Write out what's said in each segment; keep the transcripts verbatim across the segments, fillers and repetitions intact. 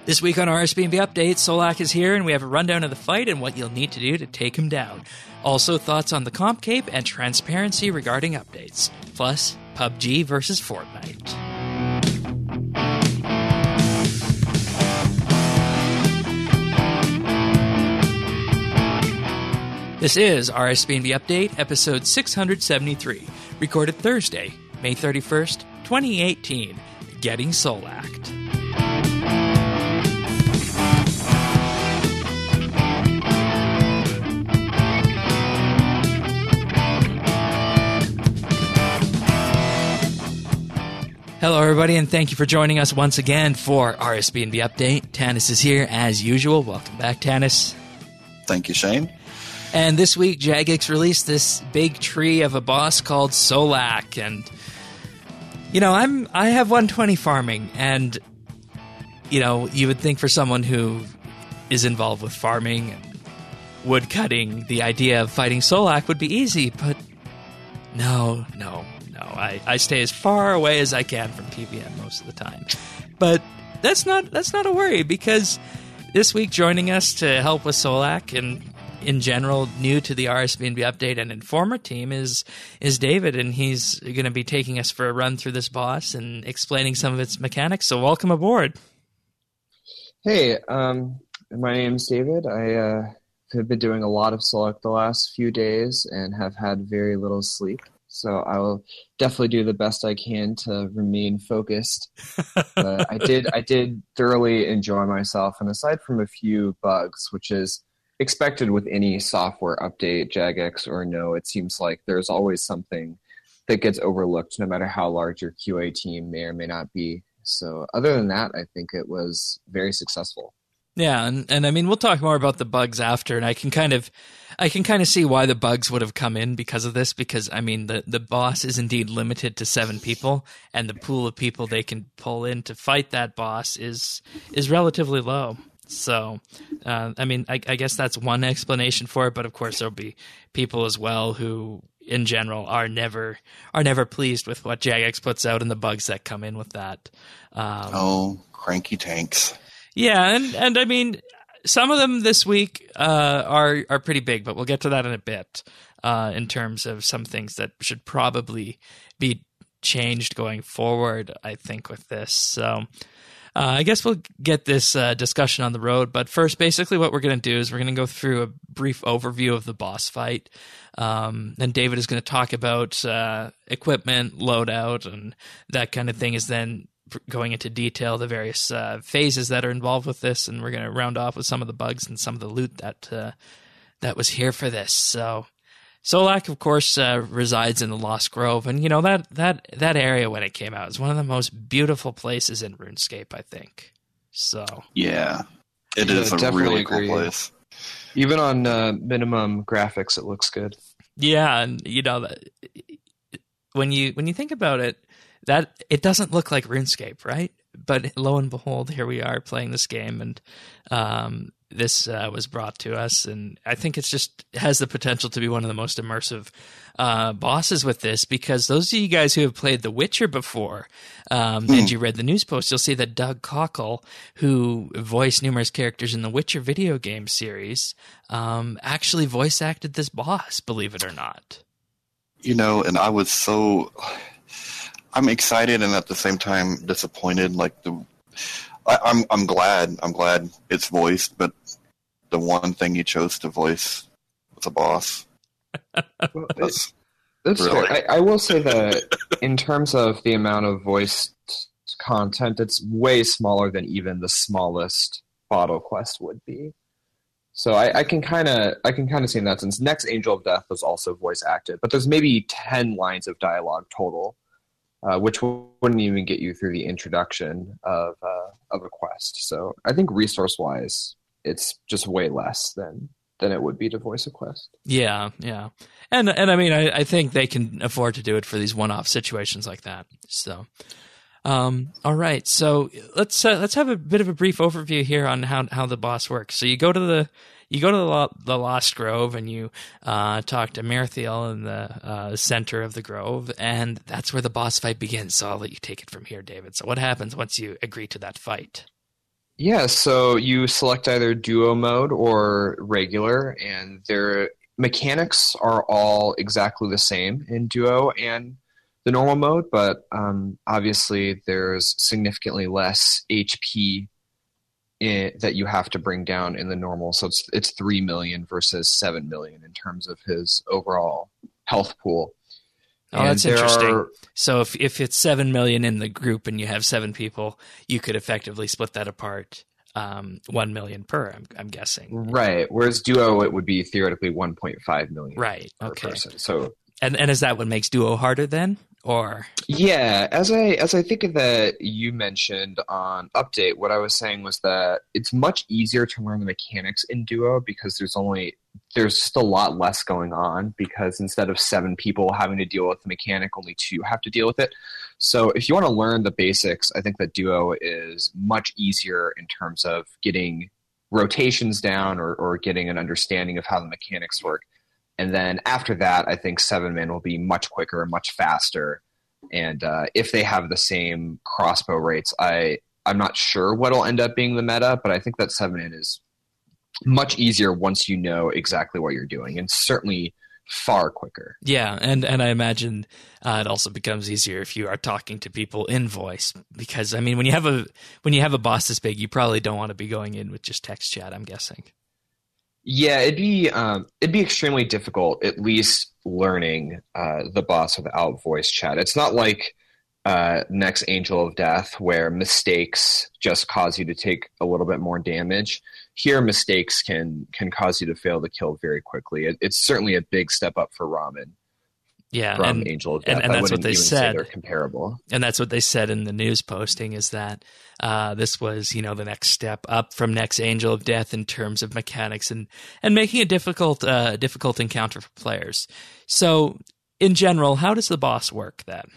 This week on R S B N B Update, Solak is here, and we have a rundown of the fight and what you'll need to do to take him down. Also, thoughts on the comp cape and transparency regarding updates. Plus, P U B G versus Fortnite. This is R S B N B Update, episode six hundred seventy-three, recorded Thursday, May thirty-first, twenty eighteen, Getting Solaked. Hello, everybody, and thank you for joining us once again for R S B N B Update. Tanis is here, as usual. Welcome back, Tanis. Thank you, Shane. And this week, Jagex released this big tree of a boss called Solak, and you know, I'm I have one twenty farming, and you know, you would think for someone who is involved with farming and wood cutting, the idea of fighting Solak would be easy, but no, no. No, I, I stay as far away as I can from P V M most of the time. But that's not that's not a worry, because this week joining us to help with Solak and in general new to the R S B N B Update and Informer team is is David, and he's going to be taking us for a run through this boss and explaining some of its mechanics. So welcome aboard. Hey, um, my name's David. I uh, have been doing a lot of Solak the last few days and have had very little sleep. So I will definitely do the best I can to remain focused. But I did I did thoroughly enjoy myself, and aside from a few bugs, which is expected with any software update, Jagex or no, it seems like there's always something that gets overlooked, no matter how large your Q A team may or may not be. So other than that, I think it was very successful. Yeah, and, and I mean, we'll talk more about the bugs after, and I can kind of I can kind of see why the bugs would have come in because of this, because, I mean, the, the boss is indeed limited to seven people, and the pool of people they can pull in to fight that boss is is relatively low. So, uh, I mean, I, I guess that's one explanation for it, but of course there'll be people as well who, in general, are never are never pleased with what Jagex puts out and the bugs that come in with that. Um, oh, cranky tanks. Yeah, and, and I mean, some of them this week uh, are are pretty big, but we'll get to that in a bit uh, in terms of some things that should probably be changed going forward, I think, with this. So uh, I guess we'll get this uh, discussion on the road, but first, basically what we're going to do is we're going to go through a brief overview of the boss fight. Um, then David is going to talk about uh, equipment, loadout, and that kind of thing, is then going into detail the various uh, phases that are involved with this, and we're going to round off with some of the bugs and some of the loot that uh, that was here for this. So Solak, of course, uh, resides in the Lost Grove, and you know that that that area when it came out is one of the most beautiful places in RuneScape, I think. So yeah, it Yeah, is a really cool place. Even on uh, minimum graphics, it looks good. Yeah, and you know that when you when you think about it, that it doesn't look like RuneScape, right? But lo and behold, here we are playing this game, and um, this uh, was brought to us, and I think it's just it has the potential to be one of the most immersive uh, bosses with this, because those of you guys who have played The Witcher before, um, mm. and you read the news post, you'll see that Doug Cockle, who voiced numerous characters in the Witcher video game series, um, actually voice acted this boss, believe it or not. You know, and I was so... I'm excited and at the same time disappointed. Like the, I, I'm I'm glad I'm glad it's voiced, but the one thing you chose to voice was a boss. Well, That's, that's really... fair. I, I will say that in terms of the amount of voiced content, it's way smaller than even the smallest bottle quest would be. So I, I can kind of I can kind of see in that sense. Next Angel of Death was also voice acted, but there's maybe ten lines of dialogue total. Uh, which wouldn't even get you through the introduction of uh, of a quest. So I think resource-wise, it's just way less than than it would be to voice a quest. Yeah, yeah, and and I mean, I, I think they can afford to do it for these one-off situations like that. So, um, all right, so let's uh, let's have a bit of a brief overview here on how how the boss works. So you go to the You go to the, Lo- the Lost Grove, and you uh, talk to Mirthiel in the uh, center of the grove, and that's where the boss fight begins. So I'll let you take it from here, David. So what happens once you agree to that fight? Yeah, so you select either duo mode or regular, and their mechanics are all exactly the same in duo and the normal mode, but um, obviously there's significantly less H P in, that you have to bring down in the normal. So it's it's three million versus seven million in terms of his overall health pool. Oh, And that's there interesting. are- So if if it's seven million in the group and you have seven people, you could effectively split that apart, um, one million per. I'm, I'm guessing. Right. Whereas duo, it would be theoretically one point five million Right. per Okay. person. So And and is that what makes duo harder then, or? yeah, as I as I think of that you mentioned on update, what I was saying was that it's much easier to learn the mechanics in duo because there's only there's just a lot less going on because instead of seven people having to deal with the mechanic, only two have to deal with it. So if you want to learn the basics, I think that duo is much easier in terms of getting rotations down or, or getting an understanding of how the mechanics work. And then after that, I think seven man will be much quicker and much faster. And uh, if they have the same crossbow rates, I I'm not sure what'll end up being the meta, but I think that seven man is much easier once you know exactly what you're doing, and certainly far quicker. Yeah, and, and I imagine uh, it also becomes easier if you are talking to people in voice, because I mean, when you have a when you have a boss this big, you probably don't want to be going in with just text chat, I'm guessing. Yeah, it'd be um, it'd be extremely difficult, at least learning uh, the boss without voice chat. It's not like uh, Next Angel of Death, where mistakes just cause you to take a little bit more damage. Here, mistakes can can cause you to fail the kill very quickly. It, it's certainly a big step up for Ramen Yeah, from and, Angel of Death. and, and I that's what wouldn't they even say said. they're comparable. And that's what they said in the news posting, is that uh, this was, you know, the next step up from Next Angel of Death in terms of mechanics and, and making a difficult uh, difficult encounter for players. So, in general, how does the boss work then?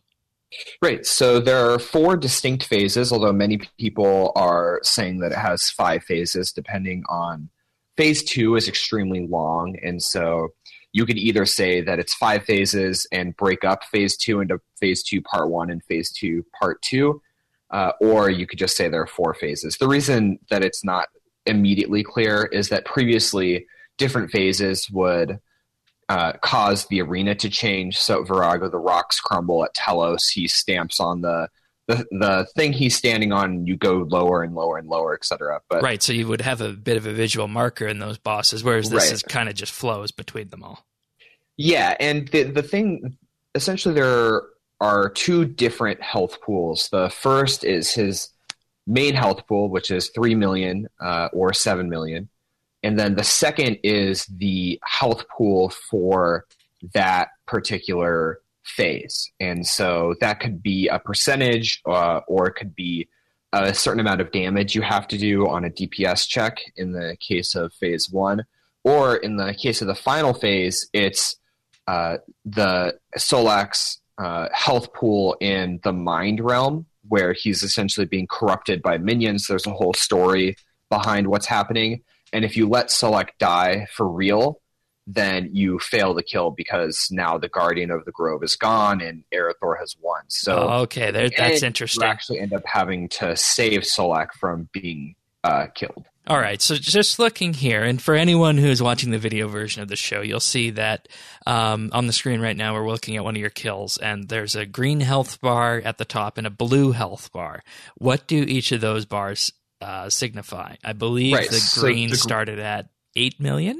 Right. So there are four distinct phases, although many people are saying that it has five phases, depending on phase two is extremely long. And so you could either say that it's five phases and break up phase two into phase two part one and phase two part two, uh, or you could just say there are four phases. The reason that it's not immediately clear is that previously different phases would Uh, cause the arena to change. So at Virago, the rocks crumble. At Telos, he stamps on the, the the thing he's standing on, and you go lower and lower and lower, et cetera. But Right, so you would have a bit of a visual marker in those bosses, whereas this Right. is kind of just flows between them all. yeah, and the the thing, essentially, there are two different health pools. The first is his main health pool, which is three million uh, or seven million. And then the second is the health pool for that particular phase. And so that could be a percentage uh, or it could be a certain amount of damage you have to do on a D P S check in the case of phase one. Or in the case of the final phase, it's uh, the Solak's uh, health pool in the mind realm, where he's essentially being corrupted by minions. There's a whole story behind what's happening. And if you let Solak die for real, then you fail the kill because now the Guardian of the Grove is gone and Erethdor has won. So Oh, okay, there, that's and interesting. You actually end up having to save Solak from being uh, killed. All right, so just looking here, and for anyone who's watching the video version of the show, you'll see that um, on the screen right now we're looking at one of your kills, and there's a green health bar at the top and a blue health bar. What do each of those bars uh, signify? I believe Right, the so green the gr- started at eight million?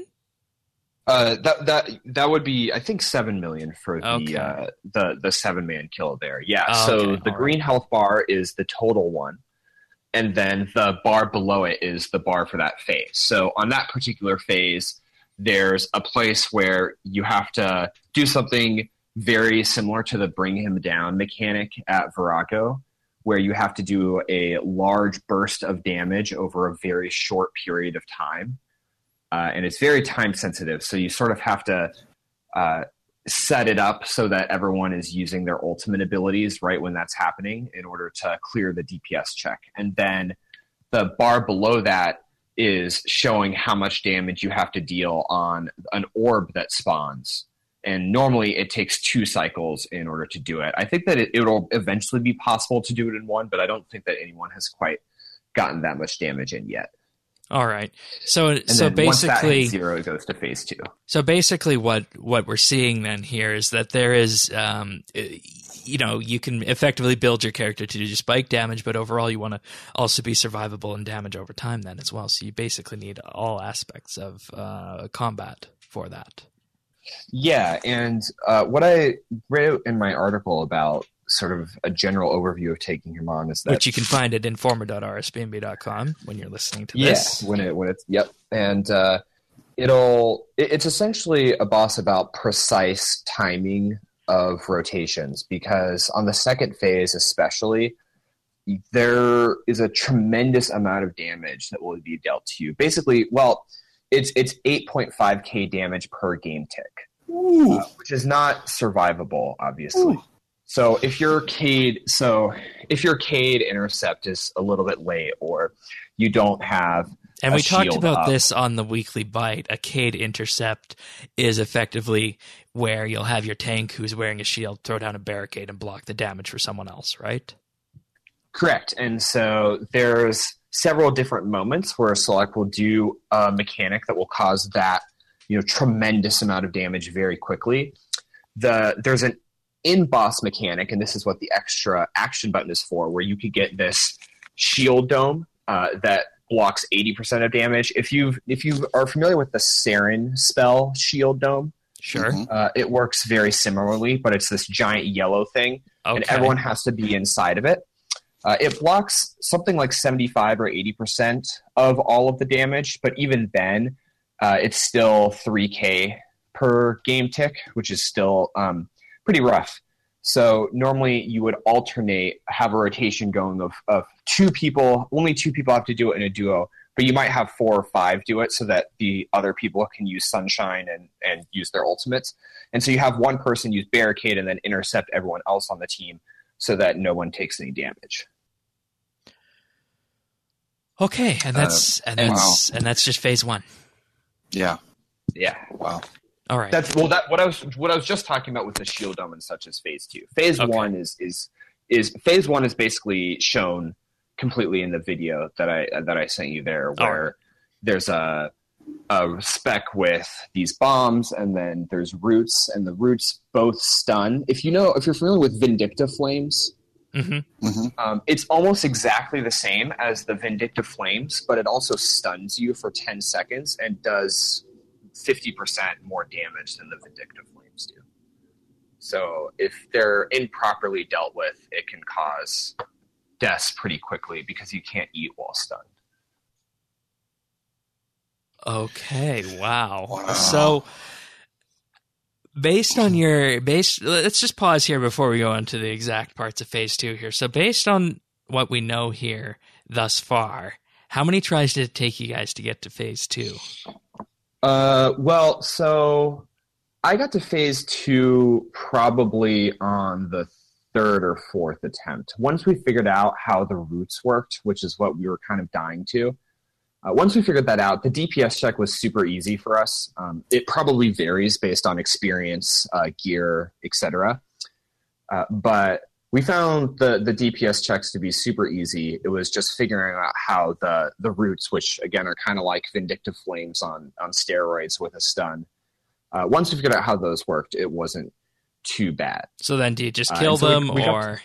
Uh, that that that would be, I think, seven million for the Okay. uh, the the seven man kill there. Yeah. Oh, so okay, the all green right. health bar is the total one, and then the bar below it is the bar for that phase. So on that particular phase, there's a place where you have to do something very similar to the bring him down mechanic at Virago, where you have to do a large burst of damage over a very short period of time. Uh, and it's very time sensitive, so you sort of have to uh, set it up so that everyone is using their ultimate abilities right when that's happening in order to clear the D P S check. And then the bar below that is showing how much damage you have to deal on an orb that spawns. And normally it takes two cycles in order to do it. I think that it will eventually be possible to do it in one, but I don't think that anyone has quite gotten that much damage in yet. All right. So And so then once that basically hits zero, it goes to phase two. So basically what what we're seeing then here is that there is um you know, you can effectively build your character to do spike damage, but overall you want to also be survivable and damage over time then as well. So you basically need all aspects of uh combat for that. Yeah, and uh, what I wrote in my article about sort of a general overview of taking him on is that, Which you can find at informer dot r s b n b dot com when you're listening to yeah, this. when it when it's yep, and uh, it'll it, it's essentially a boss about precise timing of rotations, because on the second phase especially, there is a tremendous amount of damage that will be dealt to you. Basically, well, it's it's eight point five k damage per game tick, uh, which is not survivable, obviously. Ooh. So if your Cade, so if your Cade intercept is a little bit late, or you don't have, and we talked about up, this on the weekly bite, a Cade intercept is effectively where you'll have your tank who's wearing a shield throw down a barricade and block the damage for someone else, right? Correct. And so there's several different moments where Select will do a mechanic that will cause that, you know, tremendous amount of damage very quickly. The there's an in-boss mechanic, and this is what the extra action button is for, where you could get this shield dome uh, that blocks eighty percent of damage. If you if you are familiar with the Saren spell shield dome, sure, uh, it works very similarly, but it's this giant yellow thing, okay. and everyone has to be inside of it. Uh, it blocks something like seventy-five or eighty percent of all of the damage, but even then, uh, it's still three K per game tick, which is still um, pretty rough. So normally you would alternate, have a rotation going of, of two people, only two people have to do it in a duo, but you might have four or five do it so that the other people can use Sunshine and, and use their ultimates. And so you have one person use Barricade and then intercept everyone else on the team so that no one takes any damage. Okay, and that's uh, and that's wow. and that's just phase one. Yeah. Yeah. Wow. All right. That's well. That what I was what I was just talking about with the shield dome and such as phase two. Phase okay. one is is is phase one is basically shown completely in the video that I that I sent you there, where right. there's a a spec with these bombs, and then there's roots, and the roots both stun. If you know, if you're familiar with Vindictive Flames, mm-hmm. Mm-hmm. Um, it's almost exactly the same as the Vindictive Flames, but it also stuns you for ten seconds and does fifty percent more damage than the Vindictive Flames do. So if they're improperly dealt with, it can cause deaths pretty quickly because you can't eat while stunned. Okay, wow. wow. So based on your base, let's just pause here before we go into the exact parts of phase two here. So based on what we know here thus far, how many tries did it take you guys to get to phase two? Uh, well, so I got to phase two probably on the third or fourth attempt. Once we figured out how the roots worked, which is what we were kind of dying to, uh, once we figured that out, the D P S check was super easy for us. Um, it probably varies based on experience, uh, gear, et cetera. Uh, but we found the, the D P S checks to be super easy. It was just figuring out how the, the roots, which again are kind of like Vindictive Flames on, on steroids with a stun. Uh, once we figured out how those worked, it wasn't too bad. So then do you just kill uh, so them we, we or...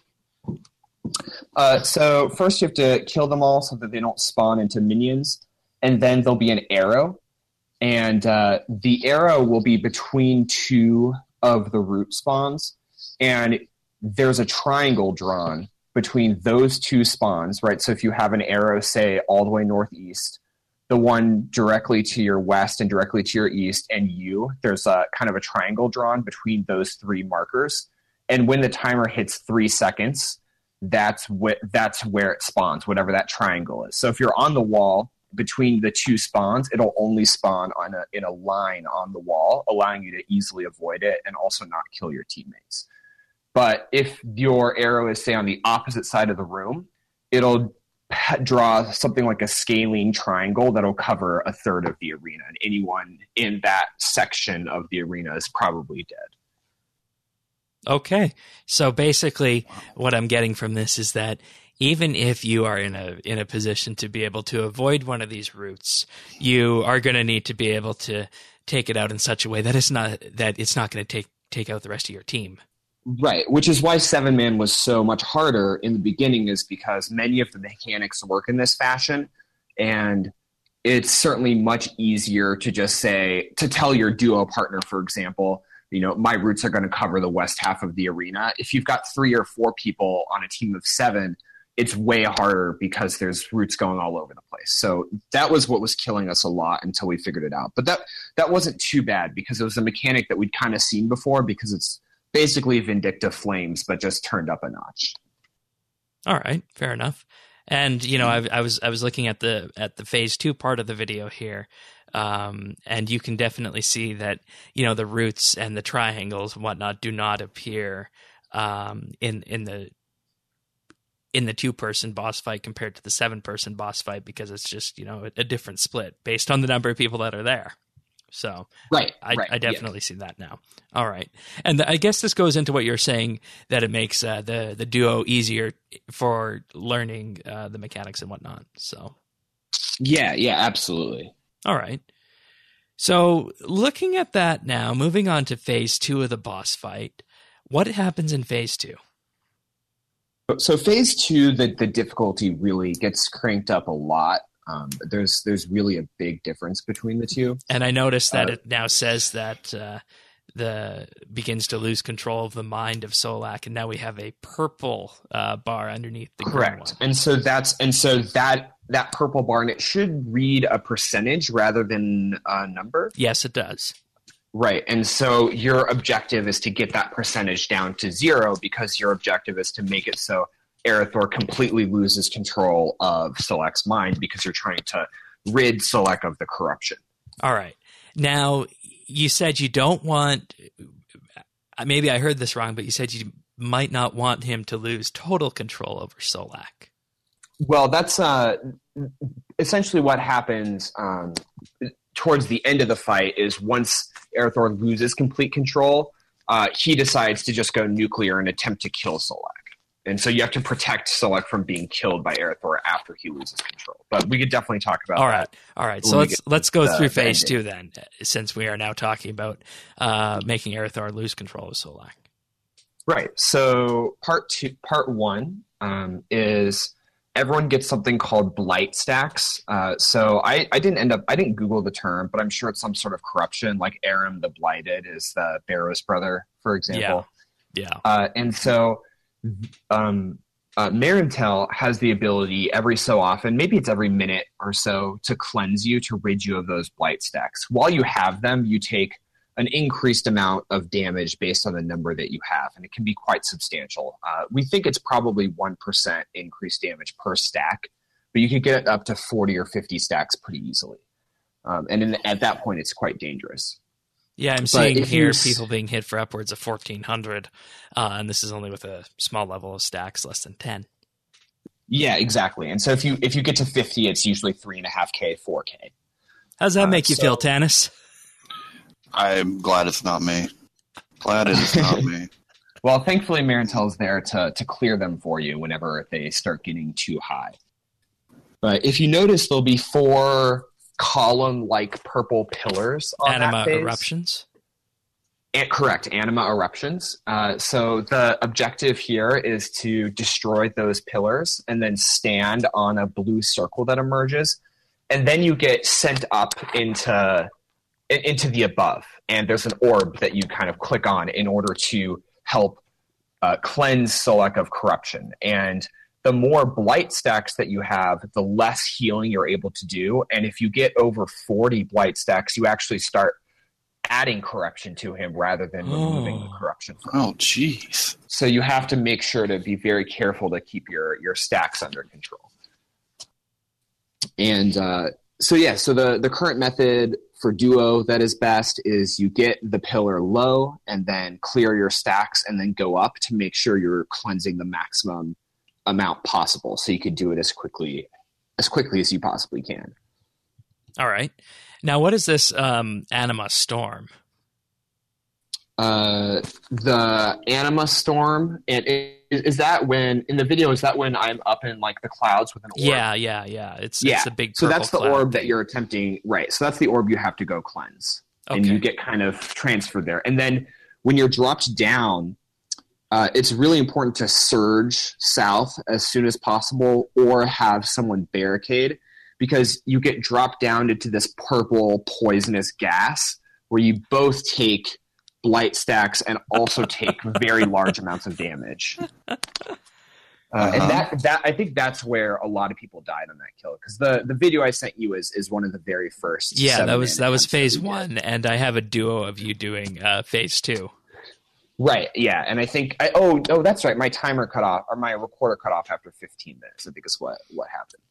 Uh, so first you have to kill them all so that they don't spawn into minions, and then there'll be an arrow, and uh, the arrow will be between two of the root spawns, and there's a triangle drawn between those two spawns, right? So if you have an arrow, say, all the way northeast, the one directly to your west and directly to your east, and you, there's a kind of a triangle drawn between those three markers. And when the timer hits three seconds, that's wh- that's where it spawns, whatever that triangle is. So if you're on the wall between the two spawns, it'll only spawn on a, in a line on the wall, allowing you to easily avoid it and also not kill your teammates. But if your arrow is, say, on the opposite side of the room, it'll draw something like a scalene triangle that'll cover a third of the arena, and anyone in that section of the arena is probably dead. Okay. So basically what I'm getting from this is that even if you are in a in a position to be able to avoid one of these routes, you are going to need to be able to take it out in such a way that it's not that it's not going to take take out the rest of your team. Right, which is why seven man was so much harder in the beginning, is because many of the mechanics work in this fashion, and it's certainly much easier to just say, to tell your duo partner, for example, you know, my routes are going to cover the west half of the arena. If you've got three or four people on a team of seven, it's way harder because there's routes going all over the place. So that was what was killing us a lot until we figured it out. But that that wasn't too bad because it was a mechanic that we'd kind of seen before, because it's basically Vindictive Flames, but just turned up a notch. All right, fair enough. And you know, I, I was I was looking at the at the phase two part of the video here, um, and you can definitely see that, you know, the routes and the triangles and whatnot do not appear um, in in the in the two person boss fight compared to the seven person boss fight, because it's just, you know, a, a different split based on the number of people that are there. So right, I, right, I definitely yeah. see that now. All right. And the, I guess this goes into what you're saying, that it makes uh, the, the duo easier for learning uh, the mechanics and whatnot. So yeah, yeah, absolutely. All right. So looking at that now, moving on to phase two of the boss fight, what happens in phase two? So phase two, the, the difficulty really gets cranked up a lot. Um, there's there's really a big difference between the two. And I noticed that uh, it now says that uh, the begins to lose control of the mind of Solak, and now we have a purple uh, bar underneath the green correct. one. And so that's and so that that purple bar, and it should read a percentage rather than a number. Yes, it does. Right. And so your objective is to get that percentage down to zero, because your objective is to make it so Aerithor completely loses control of Solak's mind, because you're trying to rid Solak of the corruption. All right. Now, you said you don't want, maybe I heard this wrong, but you said you might not want him to lose total control over Solak. Well, that's uh, essentially what happens um, towards the end of the fight. Is once Aerithor loses complete control, uh, he decides to just go nuclear and attempt to kill Solak. And so you have to protect Solak from being killed by Aerithor after he loses control. But we could definitely talk about All right. that. All right. So let's let's go the, through the phase ending. two then, since we are now talking about uh, making Aerithor lose control of Solak. Right. So part two, part one um, is everyone gets something called blight stacks. Uh, so I, I didn't end up, I didn't Google the term, but I'm sure it's some sort of corruption, like Aram the Blighted is the Barrow's brother, for example. Yeah. Yeah. Uh, and so um, uh, Marintel has the ability every so often, maybe it's every minute or so, to cleanse you, to rid you of those blight stacks. While you have them, you take an increased amount of damage based on the number that you have, and it can be quite substantial. Uh, we think it's probably one percent increased damage per stack, but you could get it up to forty or fifty stacks pretty easily. Um, and in, at that point, it's quite dangerous. Yeah, I'm But seeing if here you s- people being hit for upwards of fourteen hundred, uh, and this is only with a small level of stacks, less than ten. Yeah, exactly. And so if you if you get to fifty, it's usually three and a half K, four K. How does that Uh, make you so- feel, Tanis? I'm glad it's not me. Glad it is not me. Well, thankfully, Marintel's there to to clear them for you whenever they start getting too high. But if you notice, there'll be four column-like purple pillars on Anima that phase. eruptions. And, correct, anima eruptions. Uh, so the objective here is to destroy those pillars and then stand on a blue circle that emerges, and then you get sent up into into the above, and there's an orb that you kind of click on in order to help uh, cleanse Solak of corruption. And the more blight stacks that you have, the less healing you're able to do. And if you get over forty blight stacks, you actually start adding corruption to him rather than removing the Oh. corruption from him. Oh, jeez. So you have to make sure to be very careful to keep your, your stacks under control. And uh, so, yeah, so the, the current method for duo that is best is you get the pillar low and then clear your stacks and then go up to make sure you're cleansing the maximum amount possible, so you could do it as quickly as quickly as you possibly can. All right. Now, what is this um, Anima Storm? Uh, the Anima Storm, and it, is that when in the video? Is that when I'm up in like the clouds with an orb? Yeah, yeah, yeah. It's yeah. it's a big. So purple that's the cloud orb thing. that you're attempting, right? So that's the orb you have to go cleanse, Okay. and you get kind of transferred there. And then when you're dropped down, uh, it's really important to surge south as soon as possible, or have someone barricade, because you get dropped down into this purple poisonous gas where you both take blight stacks and also take very large amounts of damage. Uh, Uh-huh. And that, that I think that's where a lot of people died on that kill, because the, the video I sent you is, is one of the very first. Yeah, that seven was man that was attempts that phase we did. one, and I have a duo of you doing uh, phase two. Right. Yeah, and I think I, oh oh that's right. My timer cut off, or my recorder cut off after fifteen minutes. I think is what what happened.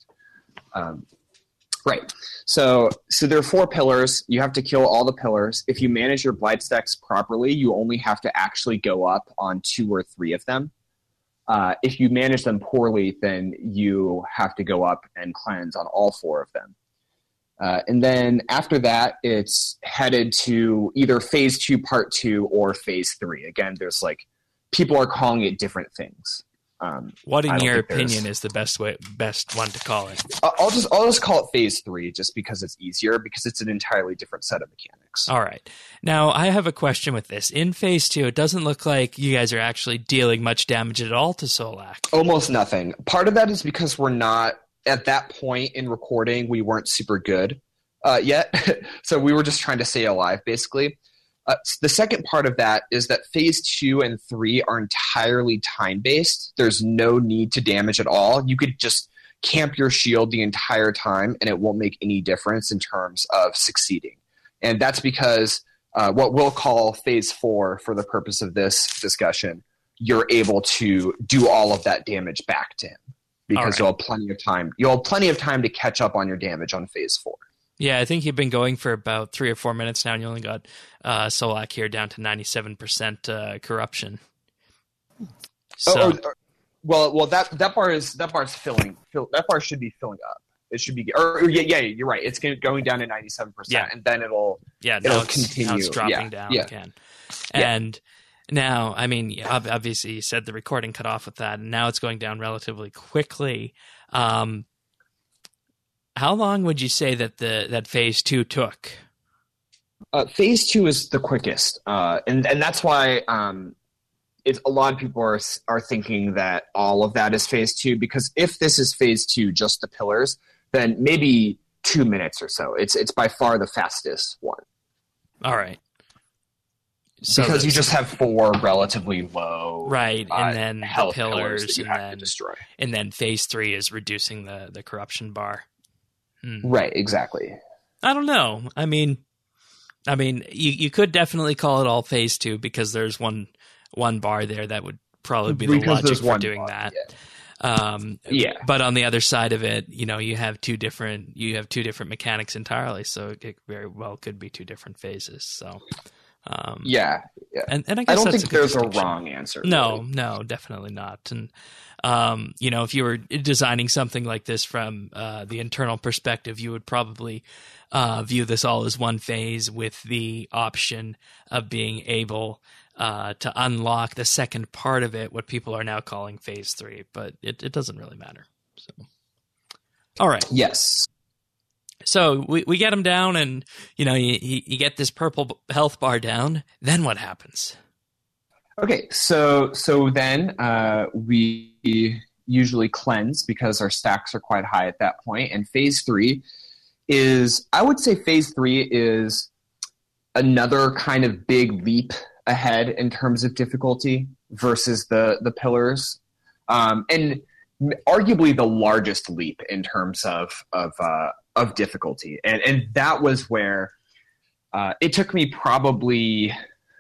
Um, right. So so there are four pillars. You have to kill all the pillars. If you manage your blight stacks properly, you only have to actually go up on two or three of them. Uh, if you manage them poorly, then you have to go up and cleanse on all four of them. Uh, and then after that, it's headed to either phase two, part two, or phase three. Again, there's like, people are calling it different things. Um, What, I in don't your think there's- opinion, is the best way, best one to call it? I- I'll just I'll just call it phase three, just because it's easier, because it's an entirely different set of mechanics. All right. Now, I have a question with this. In phase two, it doesn't look like you guys are actually dealing much damage at all to Solak. Almost nothing. Part of that is because we're not, at that point in recording, we weren't super good uh, yet. So we were just trying to stay alive, basically. Uh, the second part of that is that phase two and three are entirely time-based. There's no need to damage at all. You could just camp your shield the entire time, and it won't make any difference in terms of succeeding. And that's because uh, what we'll call phase four, for the purpose of this discussion, you're able to do all of that damage back to him, because right. you'll have plenty of time. You'll have plenty of time to catch up on your damage on phase four. Yeah, I think you've been going for about three or four minutes now, and you only got uh, Solak here down to ninety-seven percent uh, corruption. So, Oh, oh, well, well, that that bar is that bar's filling. Fill, that bar should be filling up. It should be, or, or yeah, yeah, you're right. It's going down to ninety-seven percent, Yeah. and then it'll yeah, it'll now it's, now it's continue. dropping Yeah, down yeah. again. Yeah. And now, I mean, yeah, ob- obviously you said the recording cut off with that, and now it's going down relatively quickly. Um, how long would you say that the that phase two took? Uh, phase two is the quickest, uh, and and that's why um, it's a lot of people are are thinking that all of that is phase two, because if this is phase two, just the pillars, then maybe two minutes or so. It's it's by far the fastest one. All right. So because the- you just have four relatively low, right, uh, and then the health pillars, that you and have to then destroy. and then phase three is reducing the the corruption bar. Hmm. Right, exactly. I don't know. I mean, I mean, you you could definitely call it all phase two, because there's one one bar there that would probably be the Because logic there's for one doing bar, that. yeah. Um, Yeah. But on the other side of it, you know, you have two different you have two different mechanics entirely, so it very well could be two different phases. So, um, Yeah, yeah. and and I guess I don't that's think a good there's a distinction. wrong answer. No, really. no, definitely not. And um, you know, if you were designing something like this from uh, the internal perspective, you would probably uh, view this all as one phase, with the option of being able uh, to unlock the second part of it, what people are now calling phase three. But it, it doesn't really matter. So, all right. Yes. So we, we get him down, and you know, you, you you get this purple health bar down. Then what happens? Okay, so so then uh, we usually cleanse, because our stacks are quite high at that point. And phase three is, I would say, phase three is another kind of big leap ahead in terms of difficulty versus the the pillars, um, and arguably the largest leap in terms of of uh, of difficulty. And and that was where uh, it took me probably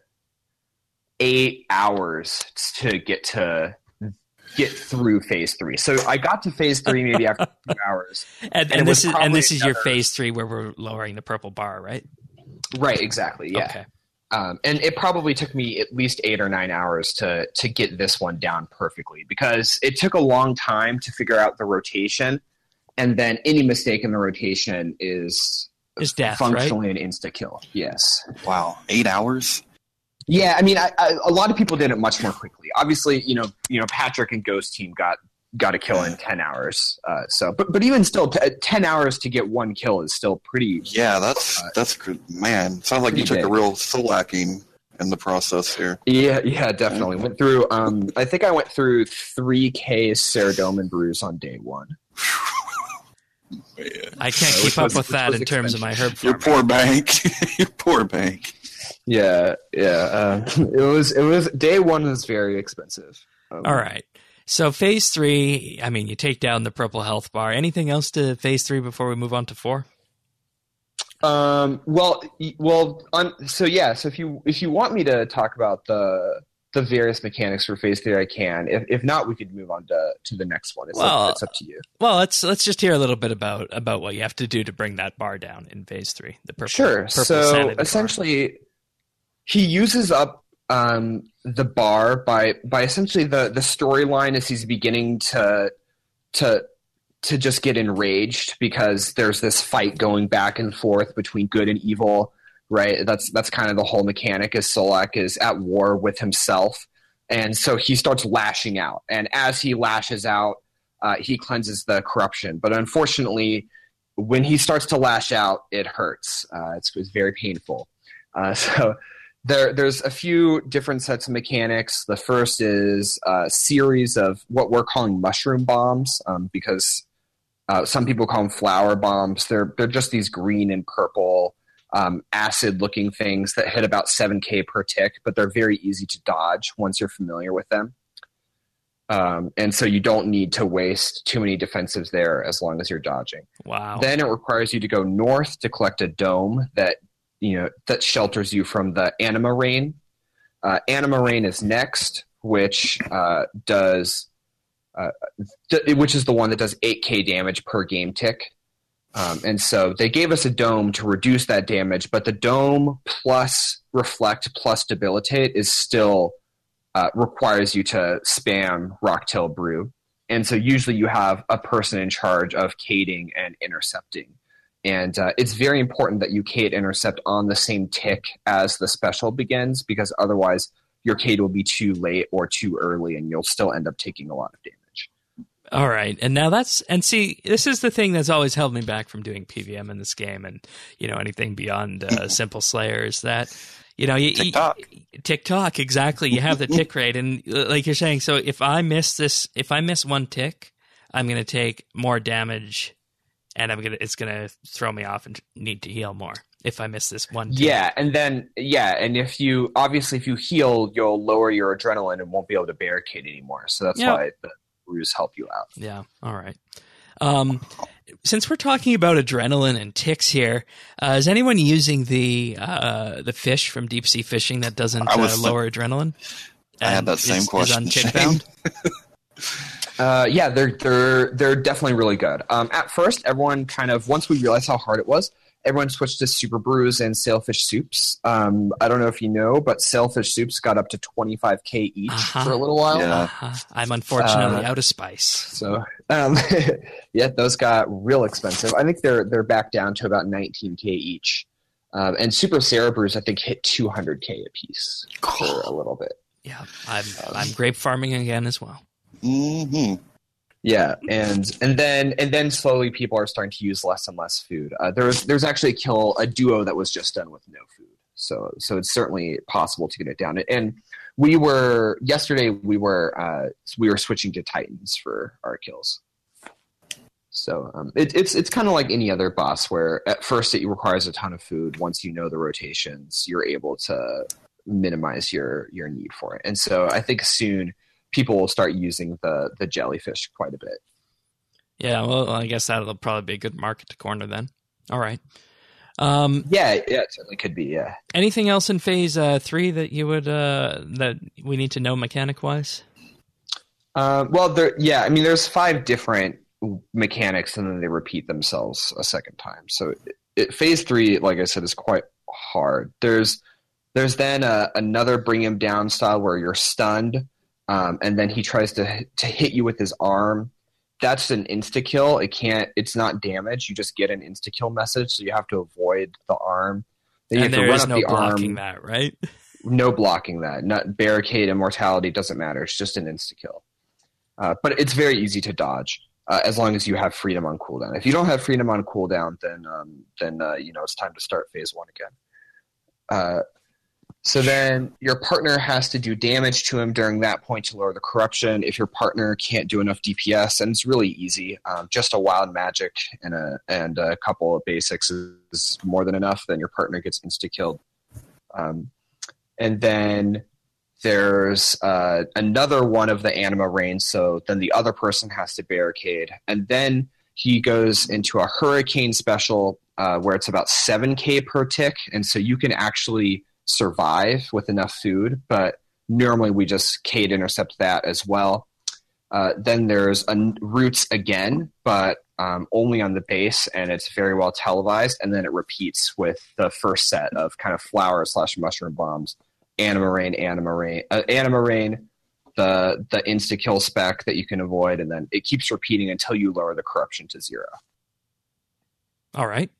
eight hours to get to get through phase three. So I got to phase three maybe after two hours. And, And and it this was is and this probably is your another- phase three, where we're lowering the purple bar, right? Right, exactly. Yeah. Okay. Um, and it probably took me at least eight or nine hours to to get this one down perfectly, because it took a long time to figure out the rotation, and then any mistake in the rotation is Is death, right? functionally an insta kill. Yes. Wow, eight hours? Yeah, I mean, I, I, a lot of people did it much more quickly. Obviously, you know, you know, Patrick and Ghost Team got got a kill in ten hours. Uh, so, but but even still, t- ten hours to get one kill is still pretty. Yeah, that's uh, that's good, man. Sounds like you took big. a real soul hacking in the process here. Yeah, yeah, definitely went through. Um, I think I went through three K Ceradomin brews on day one. Man. I can't keep up was, with that in terms of my herb farming. Your poor bank. Your poor bank. Yeah, yeah. Uh, it was. It was day one was very expensive. Um, All right. So phase three. I mean, you take down the purple health bar. Anything else to phase three before we move on to four? Um. Well. Well. On, so yeah. So if you if you want me to talk about the the various mechanics for phase three, I can. If if not, we could move on to to the next one. It's, well, up, it's up to you. Well, let's let's just hear a little bit about about what you have to do to bring that bar down in phase three. The purple. Sure. Purple so essentially. Bar. He uses up um, the bar by by essentially the, the storyline as he's beginning to to to just get enraged because there's this fight going back and forth between good and evil, right? That's that's kind of the whole mechanic. As Solak is at war with himself, and so he starts lashing out. And as he lashes out, uh, he cleanses the corruption. But unfortunately, when he starts to lash out, it hurts. Uh, it's, it's very painful. Uh, so. There, there's a few different sets of mechanics. The first is a series of what we're calling mushroom bombs, um, because uh, some people call them flower bombs. They're they're just these green and purple um, acid-looking things that hit about seven K per tick, but they're very easy to dodge once you're familiar with them. Um, and so you don't need to waste too many defensives there as long as you're dodging. Wow. Then it requires you to go north to collect a dome that you know, that shelters you from the Anima Rain. Uh, Anima Rain is next, which uh, does, uh, th- which is the one that does eight K damage per game tick. Um, and so they gave us a dome to reduce that damage, but the dome plus reflect plus debilitate is still uh, requires you to spam Rocktail Brew. And so usually you have a person in charge of cading and intercepting. And uh, it's very important that you Cade intercept on the same tick as the special begins, because otherwise your Cade will be too late or too early, and you'll still end up taking a lot of damage. All right, and now that's and see, this is the thing that's always held me back from doing P V M in this game, and you know anything beyond uh, Simple Slayer is that you know you, TikTok, you, TikTok exactly. You have the tick rate, and like you're saying, so if I miss this, if I miss one tick, I'm going to take more damage. And I'm gonna, it's gonna throw me off and need to heal more if I miss this one. Tick. Yeah, and then yeah, and if you obviously if you heal, you'll lower your adrenaline and won't be able to barricade anymore. So that's yep. why the brews help you out. Yeah. All right. Um, since we're talking about adrenaline and ticks here, uh, is anyone using the uh, the fish from deep sea fishing that doesn't uh, lower adrenaline? I had that same is, question. Is on tick bound? Uh, yeah, they're they're they're definitely really good. Um, at first, everyone kind of once we realized how hard it was, everyone switched to super brews and sailfish soups. Um, I don't know if you know, but sailfish soups got up to twenty-five K each uh-huh. for a little while. Yeah. Uh-huh. I'm unfortunately uh, out of spice. So um, yeah, those got real expensive. I think they're they're back down to about nineteen K each. Um, and super Sarah brews, I think, hit two hundred K a piece for a little bit. Yeah, I'm um, I'm grape farming again as well. Mm-hmm. Yeah, and and then and then slowly people are starting to use less and less food. Uh, there was there's actually a kill a duo that was just done with no food, so so it's certainly possible to get it down. And we were yesterday we were uh, we were switching to Titans for our kills. So um, it, it's it's kind of like any other boss where at first it requires a ton of food. Once you know the rotations, you're able to minimize your your need for it. And so I think soon people will start using the the jellyfish quite a bit. Yeah, well, I guess that'll probably be a good market to corner then. All right. Um, yeah, yeah, it certainly could be. Yeah. Anything else in phase uh, three that you would uh, that we need to know mechanic wise? Uh, well, there. Yeah, I mean, there's five different mechanics, and then they repeat themselves a second time. So it, it, phase three, like I said, is quite hard. There's there's then a, another bring him down style where you're stunned. Um, and then he tries to to hit you with his arm. That's an insta kill. It can't. It's not damage. You just get an insta kill message, so you have to avoid the arm. Then you and have there to run is up no the blocking arm. that, right? no blocking that. Not barricade, immortality, doesn't matter. It's just an insta-kill. Uh, but it's very easy to dodge uh, as long as you have freedom on cooldown. If you don't have freedom on cooldown, then um, then uh, you know it's time to start phase one again. Uh, so then your partner has to do damage to him during that point to lower the corruption. If your partner can't do enough D P S, and it's really easy, um, just a wild magic and a and a couple of basics is more than enough. Then your partner gets insta-killed. Um, and then there's uh, another one of the anima rain, so then the other person has to barricade. And then he goes into a hurricane special uh, where it's about seven K per tick, and so you can actually survive with enough food, but normally we just K to intercept that as well. Uh, then there's a, roots again, but um, only on the base, and it's very well televised, and then it repeats with the first set of kind of flower slash mushroom bombs, anima rain, anima rain, uh, anima rain, the the insta kill spec that you can avoid, and then it keeps repeating until you lower the corruption to zero. All right.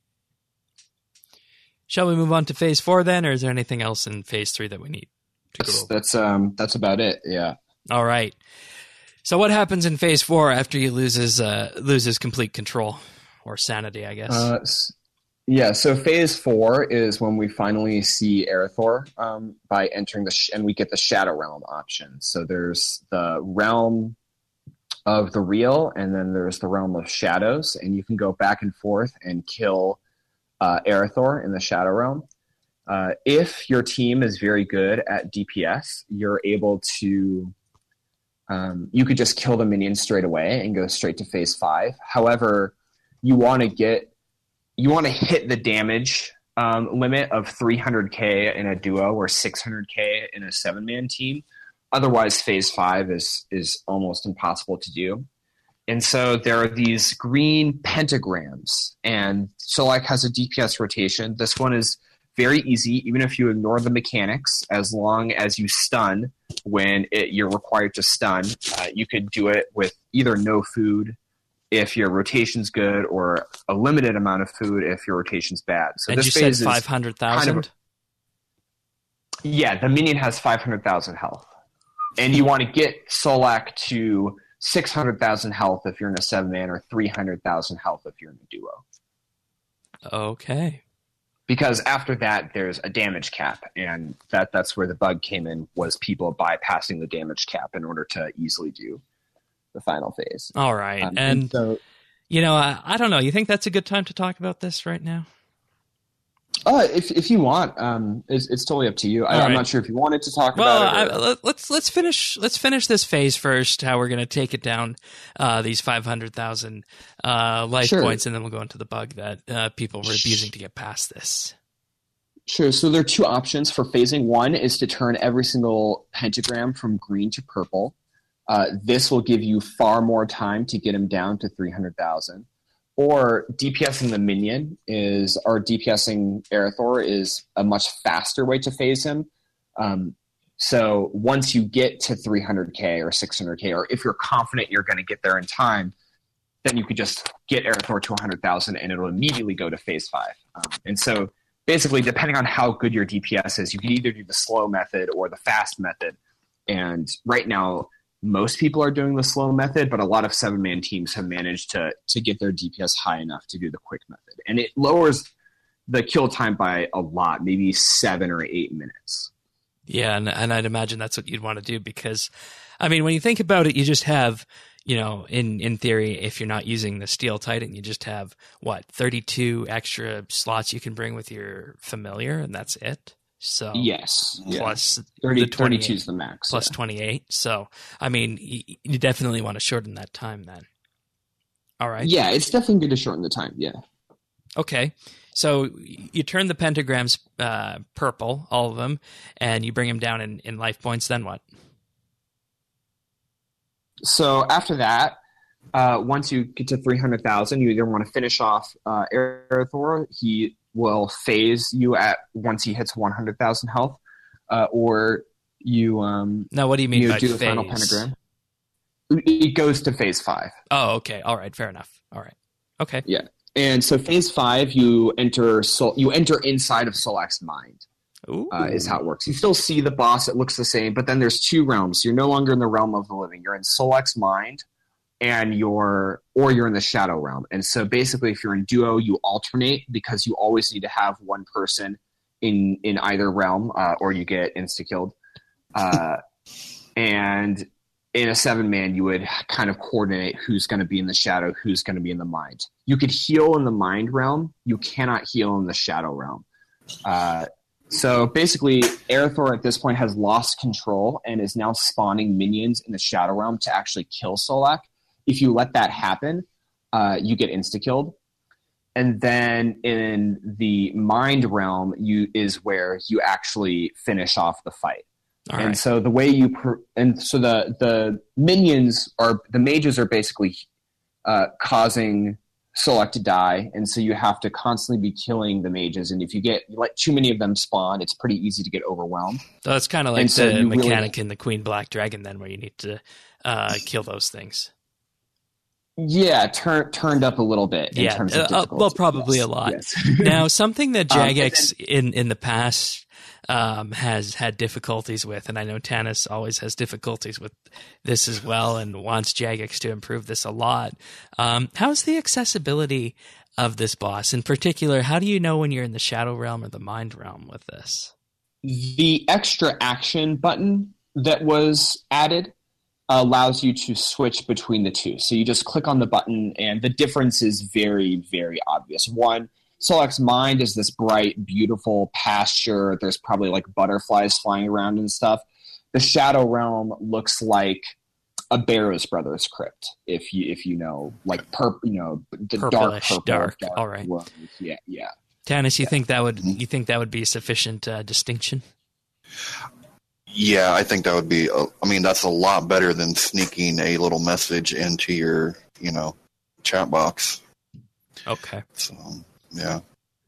Shall we move on to phase four then, or is there anything else in phase three that we need to That's go over? that's um that's about it. Yeah. All right. So what happens in phase four after he loses uh, loses complete control or sanity, I guess? Uh, yeah. So phase four is when we finally see Aerithor um, by entering the sh- and we get the Shadow Realm option. So there's the realm of the real, and then there's the realm of shadows, and you can go back and forth and kill Uh, Aerithor in the Shadow Realm. Uh, if your team is very good at D P S, you're able to, um, you could just kill the minions straight away and go straight to phase five. However, you want to get, you want to hit the damage um, limit of three hundred K in a duo or six hundred K in a seven-man team. Otherwise, phase five is is almost impossible to do. And so there are these green pentagrams, and Solak has a D P S rotation. This one is very easy, even if you ignore the mechanics, as long as you stun when it, you're required to stun. Uh, you could do it with either no food if your rotation's good, or a limited amount of food if your rotation's bad. So and this you said phase is five hundred thousand? kind of, yeah, the minion has five hundred thousand health. And you want to get Solak to six hundred thousand health if you're in a seven-man, or three hundred thousand health if you're in a duo. Okay. Because after that, there's a damage cap, and that, that's where the bug came in, was people bypassing the damage cap in order to easily do the final phase. All right. Um, and, and so, you know, I, I don't know. You think that's a good time to talk about this right now? Uh, if if you want, um, it's, it's totally up to you. I, All I'm right. not sure if you wanted to talk Well, about it. I, Or, let- let's let's finish let's finish this phase first. How we're going to take it down, uh, these five hundred thousand uh, life Sure. points, and then we'll go into the bug that uh, people were abusing to get past this. Sure. So there are two options for phasing. One is to turn every single pentagram from green to purple. Uh, this will give you far more time to get him down to three hundred thousand. Or DPSing the minion is, or DPSing Aerithor is a much faster way to phase him. Um, so once you get to three hundred K or six hundred K, or if you're confident you're going to get there in time, then you could just get Aerithor to one hundred thousand and it'll immediately go to phase five. Um, and so basically, depending on how good your D P S is, you can either do the slow method or the fast method. And right now, most people are doing the slow method, but a lot of seven-man teams have managed to to get their D P S high enough to do the quick method. And it lowers the kill time by a lot, maybe seven or eight minutes. Yeah, and, and I'd imagine that's what you'd want to do because, I mean, when you think about it, you just have, you know, in, in theory, if you're not using the Steel Titan, you just have, what, thirty-two extra slots you can bring with your familiar, and that's it? So Yes. plus Yeah. thirty, the twenty-eight, thirty-two is the max. plus yeah. twenty-eight. So, I mean, you, you definitely want to shorten that time then. All right. Yeah, it's definitely good to shorten the time, yeah. Okay. So you turn the pentagrams uh, purple, all of them, and you bring them down in, in life points. Then what? So after that, uh, once you get to three hundred thousand, you either want to finish off uh, Aerithor. He will phase you at once he hits one hundred thousand health, uh, or you um, Now, what do you mean you by do phase? the final pentagram. It goes to phase five. Oh, okay. All right. Fair enough. All right. Okay. Yeah, and so phase five, you enter Sol- you enter inside of Solak's mind. uh, is how it works. You still see the boss; it looks the same, but then there's two realms. You're no longer in the realm of the living. You're in Solak's mind, and you're or you're in the shadow realm. And so basically, if you're in duo, you alternate because you always need to have one person in in either realm, uh, or you get insta killed. Uh, and in a seven man, you would kind of coordinate who's going to be in the shadow, who's going to be in the mind. You could heal in the mind realm. You cannot heal in the shadow realm. Uh, so basically, Aerithor at this point has lost control and is now spawning minions in the shadow realm to actually kill Solak. If you let that happen, uh, you get insta-killed. And then in the mind realm, you is where you actually finish off the fight. All and right. so the way you pr- and so the the minions are the mages are basically uh, causing Solak to die, and so you have to constantly be killing the mages. And if you get you let too many of them spawn, it's pretty easy to get overwhelmed. So it's kind of like so the mechanic really, in the Queen Black Dragon, then, where you need to uh, kill those things. Yeah, tur- turned up a little bit in yeah, terms of difficulty. Uh, well, probably yes, a lot. Yes. Now, something that Jagex um, then, in in the past. Um, has had difficulties with, and I know Tanis always has difficulties with this as well and wants Jagex to improve this a lot. Um, how's the accessibility of this boss? In particular, how do you know when you're in the Shadow Realm or the Mind Realm with this? The extra action button that was added allows you to switch between the two. So you just click on the button, and the difference is very, very obvious. One, Solak's mind is this bright, beautiful pasture. There's probably like butterflies flying around and stuff. The Shadow Realm looks like a Barrows Brothers crypt, if you if you know, like purple, you know, the Purplish, dark purple, dark. dark All right, world. yeah, yeah. Tanis, you yeah. think that would you think that would be sufficient uh, distinction? Yeah, I think that would be. A, I mean, that's a lot better than sneaking a little message into your, you know, chat box. Okay. So. Yeah.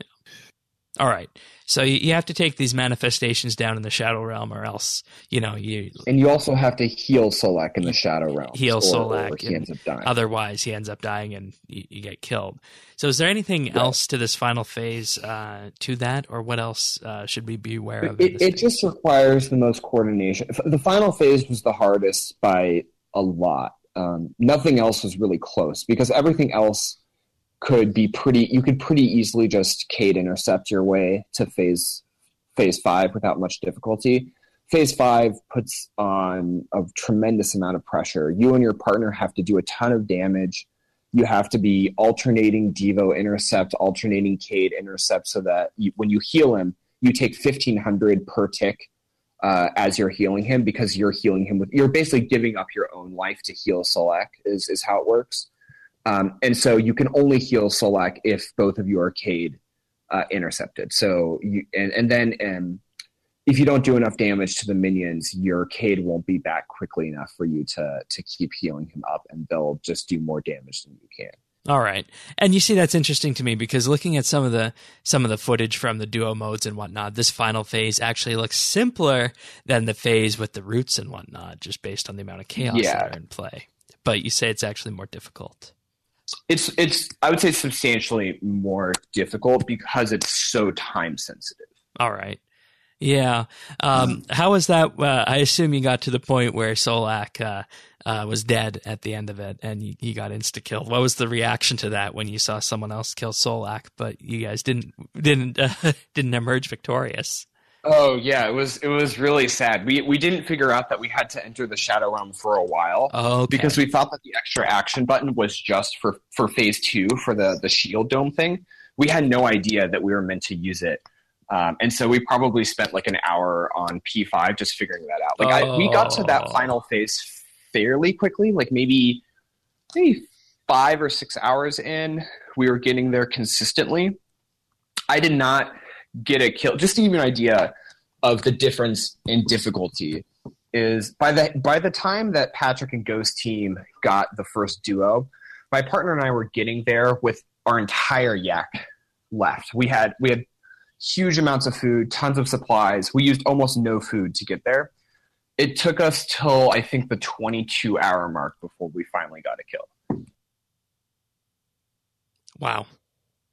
All right. So you, you have to take these manifestations down in the Shadow Realm, or else, you know, you. And you also have to heal Solak in the Shadow Realm. Heal or, Solak, or he ends up dying. Otherwise, he ends up dying, and you, you get killed. So, is there anything yeah. else to this final phase uh, to that, or what else uh, should we be aware of? It, it just requires the most coordination. The final phase was the hardest by a lot. Um, nothing else was really close because everything else could be pretty, you could pretty easily just Cade intercept your way to phase phase five without much difficulty. Phase five puts on a tremendous amount of pressure. You and your partner have to do a ton of damage. You have to be alternating Devo intercept, alternating Cade intercept, so that you, when you heal him, you take fifteen hundred per tick uh, as you're healing him, because you're healing him with, you're basically giving up your own life to heal Solak, is, is how it works. Um, and so you can only heal Solak if both of you are Cade uh, intercepted. So you, and, and then um, if you don't do enough damage to the minions, your Cade won't be back quickly enough for you to to keep healing him up, and they'll just do more damage than you can. All right. And you see, that's interesting to me, because looking at some of the some of the footage from the duo modes and whatnot, this final phase actually looks simpler than the phase with the roots and whatnot, just based on the amount of chaos yeah. that are in play. But you say it's actually more difficult. It's it's I would say substantially more difficult because it's so time sensitive. All right. Yeah. Um, how was that? Uh, I assume you got to the point where Solak uh, uh, was dead at the end of it, and you, you got insta killed. What was the reaction to that when you saw someone else kill Solak, but you guys didn't didn't uh, didn't emerge victorious? Oh yeah, it was it was really sad. We we didn't figure out that we had to enter the Shadow Realm for a while, okay. because we thought that the extra action button was just for, for phase two for the the shield dome thing. We had no idea that we were meant to use it, um, and so we probably spent like an hour on P five just figuring that out. Like oh. I, we got to that final phase fairly quickly, like maybe maybe five or six hours in. We were getting there consistently. I did not get a kill. Just to give you an idea of the difference in difficulty, is by the by the time that Patrick and Ghost Team got the first duo, my partner and I were getting there with our entire yak left. We had we had huge amounts of food, tons of supplies. We used almost no food to get there. It took us till I think the twenty-two hour mark before we finally got a kill. Wow.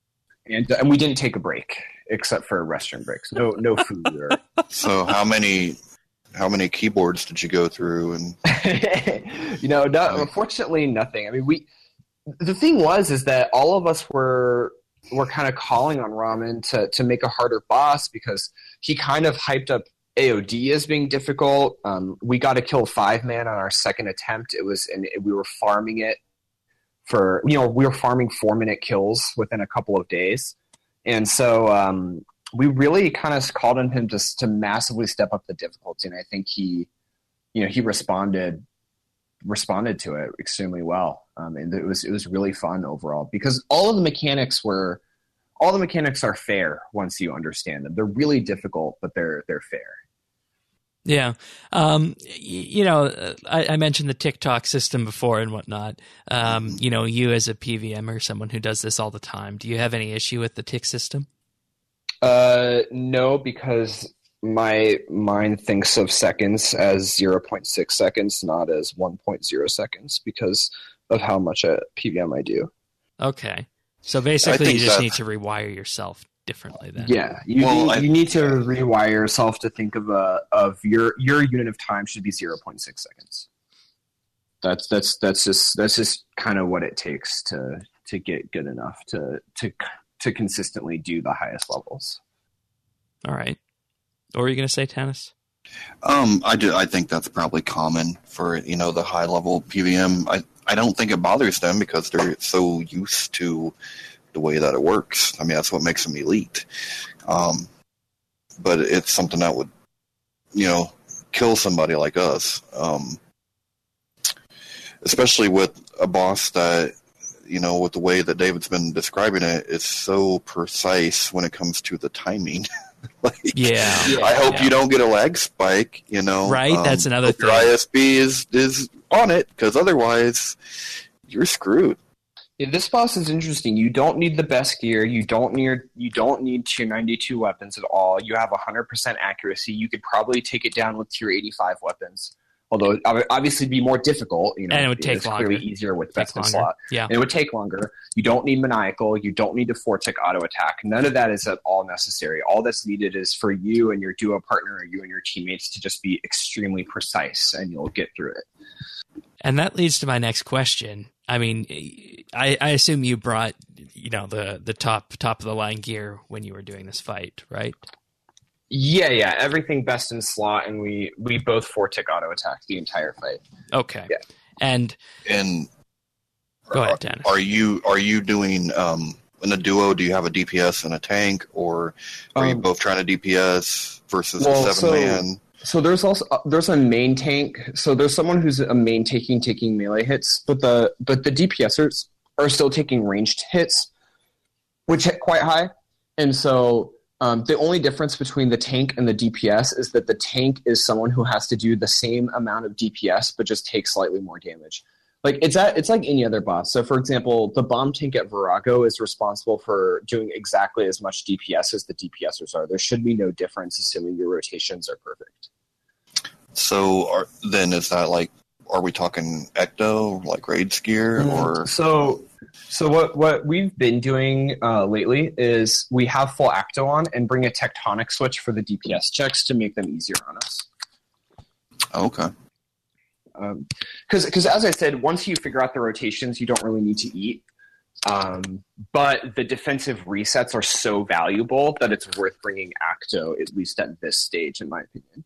and and we didn't take a break except for restroom breaks. No, no food. Or... So how many how many keyboards did you go through? And you know, no, unfortunately, nothing. I mean, we. The thing was is that all of us were were kind of calling on Ramen to to make a harder boss because he kind of hyped up A O D as being difficult. Um, we got to kill five man on our second attempt. It was and we were farming it for you know we were farming four minute kills within a couple of days, and so um, we really kind of called on him just to massively step up the difficulty. And I think he, you know, he responded responded to it extremely well. Um, and it was it was really fun overall because all of the mechanics were all the mechanics are fair once you understand them. They're really difficult, but they're they're fair. Yeah. Um, you know, I, I mentioned the TikTok system before and whatnot. Um, you know, you as a P V M or someone who does this all the time, do you have any issue with the tick system? Uh, no, because my mind thinks of seconds as zero point six seconds, not as one point zero seconds because of how much a P V M I do. Okay. So basically you just that... need to rewire yourself differently then. Yeah, you, well, need, I, you need to rewire yourself to think of a of your your unit of time should be zero point six seconds. That's that's that's just that's just kind of what it takes to to get good enough to to to consistently do the highest levels. All right. What were you going to say, Tanis? Um, I do. I think that's probably common for you know the high level P V M. I I don't think it bothers them because they're so used to the way that it works. I mean, that's what makes them elite. Um, but it's something that would, you know, kill somebody like us. Um, especially with a boss that, you know, with the way that David's been describing it, it's so precise when it comes to the timing. like, yeah. I hope yeah. you don't get a lag spike, you know. Right, um, that's another thing. Your I S B is, is on it, because otherwise you're screwed. Yeah, this boss is interesting. You don't need the best gear. You don't need you don't need tier ninety-two weapons at all. You have one hundred percent accuracy. You could probably take it down with tier eighty-five weapons. Although it would obviously be more difficult, you know, and it would take it's longer. clearly easier with best in longer. slot. Yeah, and it would take longer. You don't need maniacal. You don't need a four tick auto attack. None of that is at all necessary. All that's needed is for you and your duo partner, or you and your teammates, to just be extremely precise, and you'll get through it. And that leads to my next question. I mean, I, I assume you brought, you know, the the top top of the line gear when you were doing this fight, right? Yeah, yeah, everything best in slot, and we we both four tick auto attack the entire fight. Okay, yeah, and and go are, ahead, Dennis. Are you are you doing um, in a duo? Do you have a D P S and a tank, or are um, you both trying to D P S versus well, a seven so, man? So there's also uh, there's a main tank. So there's someone who's a main taking taking melee hits, but the but the DPSers are still taking ranged hits, which hit quite high, and so. Um, the only difference between the tank and the D P S is that the tank is someone who has to do the same amount of D P S but just takes slightly more damage. Like it's at, it's like any other boss. So, for example, the bomb tank at Virago is responsible for doing exactly as much D P S as the DPSers are. There should be no difference, assuming your rotations are perfect. So, are, then is that like, are we talking Ecto, like raid gear, mm, or so? So what, what we've been doing uh, lately is we have full Acto on and bring a tectonic switch for the D P S checks to make them easier on us. Okay. Because um, because as I said, once you figure out the rotations, you don't really need to eat. Um, but the defensive resets are so valuable that it's worth bringing Acto, at least at this stage, in my opinion.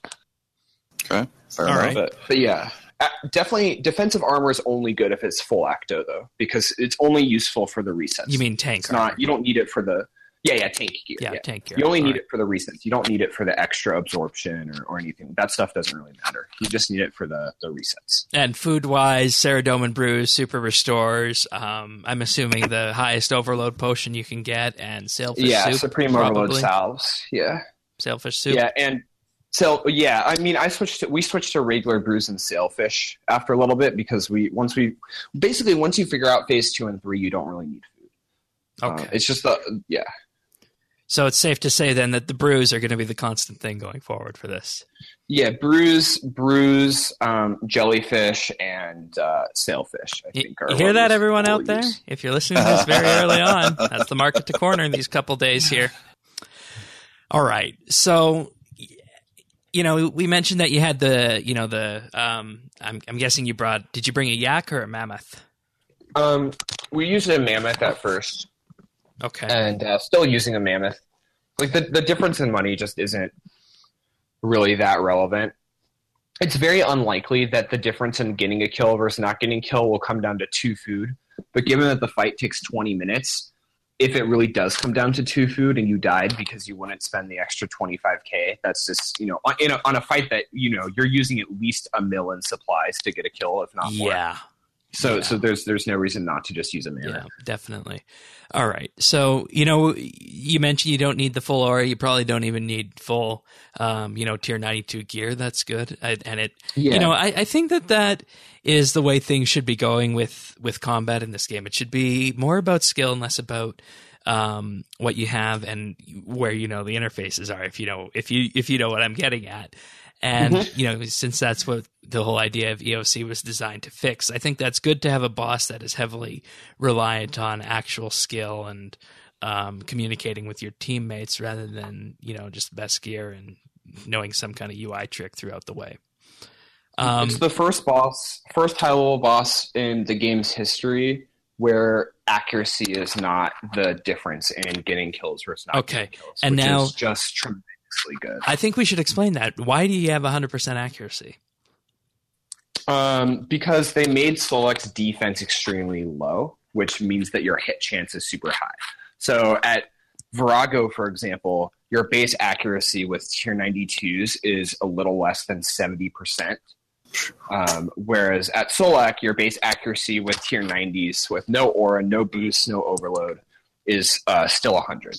Okay. Fair All enough. right. But, but yeah. Definitely, defensive armor is only good if it's full Acto, though, because it's only useful for the resets. You mean tank? It's not. You don't need it for the. Yeah, yeah, tank gear. Yeah, yeah. tank gear. You only All need right. it for the resets. You don't need it for the extra absorption or, or anything. That stuff doesn't really matter. You just need it for the, the resets. And food-wise, Ceridome and Brews, Super Restores. Um, I'm assuming the highest overload potion you can get, and Sailfish yeah, Soup. Yeah, Supreme probably. Overload salves. Yeah. Sailfish Soup. Yeah, and. So yeah, I mean, I switched. To, we switched to regular brews and sailfish after a little bit because we once we basically once you figure out phase two and three, you don't really need food. Okay, uh, it's just the yeah. So it's safe to say then that the brews are going to be the constant thing going forward for this. Yeah, brews, brews, um, jellyfish, and uh, sailfish, I think. You, are you hear what that, we'll- everyone we'll out there? use. If you're listening to this very early on, that's the market to corner in these couple days here. All right. So, you know, we mentioned that you had the, you know, the, um, I'm, I'm guessing you brought, did you bring a yak or a mammoth? Um, we used a mammoth at first, Okay. and uh, still using a mammoth. Like the the difference in money just isn't really that relevant. It's very unlikely that the difference in getting a kill versus not getting a kill will come down to two food. But given that the fight takes twenty minutes, if it really does come down to two food and you died because you wouldn't spend the extra twenty-five K, that's just, you know, on, in a, on a fight that, you know, you're using at least a mil in supplies to get a kill, if not more. Yeah. So Yeah. so there's there's no reason not to just use a mammoth. Yeah, definitely. All right. So, you know, you mentioned you don't need the full aura. You probably don't even need full, um, you know, tier ninety-two gear. That's good. I, and it, Yeah. you know, I, I think that that is the way things should be going with, with combat in this game. It should be more about skill and less about, um, what you have and where, you know, the interfaces are. If you know, if you, if you know what I'm getting at. And, Mm-hmm. you know, since that's what the whole idea of E O C was designed to fix, I think that's good to have a boss that is heavily reliant on actual skill and um, communicating with your teammates rather than, you know, just best gear and knowing some kind of U I trick throughout the way. Um, It's the first boss, first high level boss in the game's history where accuracy is not the difference in getting kills versus not Okay. getting kills. And which now- is just tremendously good. I think we should explain that. Why do you have one hundred percent accuracy? Um, because they made Solek's defense extremely low, which means that your hit chance is super high. So at Virago, for example, your base accuracy with tier ninety-twos is a little less than seventy percent. Um, whereas at Solak, your base accuracy with tier nineties, with no aura, no boost, no overload, is uh, still one hundred.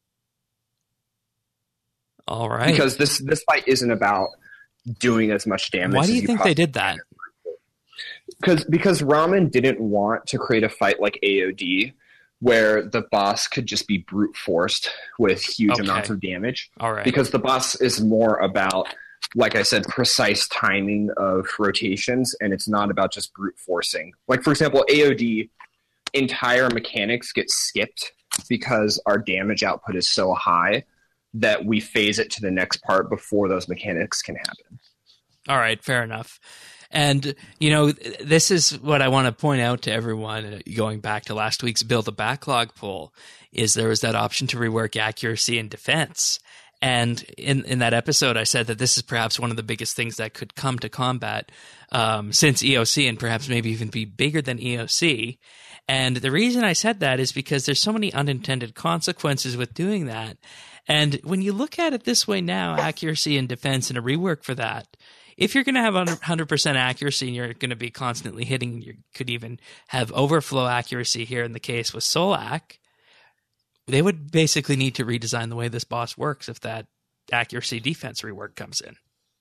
All right. Because this this fight isn't about doing as much damage. Why do as you think they possibly did that? Because because Ramen didn't want to create a fight like A O D where the boss could just be brute forced with huge Okay. amounts of damage. All right. Because the boss is more about, like I said, precise timing of rotations, and it's not about just brute forcing. Like, for example, A O D, entire mechanics get skipped because our damage output is so high that we phase it to the next part before those mechanics can happen. All right, fair enough. And, you know, this is what I want to point out to everyone, uh, going back to last week's Build a Backlog poll, is there was that option to rework accuracy and defense. And in, in that episode, I said that this is perhaps one of the biggest things that could come to combat um, since E O C, and perhaps maybe even be bigger than E O C. And the reason I said that is because there's so many unintended consequences with doing that. And when you look at it this way now, accuracy and defense and a rework for that, if you're going to have one hundred percent accuracy and you're going to be constantly hitting, you could even have overflow accuracy here in the case with Solak, they would basically need to redesign the way this boss works if that accuracy defense rework comes in.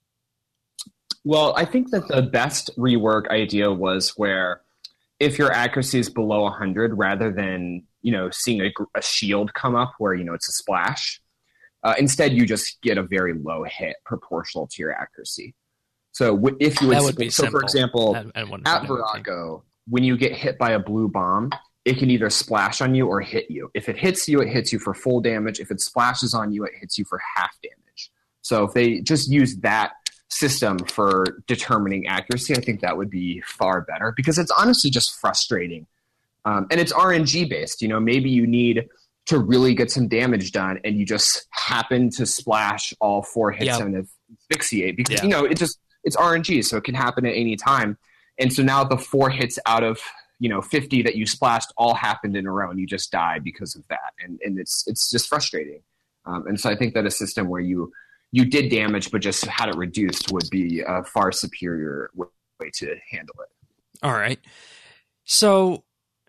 Well, I think that the best rework idea was where if your accuracy is below one hundred, rather than, you know, seeing a, a shield come up where, you know, it's a splash, uh, instead you just get a very low hit proportional to your accuracy. So w- if you would, That would be so simple. for example, That- that wouldn't at be anything. Virago, when you get hit by a blue bomb, it can either splash on you or hit you. If it hits you, it hits you for full damage. If it splashes on you, it hits you for half damage. So if they just use that system for determining accuracy, I think that would be far better, because it's honestly just frustrating. Um, and it's R N G based. You know, maybe you need to really get some damage done and you just happen to splash all four hits Yeah. and asphyxiate because, Yeah. you know, it just, it's R N G, so it can happen at any time. And so now the four hits out of, you know, fifty that you splashed all happened in a row and you just die because of that. And and it's it's just frustrating. Um, and so I think that a system where you you did damage but just had it reduced would be a far superior way to handle it. All right. So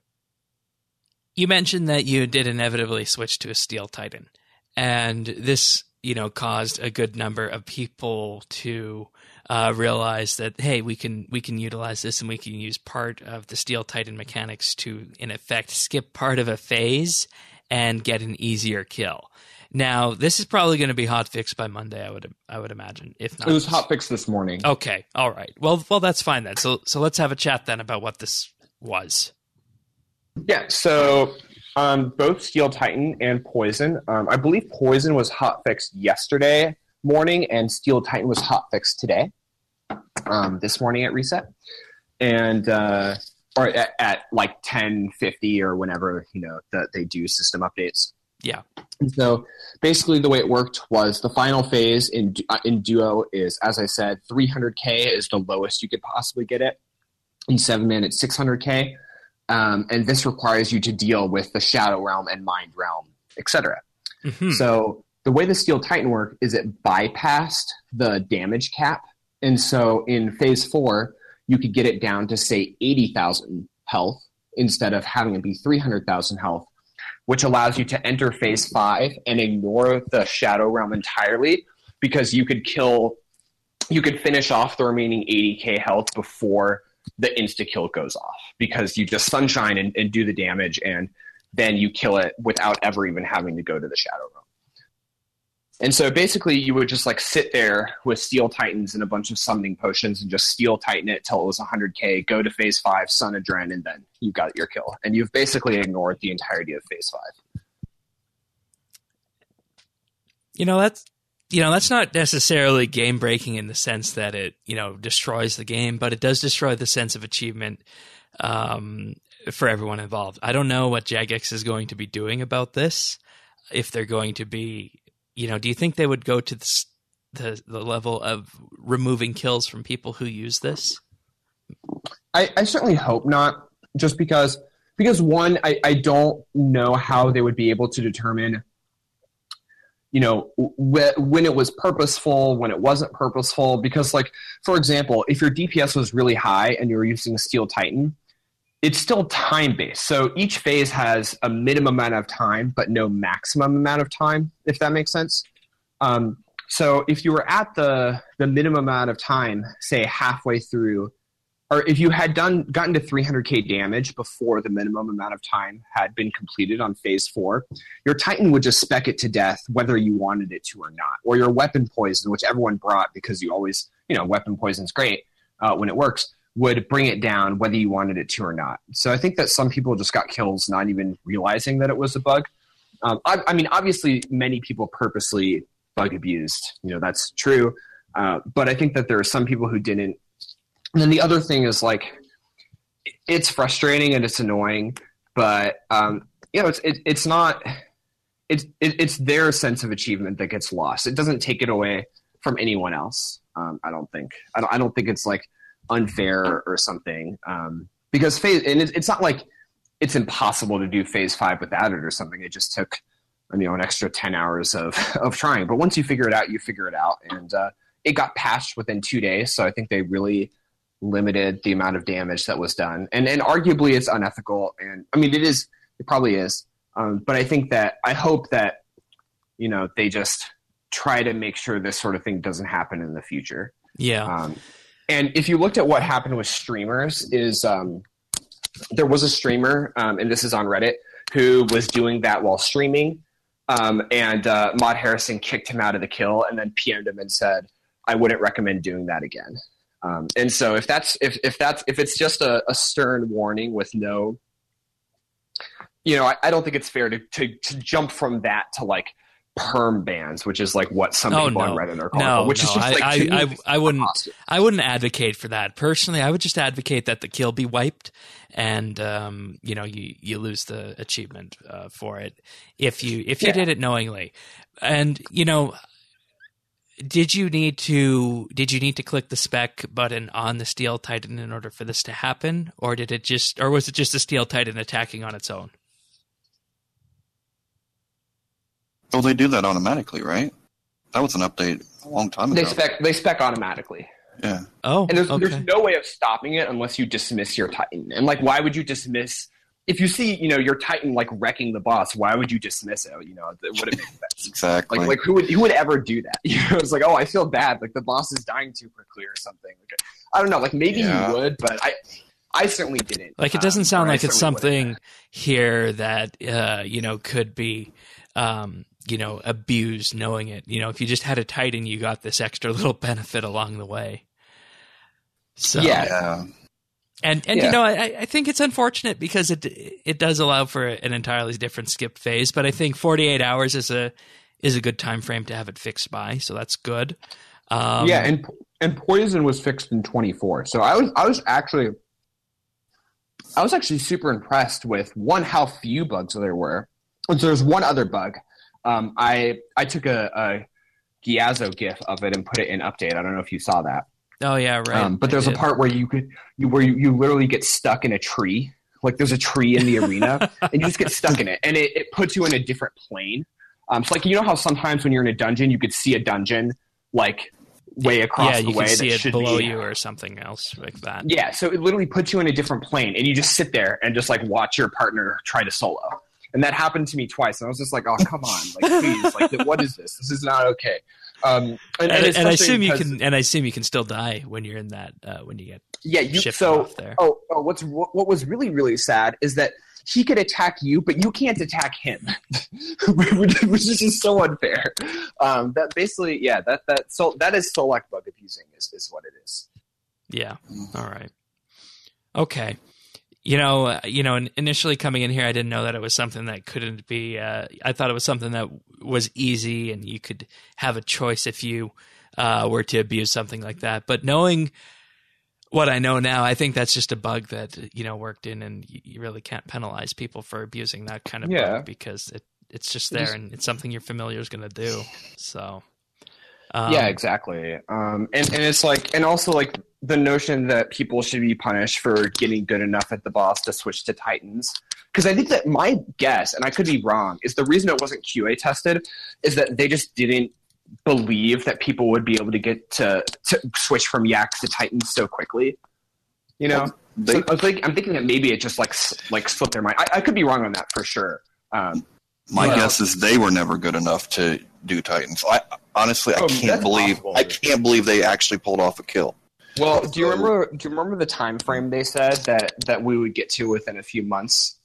you mentioned that you did inevitably switch to a Steel Titan, and this, you know, caused a good number of people to uh, realize that, hey, we can we can utilize this and we can use part of the Steel Titan mechanics to, in effect, skip part of a phase and get an easier kill. Now, this is probably going to be hotfixed by Monday, I would I would imagine. If not, It was hotfixed this morning. Okay, all right. Well, well, that's fine then. So, so let's have a chat then about what this was. Yeah, so um, both Steel Titan and Poison. Um, I believe Poison was hotfixed yesterday morning, and Steel Titan was hotfixed today, um, this morning at reset, and uh, or at, at like ten fifty or whenever you know that they do system updates. Yeah. And so basically the way it worked was the final phase in uh, in Duo is, as I said, three hundred K is the lowest you could possibly get it. In seven man, it's six hundred K. Um, and this requires you to deal with the Shadow Realm and Mind Realm, et cetera. Mm-hmm. So the way the Steel Titan worked is it bypassed the damage cap. And so in phase four, you could get it down to, say, eighty thousand health instead of having it be three hundred thousand health, which allows you to enter phase five and ignore the Shadow Realm entirely, because you could kill, you could finish off the remaining eighty K health before the insta-kill goes off, because you just sunshine and, and do the damage, and then you kill it without ever even having to go to the Shadow Realm. And so basically you would just like sit there with Steel Titans and a bunch of summoning potions and just Steel Titan it till it was one hundred K, go to phase five, Sun Adren, and then you got your kill. And you've basically ignored the entirety of phase five. You know, that's you know, that's not necessarily game breaking in the sense that it, you know, destroys the game, but it does destroy the sense of achievement um, for everyone involved. I don't know what Jagex is going to be doing about this. If they're going to be, you know, do you think they would go to the, the, the level of removing kills from people who use this? I, I certainly hope not, just because, because one, I, I don't know how they would be able to determine, you know, wh- when it was purposeful, when it wasn't purposeful. Because, like, for example, if your D P S was really high and you were using a Steel Titan, it's still time-based. So each phase has a minimum amount of time, but no maximum amount of time, if that makes sense. Um, so if you were at the, the minimum amount of time, say halfway through, or if you had done gotten to three hundred K damage before the minimum amount of time had been completed on phase four, your Titan would just spec it to death whether you wanted it to or not. Or your weapon poison, which everyone brought because you always, you know, weapon poison's great uh, when it works, would bring it down whether you wanted it to or not. So I think that some people just got kills not even realizing that it was a bug. Um, I, I mean, obviously many people purposely bug abused. You know, that's true. Uh, but I think that there are some people who didn't. And then the other thing is, like, it's frustrating and it's annoying, but um, you know, it's it, it's not it's it, it's their sense of achievement that gets lost. It doesn't take it away from anyone else. Um, I don't think. I don't. I don't think it's like unfair or, or something. Um, because phase and it, it's not like it's impossible to do phase five without it or something. It just took, you know, an extra ten hours of of trying. But once you figure it out, you figure it out, and uh, it got patched within two days. So I think they really limited the amount of damage that was done, and and arguably it's unethical, and I mean it is, it probably is, um, but I think that I hope that, you know, they just try to make sure this sort of thing doesn't happen in the future. Yeah. Um, and if you looked at what happened with streamers, is um, there was a streamer, um, and this is on Reddit, who was doing that while streaming, um, and uh, Mod Harrison kicked him out of the kill, and then P M'd him and said, "I wouldn't recommend doing that again." Um, and so if that's if, if that's if it's just a, a stern warning with no, you know, I, I don't think it's fair to, to to jump from that to like perm bans, which is like what some oh, people no. on Reddit are calling. No, for, which no, is just I, like I, I, I wouldn't impossible. I wouldn't advocate for that personally. I would just advocate that the kill be wiped, and um, you know, you you lose the achievement uh, for it if you if you Yeah. did it knowingly, and you know. Did you need to did you need to click the spec button on the Steel Titan in order for this to happen, or did it just or was it just a Steel Titan attacking on its own? Oh, they do that automatically, right? That was an update a long time ago. They spec they spec automatically. Yeah. Oh, And there's okay. there's no way of stopping it unless you dismiss your Titan. And like, why would you dismiss? If you see, you know, your Titan like wrecking the boss, why would you dismiss it? You know, it wouldn't make sense. Exactly. Like, like who would who would ever do that? You know, it's like, oh, I feel bad. Like the boss is dying too quickly or something. Like, I don't know. Like maybe Yeah. you would, but I, I certainly didn't. Like, it doesn't sound um, like it's something here that, uh, you know, could be, um, you know, abused knowing it. You know, if you just had a Titan, you got this extra little benefit along the way. So, Yeah. Yeah. And, and Yeah. you know, I, I think it's unfortunate because it it does allow for an entirely different skip phase. But I think forty-eight hours is a is a good time frame to have it fixed by. So that's good. Um, yeah, and and poison was fixed in twenty-four. So I was I was actually I was actually super impressed with one how few bugs there were. And so there's one other bug. Um, I I took a, a Giazzo GIF of it and put it in update. I don't know if you saw that. Oh yeah, right. Um, but I there's a did. part where you could you where you, you literally get stuck in a tree. Like there's a tree in the arena, and you just get stuck in it, and it, it puts you in a different plane. Um, so like you know how sometimes when you're in a dungeon, you could see a dungeon like way across yeah, the you way can see that it should below be. you or something else like that. Yeah, so it literally puts you in a different plane, and you just sit there and just like watch your partner try to solo. And that happened to me twice, and I was just like, "Oh, come on, like please, like what is this? This is not okay." Um, and, And, and and I especially assume you because- can, and I assume you can still die when you're in that uh, when you get Yeah, you shipped so off there. oh, oh what's what, what was really really sad is that he could attack you, but you can't attack him, which is just so unfair. Um, that basically, yeah, that that so that is select bug abusing is, is what it is. Yeah. All right. Okay. You know, uh, you know, in- initially coming in here, I didn't know that it was something that couldn't be. Uh, I thought it was something that was easy and you could have a choice if you uh, were to abuse something like that. But knowing what I know now, I think that's just a bug that you know worked in, and you, you really can't penalize people for abusing that kind of Yeah. bug because it it's just It there just- and it's something your familiar is going to do. So. Um, yeah, exactly. Um, and and it's like, and also like the notion that people should be punished for getting good enough at the boss to switch to Titans. Because I think that my guess, and I could be wrong, is the reason it wasn't Q A tested is that they just didn't believe that people would be able to get to, to switch from Yaks to Titans so quickly. You know, They, so I was like, I'm thinking that maybe it just like s- like slipped their mind. I, I could be wrong on that for sure. Um, my well- guess is they were never good enough to do Titans. I honestly, I Oh, can't that's believe possible. I can't believe they actually pulled off a kill. well, do you remember? Do you remember the time frame they said that that we would get to within a few months?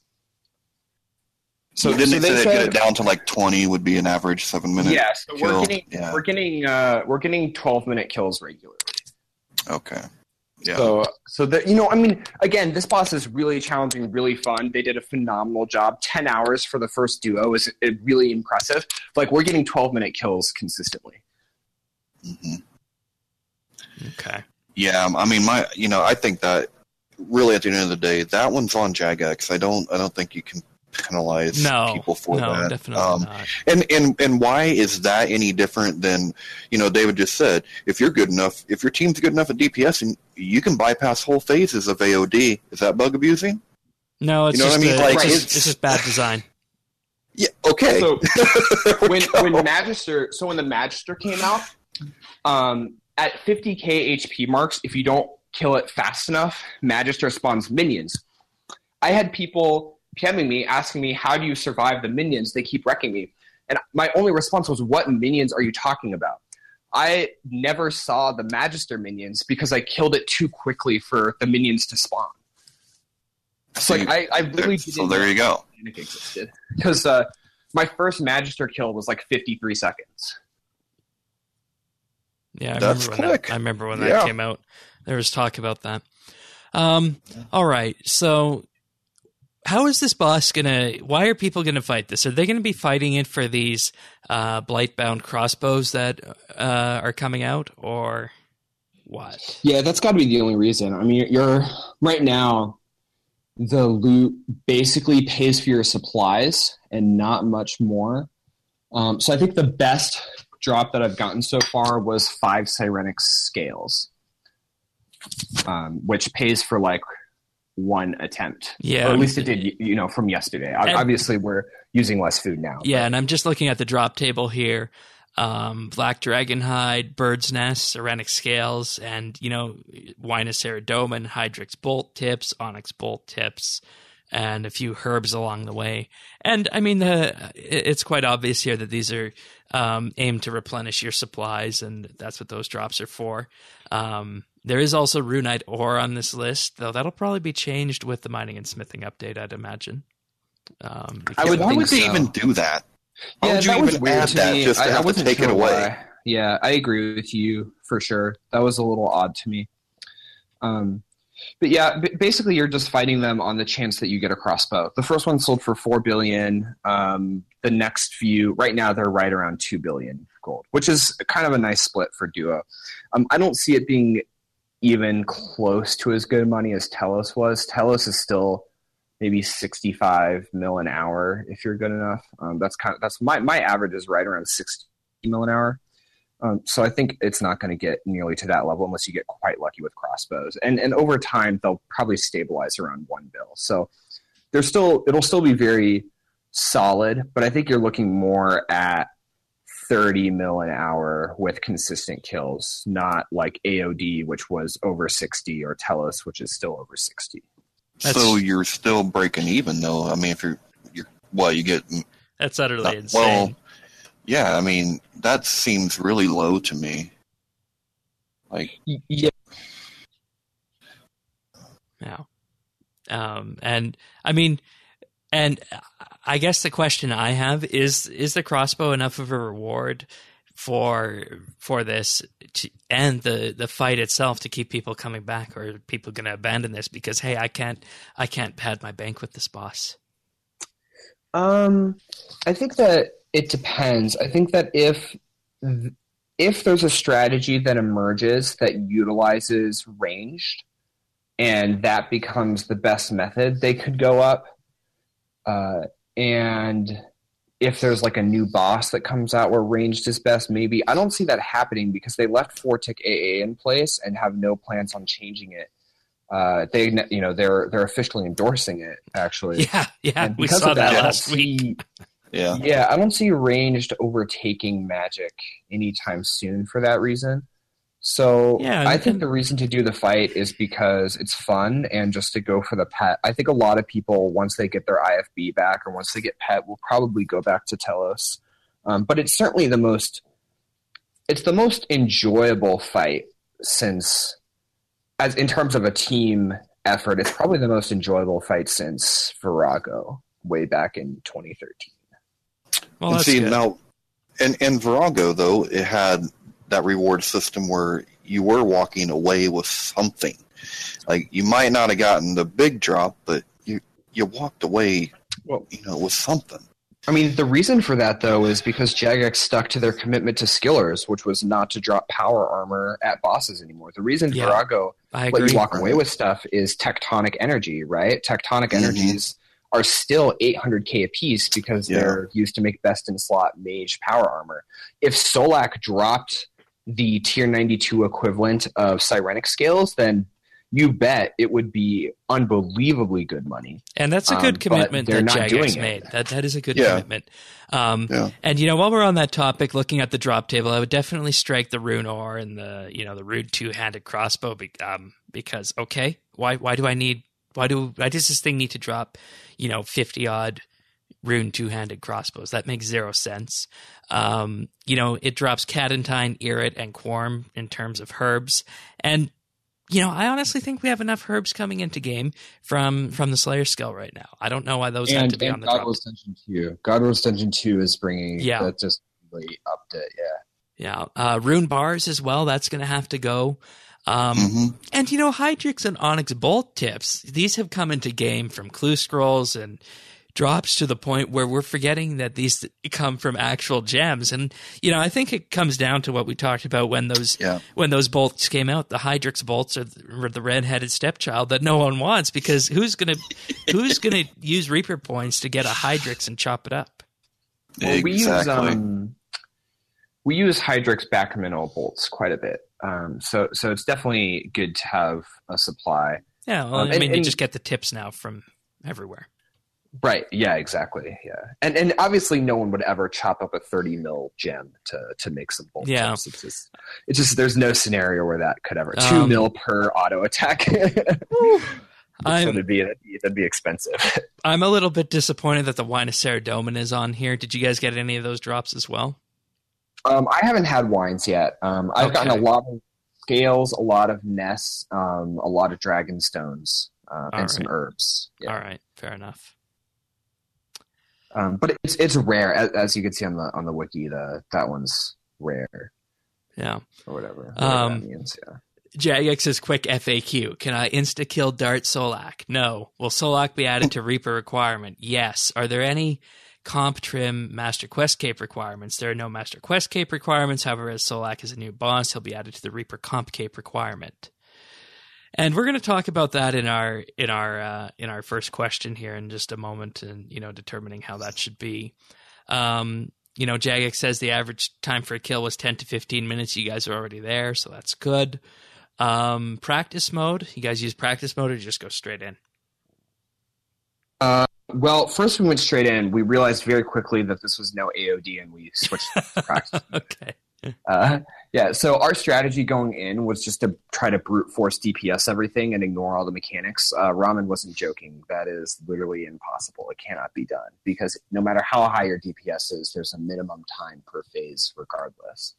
So didn't they say they'd get it down to like twenty would be an average seven minute? Yeah, so kill? we're getting Yeah. we're getting uh, we're getting twelve minute kills regularly. Okay. Yeah. So so that you know, I mean, again, this boss is really challenging, really fun. They did a phenomenal job. Ten hours for the first duo is uh, really impressive. Like we're getting twelve minute kills consistently. hmm Okay. Yeah. I mean, my you know, I think that really at the end of the day, that one's on Jagex. I don't I don't think you can penalize No. people for no, that. definitely Um, not. And, and and why is that any different than, you know, David just said, if you're good enough, if your team's good enough at D P S, and you can bypass whole phases of A O D, is that bug abusing? No, it's You know just what I mean? a- Like, it's, just, it's- it's just bad design. Yeah, okay. So There we when go. when Magister so when the Magister came out, um, at fifty K H P marks, if you don't kill it fast enough, Magister spawns minions. I had people PMing me asking me, how do you survive the minions? They keep wrecking me. And my only response was, what minions are you talking about? I never saw the Magister minions because I killed it too quickly for the minions to spawn. So like, I, I really didn't so there you go. Panic existed. Because uh, my first Magister kill was like fifty-three seconds. Yeah, I That's remember when quick. that, I remember when Yeah. that came out. There was talk about that. Um, all right, so how is this boss gonna? Why are people gonna fight this? Are they gonna be fighting it for these uh, blight-bound crossbows that uh, are coming out, or what? Yeah, that's got to be the only reason. I mean, you're right now. The loot basically pays for your supplies and not much more. Um, so I think the best drop that I've gotten so far was five Cyrenix scales, um, which pays for like one attempt. Yeah, Or at least it did, you know, from yesterday. And- Obviously, we're using less food now. Yeah, and I'm just looking at the drop table here. Um, Black Dragon Hide, Bird's Nest, Serenic Scales, and, you know, Winus Aerodoman, Hydrix Bolt Tips, Onyx Bolt Tips, and a few herbs along the way. And I mean, the it's quite obvious here that these are um, aimed to replenish your supplies, and that's what those drops are for. Um, there is also runite ore on this list, though that'll probably be changed with the mining and smithing update, I'd imagine. Um, I would, why would they so. even do that? Why Yeah, would you that was even weird add to that me. just to I, I have to wasn't take sure it away? why. Yeah, I agree with you for sure. That was a little odd to me. Um, but yeah, b- basically you're just fighting them on the chance that you get a crossbow. The first one sold for four billion. Um, the next few, right now, they're right around two billion gold, which is kind of a nice split for Duo. Um, I don't see it being even close to as good money as Telos was. Telos is still maybe sixty-five mil an hour if you're good enough. Um, that's kind of that's my my average is right around sixty mil an hour. Um, so I think it's not going to get nearly to that level unless you get quite lucky with crossbows. And and over time they'll probably stabilize around one bill. So there's still it'll still be very solid, but I think you're looking more at thirty mil an hour with consistent kills, not like A O D, which was over sixty, or Telos, which is still over sixty. That's- So you're still breaking even, though. I mean, if you're, you're well, you get That's utterly uh, insane. well, yeah. I mean, that seems really low to me. Like, Yeah. Yeah. Um, and I mean, and I guess the question I have is, is the crossbow enough of a reward for, for this to, and the, the fight itself to keep people coming back, or are people going to abandon this because, hey, I can't, I can't pad my bank with this boss? Um, I think that it depends. I think that if if there's a strategy that emerges that utilizes ranged, and that becomes the best method, they could go up. Uh, and if there's like a new boss that comes out where ranged is best, maybe. I don't see that happening because they left four tick A A in place and have no plans on changing it. Uh, they, you know, they're they're officially endorsing it, actually. Yeah, yeah, And we because saw of that I don't last week. see- yeah. Yeah, I don't see ranged overtaking magic anytime soon for that reason. So Yeah, I and- think the reason to do the fight is because it's fun and just to go for the pet. I think a lot of people, once they get their I F B back or once they get pet, will probably go back to Telos. Um, but it's certainly the most, it's the most enjoyable fight since, as in terms of a team effort, it's probably the most enjoyable fight since Virago way back in twenty thirteen. Well, and that's see good. now, in in Virago though, it had that reward system where you were walking away with something. Like you might not have gotten the big drop, but you you walked away, Well, you know, with something. I mean, the reason for that, though, is because Jagex stuck to their commitment to skillers, which was not to drop power armor at bosses anymore. The reason Yeah, Virago I let agree. you walk away with stuff is tectonic energy, right? Tectonic Mhm. energies are still eight hundred K a piece because Yeah. they're used to make best in slot mage power armor. If Solak dropped the tier ninety-two equivalent of Sirenic scales, then you bet it would be unbelievably good money. And that's a Um, good but commitment they're that not doing Jagex it. made. That that is a good Yeah. commitment. Um, Yeah. And you know, while we're on that topic, looking at the drop table, I would definitely strike the rune ore and the you know the rune two handed crossbow. Be, um, because okay, why why do I need why do why does this thing need to drop you know fifty odd rune two handed crossbows? That makes zero sense. Um, you know, it drops Cadentine, Irrit, and Quarm in terms of herbs, and you know, I honestly think we have enough herbs coming into game from from the Slayer skill right now. I don't know why those had and, to be and on the God drop. Will Ascension two. God Will Ascension two is bringing Yeah. that just really upped it. Yeah. Yeah, uh, rune bars as well. That's going to have to go. Um, hmm And you know, Hydrix and Onyx bolt tips. These have come into game from clue scrolls and drops to the point where we're forgetting that these come from actual gems. And you know, I think it comes down to what we talked about when those Yeah. when those bolts came out. The Hydrix bolts are the, are the red-headed stepchild that no one wants because who's gonna who's gonna use Reaper points to get a Hydrix and chop it up? Well, we use Exactly. um, we use Hydrix back mineral bolts quite a bit. Um, so so it's definitely good to have a supply. Yeah, well, Um, I and- mean, you and- just get the tips now from everywhere. Right. Yeah, exactly. Yeah. And and obviously no one would ever chop up a thirty mil gem to, to make some bolt Yeah. tips. It's just, it's just there's no scenario where that could ever two Um, mil per auto attack. I'm, so that'd be, that'd be that'd be expensive. I'm a little bit disappointed that the Wine of Saradomin is on here. Did you guys get any of those drops as well? Um, I haven't had wines yet. Um, I've Okay. gotten a lot of scales, a lot of nests, um, a lot of dragon stones, uh, and All some right. herbs. Yeah. All right, fair enough. Um, but it's it's rare, as, as you can see on the on the wiki. The that one's rare Yeah. or whatever. whatever Um, that means. Yeah. Jagex's quick F A Q. Can I insta-kill Dart Solak? No. Will Solak be added to Reaper requirement? Yes. Are there any comp trim Master Quest Cape requirements? There are no Master Quest Cape requirements. However, as Solak is a new boss, he'll be added to the Reaper comp cape requirement. And we're going to talk about that in our in our uh, in our first question here in just a moment, and you know, determining how that should be. Um, you know, Jagex says the average time for a kill was ten to fifteen minutes. You guys are already there, so that's good. Um, practice mode. You guys use practice mode, or you just go straight in? Uh, well, first we went straight in. We realized very quickly that this was no A O D, and we switched to practice. Okay. Uh, yeah, so our strategy going in was just to try to brute force D P S everything and ignore all the mechanics. Uh, Ramen wasn't joking. That is literally impossible. It cannot be done because no matter how high your D P S is, there's a minimum time per phase regardless.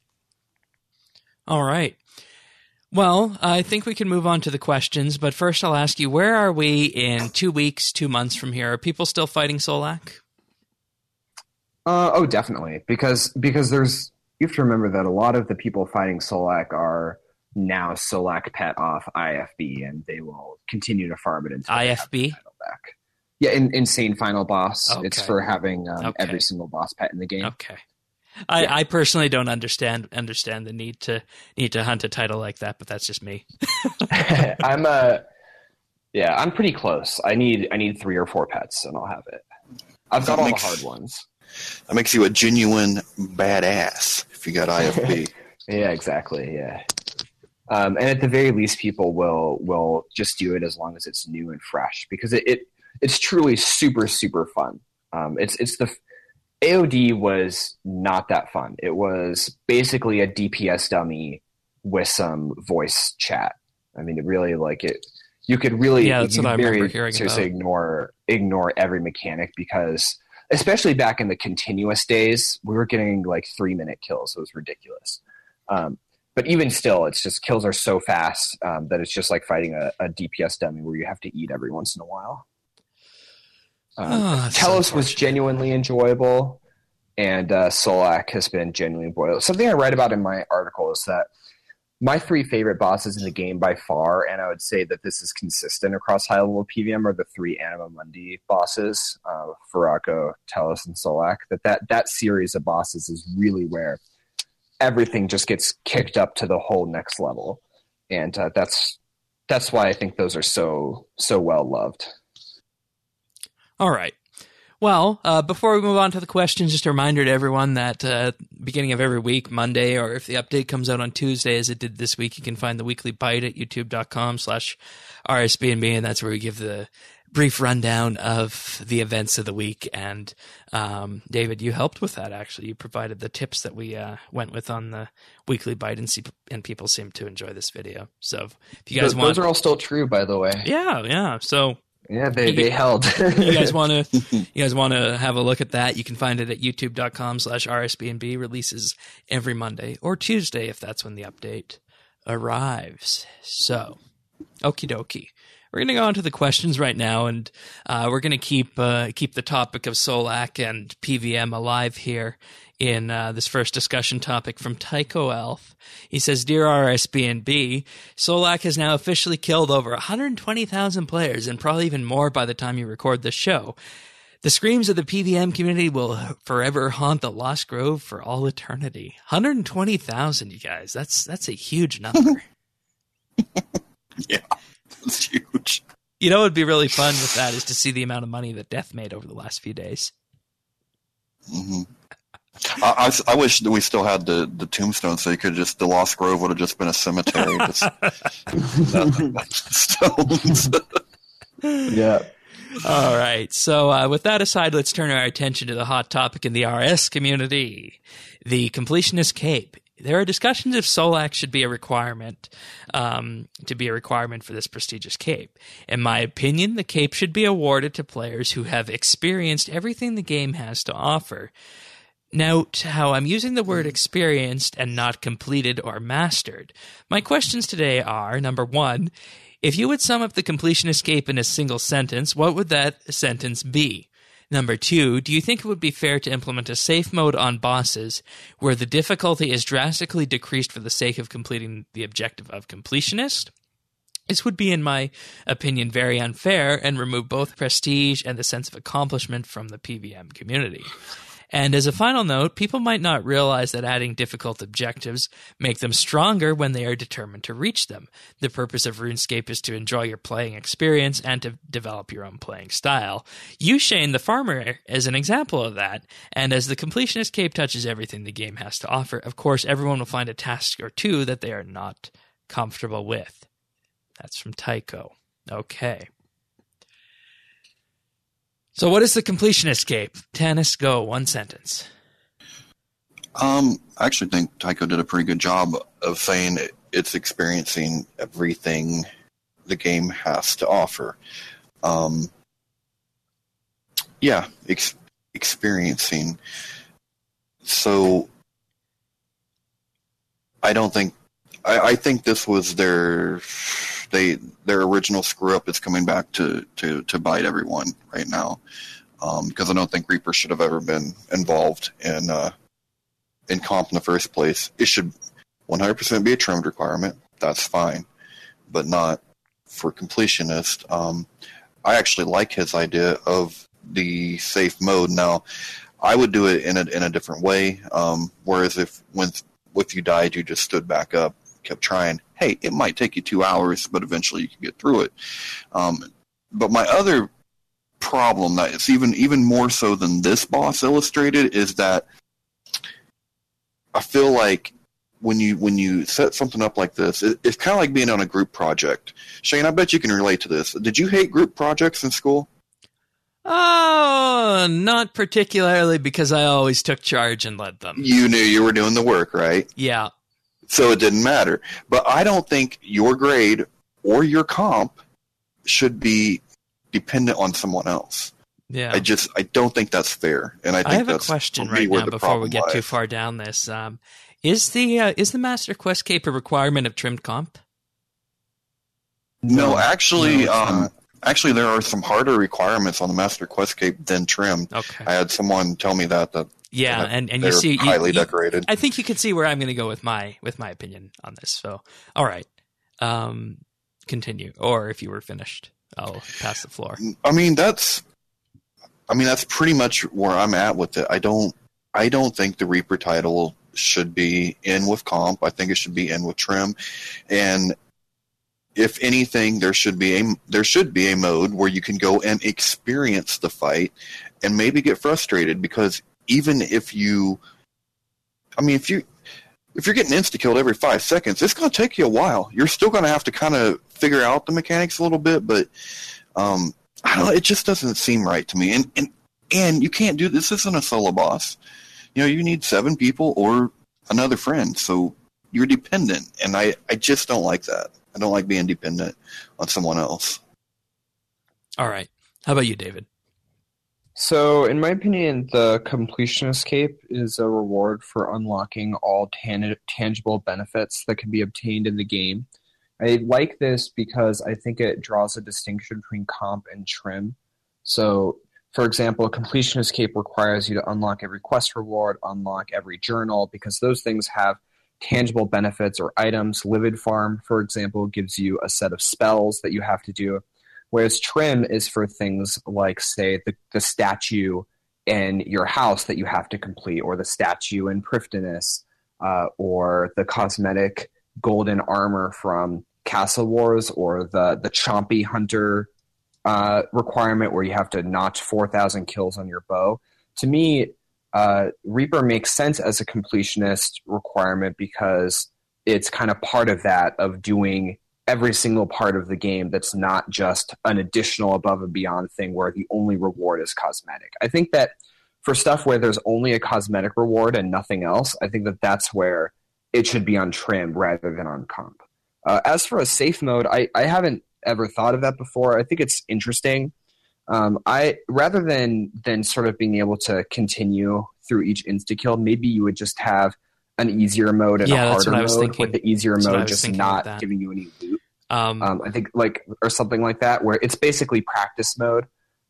All right. Well, I think we can move on to the questions, but first I'll ask you, where are we in two weeks, two months from here? Are people still fighting Solak? Uh, oh, definitely. Because because there's you have to remember that a lot of the people fighting Solak are now Solak pet off I F B, and they will continue to farm it until I they F have B? the title back. Yeah, in, insane final boss. Okay. It's for having um, Okay. every single boss pet in the game. Okay. I, Yeah. I personally don't understand understand the need to need to hunt a title like that, but that's just me. I'm a yeah, I'm pretty close. I need I need three or four pets, and I'll have it. I've got That all makes- the hard ones. That makes you a genuine badass if you got I F B. Yeah, exactly. Yeah. Um, and at the very least, people will will just do it as long as it's new and fresh, because it, it it's truly super super fun. Um, it's it's the A O D was not that fun. It was basically a D P S dummy with some voice chat. I mean, it really like it. You could really Yeah, that's you what I could remember very hearing seriously about. ignore ignore every mechanic, because especially back in the continuous days, we were getting like three minute kills. It was ridiculous. Um, but even still, it's just kills are so fast um, that it's just like fighting a, a D P S dummy where you have to eat every once in a while. Um, Oh, that's Telos was unfortunate. genuinely enjoyable, and uh, Solak has been genuinely enjoyable. Something I write about in my article is that my three favorite bosses in the game by far, and I would say that this is consistent across high-level P V M, are the three Anima Mundi bosses, uh, Furako, Telos, and Solak. That, that that series of bosses is really where everything just gets kicked up to the whole next level, and uh, that's that's why I think those are so so well loved. All right. Well, uh, before we move on to the questions, just a reminder to everyone that uh, beginning of every week, Monday, or if the update comes out on Tuesday, as it did this week, you can find the weekly bite at youtube.com slash RSBNB, and that's where we give the brief rundown of the events of the week. And um, David, you helped with that, actually. You provided the tips that we uh, went with on the weekly bite, and, see, and people seem to enjoy this video. So if you guys Those, want... those are all still true, by the way. Yeah, yeah. So... Yeah, they, You- they held. you guys want to you guys want to have a look at that, you can find it at youtube.com slash rsbnb. Releases every Monday or Tuesday if that's when the update arrives. So okie dokie, we're going to go on to the questions right now, and uh, we're going to keep uh, keep the topic of Solak and P V M alive here in uh, this first discussion topic from Tycho Elf. He says, Dear R S B N B, Solak has now officially killed over one hundred twenty thousand players, and probably even more by the time you record this show. The screams of the P V M community will forever haunt the Lost Grove for all eternity. one hundred twenty thousand, you guys. That's that's a huge number. Yeah, it's huge. You know what would be really fun with that is to see the amount of money that Death made over the last few days. hmm I, I, I wish that we still had the, the tombstone, so you could just the Lost Grove would have just been a cemetery, just nothing but stones. Yeah. All right. So uh, with that aside, let's turn our attention to the hot topic in the R S community. The Completionist Cape There are discussions if Solak should be a requirement, um, to be a requirement for this prestigious cape. In my opinion, the cape should be awarded to players who have experienced everything the game has to offer. Note how I'm using the word experienced and not completed or mastered. My questions today are, number one, if you would sum up the completionist cape in a single sentence, what would that sentence be? Number two, do you think it would be fair to implement a safe mode on bosses where the difficulty is drastically decreased for the sake of completing the objective of completionist? This would be, in my opinion, very unfair and remove both prestige and the sense of accomplishment from the P V M community. And as a final note, people might not realize that adding difficult objectives make them stronger when they are determined to reach them. The purpose of RuneScape is to enjoy your playing experience and to develop your own playing style. You, Shane the Farmer, is an example of that, and as the completionist cape touches everything the game has to offer, of course everyone will find a task or two that they are not comfortable with. That's from Tycho. Okay. So what is the completionist cape? Tanis, go. One sentence. Um, I actually think Tycho did a pretty good job of saying it, it's experiencing everything the game has to offer. Um, yeah, ex- experiencing. So I don't think I, I think this was their they their original screw up is coming back to, to, to bite everyone right now. Um, because I don't think Reaper should have ever been involved in uh, in comp in the first place. It should one hundred percent be a trimmed requirement. That's fine, but not for completionist. Um, I actually like his idea of the safe mode. Now, I would do it in a in a different way. Um, whereas if when if you died, you just stood back up, kept trying. Hey, it might take you two hours, but eventually you can get through it. Um, but my other problem that it's even even more so than this boss illustrated is that I feel like when you when you set something up like this, it, it's kind of like being on a group project. Shane, I bet you can relate to this. Did you hate group projects in school? Oh, not particularly, because I always took charge and led them. You knew you were doing the work, right? Yeah. So it didn't matter. But I don't think your grade or your comp should be dependent on someone else. Yeah. I just I don't think that's fair. And I think I have that's a question for me right where now the before we problem get lies. too far down this. Um, is the uh, is the Master Quest cape a requirement of trimmed comp? No, actually, No, it's um, not. actually, there are some harder requirements on the Master Quest cape than trimmed. Okay. I had someone tell me that that Yeah, that and, and you they're see, you, highly you- decorated. I think you can see where I'm going to go with my with my opinion on this. So, all right, um, continue. Or if you were finished, I'll pass the floor. I mean, that's, I mean, that's pretty much where I'm at with it. I don't, I don't think the Reaper title should be in with comp. I think it should be in with trim, and if anything, there should be a there should be a mode where you can go and experience the fight, and maybe get frustrated because even if you, I mean, if you if you're getting insta killed every five seconds, it's going to take you a while. You're still going to have to kind of figure out the mechanics a little bit, but um, I don't know. It just doesn't seem right to me. And and and you can't do this. Isn't a solo boss. You know, you need seven people or another friend, so you're dependent, and I I just don't like that. I don't like being dependent on someone else. All right, how about you, David? So, in my opinion, the completionist cape is a reward for unlocking all tan- tangible benefits that can be obtained in the game. I like this because I think it draws a distinction between comp and trim. So, for example, a completionist cape requires you to unlock every quest reward, unlock every journal, because those things have tangible benefits or items. Livid Farm, for example, gives you a set of spells that you have to do. Whereas trim is for things like, say, the, the statue in your house that you have to complete, or the statue in Prifddinas, uh, or the cosmetic golden armor from Castle Wars, or the, the Chompy Hunter uh, requirement where you have to notch four thousand kills on your bow. To me, uh, Reaper makes sense as a completionist requirement because it's kind of part of that, of doing every single part of the game that's not just an additional above and beyond thing where the only reward is cosmetic. I think that for stuff where there's only a cosmetic reward and nothing else, I think that that's where it should be on trim rather than on comp. Uh, as for a safe mode, I, I haven't ever thought of that before. I think it's interesting. Um, I rather than than sort of being able to continue through each insta kill, maybe you would just have an easier mode and Yeah, a that's harder what I was mode, thinking. with the easier That's what I mode was just thinking of not that. giving you any loot. Um, Um, I think like or something like that, where it's basically practice mode,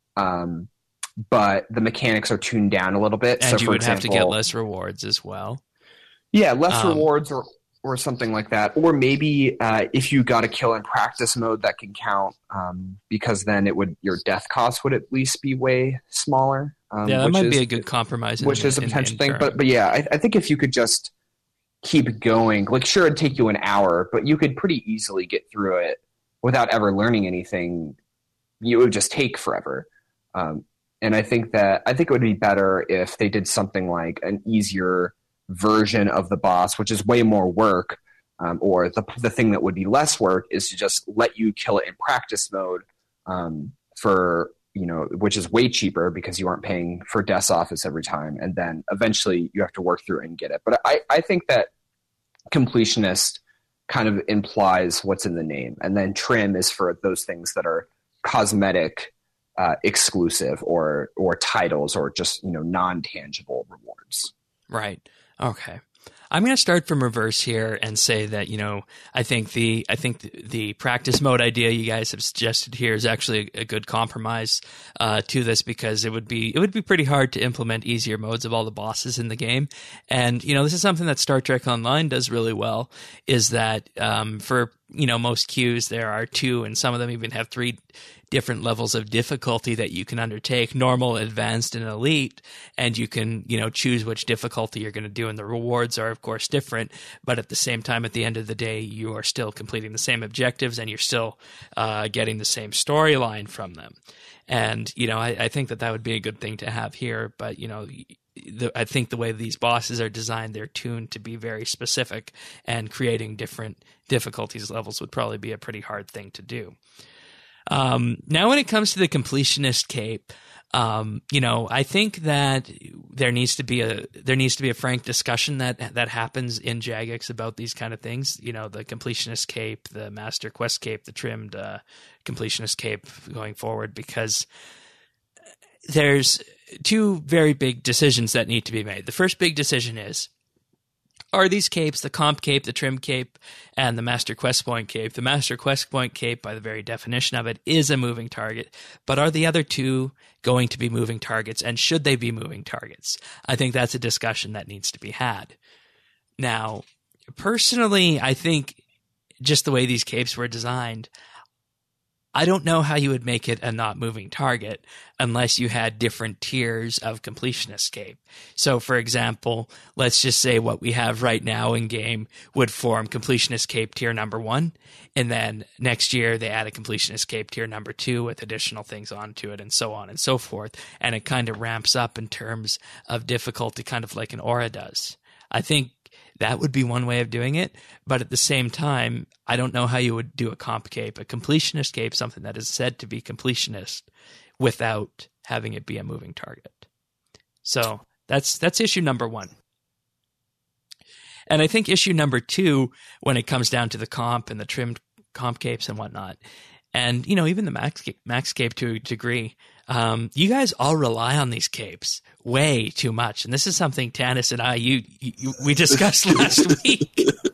um, but the mechanics are tuned down a little bit. and so you for would example, have to get less rewards as well. yeah, less Um, rewards or or something like that. Or maybe uh, if you got a kill in practice mode, that can count, um, because then it would your death cost would at least be way smaller. Um, Yeah, that which might is, be a good compromise. which in, is a in- potential in thing. turn. But but yeah, I, I think if you could just keep going, like sure, it'd take you an hour, but you could pretty easily get through it without ever learning anything. It would just take forever. Um, and I think that I think it would be better if they did something like an easier version of the boss, which is way more work. Um, or the the thing that would be less work is to just let you kill it in practice mode, um, for you know, which is way cheaper because you aren't paying for death's office every time, and then eventually you have to work through it and get it. But I, I think that completionist kind of implies what's in the name, and then trim is for those things that are cosmetic, uh, exclusive, or or titles, or just you know non tangible rewards. Right. Okay. I'm going to start from reverse here and say that, you know, I think the I think the, the practice mode idea you guys have suggested here is actually a, a good compromise uh, to this, because it would be it would be pretty hard to implement easier modes of all the bosses in the game. And, you know, this is something that Star Trek Online does really well, is that um, for, you know, most queues there are two, and some of them even have three different levels of difficulty that you can undertake: normal, advanced, and elite. And you can, you know, choose which difficulty you're going to do. And the rewards are, of course, different. But at the same time, at the end of the day, you are still completing the same objectives, and you're still uh, getting the same storyline from them. And, you know, I, I think that that would be a good thing to have here. But, you know, the, I think the way these bosses are designed, they're tuned to be very specific, and creating different difficulties levels would probably be a pretty hard thing to do. Um, now, when it comes to the completionist cape, um, you know, I think that there needs to be a there needs to be a frank discussion that that happens in Jagex about these kind of things. You know, the completionist cape, the master quest cape, the trimmed uh, completionist cape going forward, because there's two very big decisions that need to be made. The first big decision is, are these capes, the comp cape, the trim cape, and the master quest point cape? The master quest point cape, by the very definition of it, is a moving target. But are the other two going to be moving targets, and should they be moving targets? I think that's a discussion that needs to be had. Now, personally, I think just the way these capes were designed, I don't know how you would make it a not moving target unless you had different tiers of completionist cape. So, for example, let's just say what we have right now in game would form completionist cape tier number one, and then next year they add a completionist cape tier number two with additional things onto it, and so on and so forth. And it kind of ramps up in terms of difficulty, kind of like an aura does. I think that would be one way of doing it. But at the same time, I don't know how you would do a comp cape, a completionist cape, something that is said to be completionist, without having it be a moving target. So that's that's issue number one. And I think issue number two, when it comes down to the comp and the trimmed comp capes and whatnot, and, you know, even the max cape, max cape to a degree, um, you guys all rely on these capes way too much. And this is something Tanis and I, you, you we discussed last week.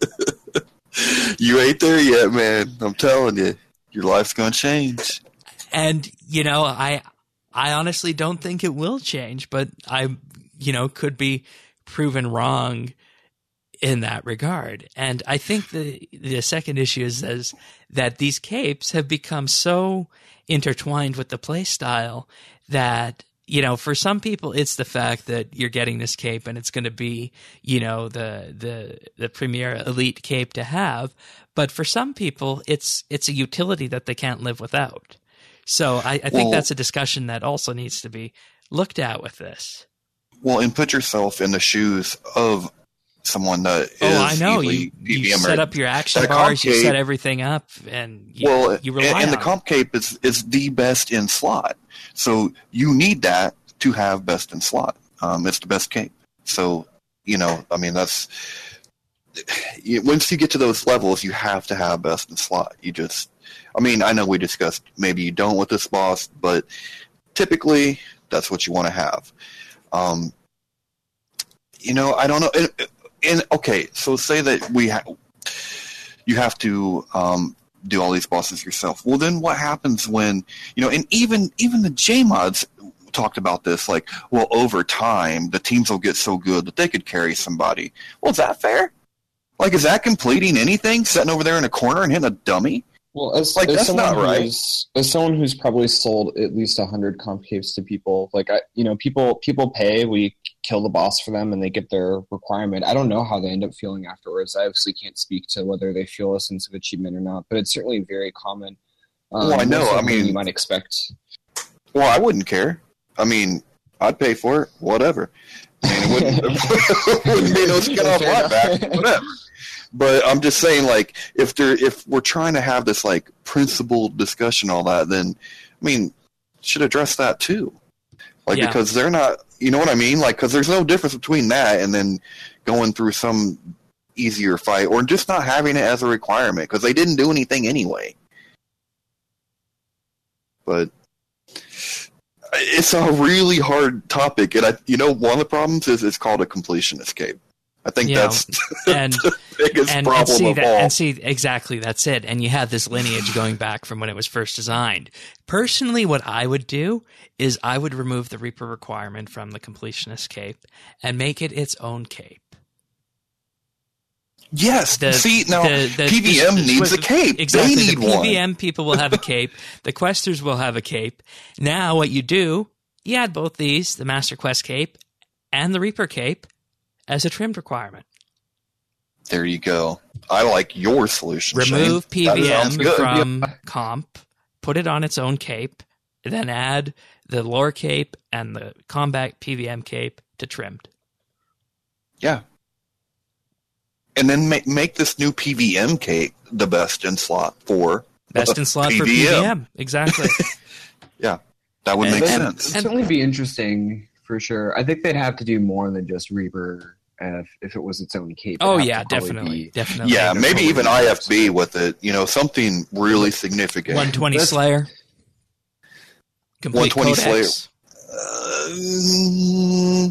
You ain't there yet, man. I'm telling you, your life's gonna change. And, you know, I I honestly don't think it will change, but I, you know, could be proven wrong in that regard. And I think the the second issue is, is that these capes have become so intertwined with the play style that, you know, for some people it's the fact that you're getting this cape and it's going to be, you know, the the the premier elite cape to have, but for some people it's it's a utility that they can't live without. So I, I think well, that's a discussion that also needs to be looked at with this. Well, and put yourself in the shoes of someone that is oh, I know. easily You, you D V M set or, up your action that bars, you cape, set everything up, and you, well, you rely and, and the on comp it. cape is, is the best in slot. So you need that to have best in slot. Um, it's the best cape. So, you know, I mean, that's you, once you get to those levels, you have to have best in slot. You just, I mean, I know we discussed maybe you don't with this boss, but typically that's what you want to have. Um, you know, I don't know. And, and okay, so say that we ha- you have to um, do all these bosses yourself. Well, then what happens when, you know, and even even the J mods talked about this, like, well, over time the teams will get so good that they could carry somebody. Well, is that fair? Like, is that completing anything? Sitting over there in a corner and hitting a dummy? Well, as, like, as that's someone not right. Who's, as someone who's probably sold at least a hundred comp capes to people, like I, you know, people people pay. We kill the boss for them, and they get their requirement. I don't know how they end up feeling afterwards. I obviously can't speak to whether they feel a sense of achievement or not, but it's certainly very common. Um, Well, I know, I something mean- you might expect. Well, I wouldn't care. I mean, I'd pay for it, whatever. I mean, it wouldn't, it wouldn't be no skin off my back, whatever. But I'm just saying, like, if there, if we're trying to have this like principled discussion, all that, then I mean, should address that too, like Yeah. because they're not, you know what I mean, like because there's no difference between that and then going through some easier fight or just not having it as a requirement because they didn't do anything anyway. But it's a really hard topic, and I, you know, one of the problems is it's called a completion escape. I think Yeah, that's and the biggest and, and problem see of that, all. and see exactly that's it. And you have this lineage going back from when it was first designed. Personally, what I would do is I would remove the Reaper requirement from the completionist cape and make it its own cape. Yes, The- see now the- the- P V M the- needs the- a cape. Exactly. They need the P V M one. people will have a cape. The questers will have a cape. Now what you do, you add both these, the Master Quest cape and the Reaper cape, as a trimmed requirement. There you go. I like your solution. Remove Shane. That sounds P V M good. from comp, put it on its own cape, then add the lore cape and the combat P V M cape to trimmed. Yeah. And then make make this new P V M cape the best in slot for Best in slot for P V M. Exactly. Yeah, that would And- make and- sense. It'd certainly be interesting for sure. I think they'd have to do more than just Reaper if, if it was its own cape. Oh It'd yeah, have to probably definitely. be- Definitely. Yeah, they're maybe totally even different. I F B with it. You know, something really significant. one twenty That's- Slayer. Complete one twenty codex. Uh,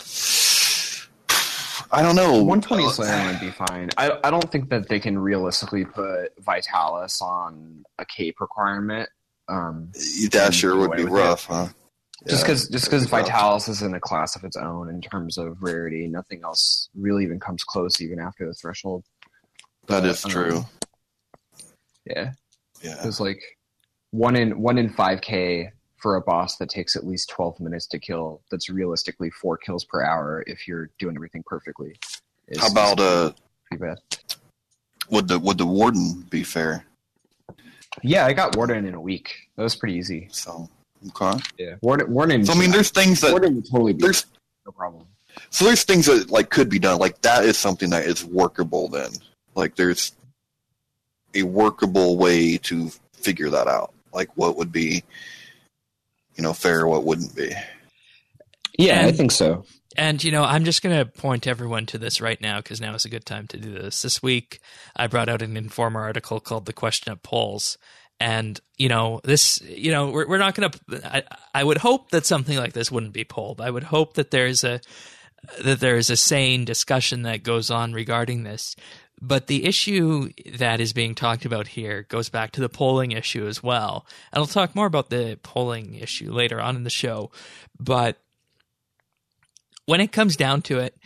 I don't know. one twenty Uh, Slayer would be fine. I I don't think that they can realistically put Vitalis on a cape requirement. Um, That sure Get would away be with it. rough, huh? just Yeah, because just that'd because be rough. Vitalis is in a class of its own in terms of rarity, nothing else really even comes close even after the threshold. That is Um, true. Yeah, Yeah. it's like one in one in five K for a boss that takes at least twelve minutes to kill. That's realistically four kills per hour if you're doing everything perfectly. Is- How about uh? pretty bad? Would the would the warden be fair? Yeah, I got Warden in a week. That was pretty easy. So okay. Yeah, Warden. Warden. So I mean, there's things that Warden would totally be there's no problem. so there's things that like could be done. Like that is something that is workable. Then like there's a workable way to figure that out. Like what would be, you know, fair, what wouldn't be. Yeah, I And- think so. And, you know, I'm just going to point everyone to this right now because now is a good time to do this. This week, I brought out an Informer article called The Question of Polls. And, you know, this, you know, we're, we're not going to, I would hope that something like this wouldn't be polled. I would hope that there's a, that there is a sane discussion that goes on regarding this. But the issue that is being talked about here goes back to the polling issue as well. And I'll talk more about the polling issue later on in the show. But when it comes down to it,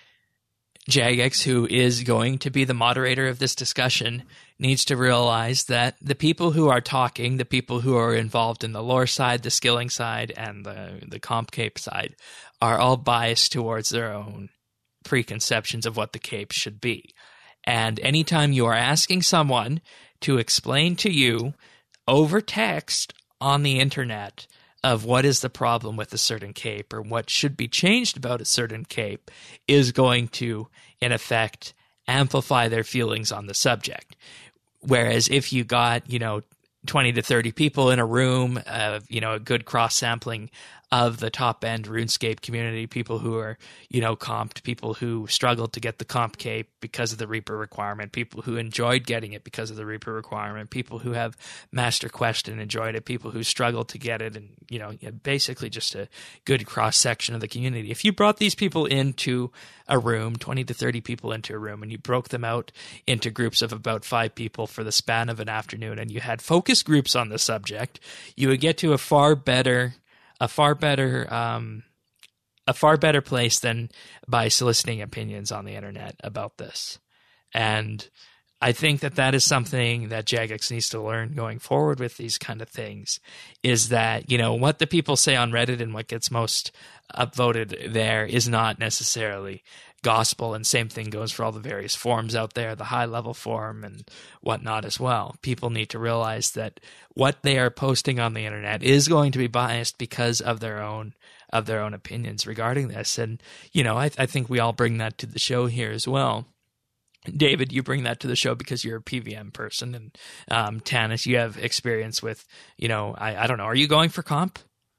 Jagex, who is going to be the moderator of this discussion, needs to realize that the people who are talking, the people who are involved in the lore side, the skilling side, and the, the comp cape side, are all biased towards their own preconceptions of what the cape should be. And anytime you are asking someone to explain to you over text on the internet of what is the problem with a certain cape or what should be changed about a certain cape is going to, in effect, amplify their feelings on the subject. Whereas if you got, you know, twenty to thirty people in a room, uh, you know, a good cross-sampling of the top end RuneScape community, people who are, you know, comped, people who struggled to get the comp cape because of the Reaper requirement, people who enjoyed getting it because of the Reaper requirement, people who have Master Quest and enjoyed it, people who struggled to get it, and, you know, basically just a good cross section of the community. If you brought these people into a room, twenty to thirty people into a room, and you broke them out into groups of about five people for the span of an afternoon, and you had focus groups on the subject, you would get to a far better, a far better, um, a far better place than by soliciting opinions on the internet about this. And I think that that is something that Jagex needs to learn going forward with these kind of things, is that, you know, what the people say on Reddit and what gets most upvoted there is not necessarily gospel. And same thing goes for all the various forums out there, the high level forum and whatnot as well. People need to realize that what they are posting on the internet is going to be biased because of their own of their own opinions regarding this. And, you know, I, I think we all bring that to the show here as well. David, you bring that to the show because you're a P V M person, and um, Tanis, you have experience with, you know, I, I don't know, are you going for comp?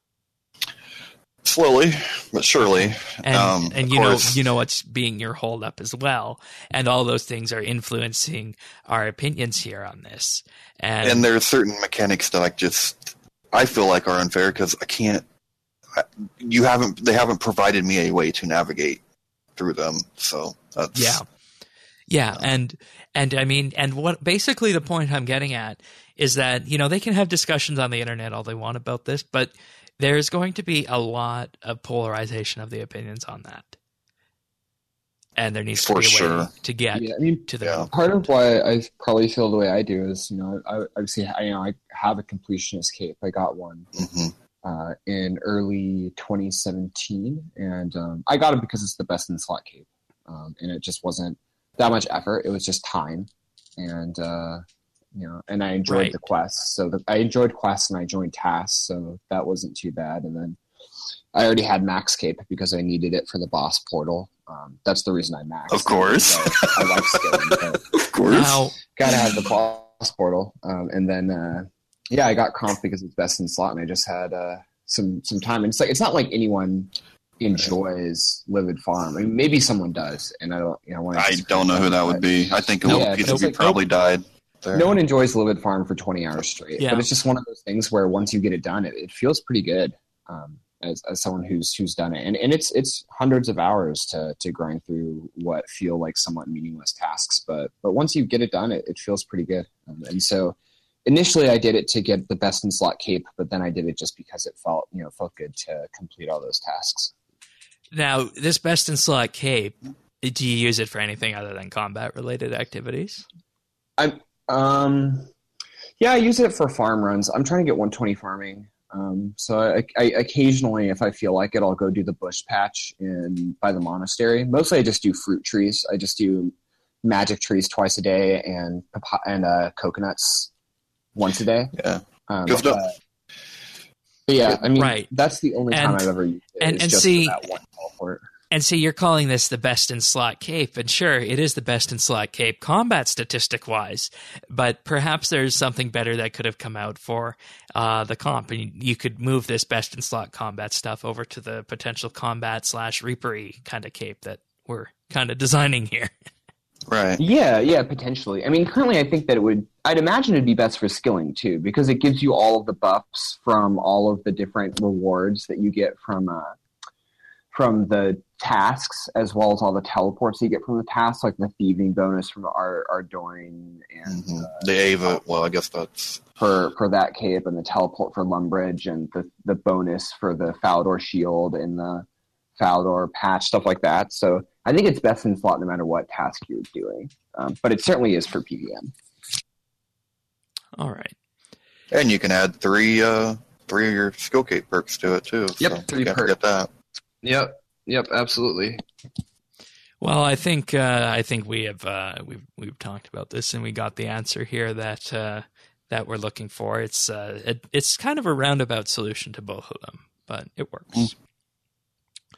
Slowly, but surely. And, um, and you know, you know what's being your holdup as well, and all those things are influencing our opinions here on this. And, and there are certain mechanics that I just I feel like are unfair because I can't. I, you haven't. They haven't provided me a way to navigate through them. So that's yeah. Yeah, and and I mean, and what basically the point I'm getting at is that, you know, they can have discussions on the internet all they want about this, but there's going to be a lot of polarization of the opinions on that, and there needs For to be a sure. way to get Yeah, I mean, to the yeah. part of why I probably feel the way I do is, you know, I obviously I, you know I have a completionist cape. I got one hmm uh, in early twenty seventeen, and um, I got it because it's the best in slot cape, um, and it just wasn't that much effort. It was just time, and uh, you know, and I enjoyed Right. the quests. So the, I enjoyed quests, and I joined tasks, so that wasn't too bad. And then I already had max cape because I needed it for the boss portal. Um, that's the reason I maxed. Of course. So I like skilling, but Of course. now. gotta have the boss portal. Um, and then uh, yeah, I got comp because it's best in slot, and I just had uh, some some time. And it's like it's not like anyone enjoys Livid Farm. I mean, maybe someone does, and I don't. You know, wanna I just- don't know who that would be. I think No, a yeah, piece but of you it's like- probably died there. No one enjoys Livid Farm for twenty hours straight, Yeah. but it's just one of those things where once you get it done, it, it feels pretty good. Um, as, as someone who's who's done it, and and it's it's hundreds of hours to to grind through what feel like somewhat meaningless tasks, but but once you get it done, it, it feels pretty good. Um, and so initially, I did it to get the best in slot cape, but then I did it just because it felt you know felt good to complete all those tasks. Now, this best in slot cape, do you use it for anything other than combat related activities? I um yeah, I use it for farm runs. I'm trying to get one twenty farming. Um, so I, I occasionally, if I feel like it, I'll go do the bush patch in by the monastery. Mostly, I just do fruit trees. I just do magic trees twice a day and papa- and uh, coconuts once a day. Yeah. Um, Good stuff. uh, but yeah, I mean, Right. that's the only time And- I've ever used it. and- is and just see- for that one teleport. And see, you're calling this the best in slot cape, and sure, it is the best in slot cape combat statistic wise, but perhaps there's something better that could have come out for uh, the comp, and you could move this best in slot combat stuff over to the potential combat slash reapery kind of cape that we're kind of designing here. Right. Yeah, yeah, potentially. I mean, currently I think that it would, I'd imagine it'd be best for skilling too, because it gives you all of the buffs from all of the different rewards that you get from uh, from the tasks, as well as all the teleports you get from the tasks, like the thieving bonus from Ar- Ardoin and hmm uh, The Ava. Well, I guess that's for for that cape, and the teleport for Lumbridge, and the, the bonus for the Falador shield and the Falador patch, stuff like that. So I think it's best in slot no matter what task you're doing. Um, but it certainly is for P V M. All right. and you can add three uh three of your skill cape perks to it too. Yep, so three can't perks. forget that. Yep, yep, absolutely. Well, I think uh, I think we have uh, we've we've talked about this, and we got the answer here that uh, that we're looking for. It's uh, it, it's kind of a roundabout solution to both of them, but it works. Mm.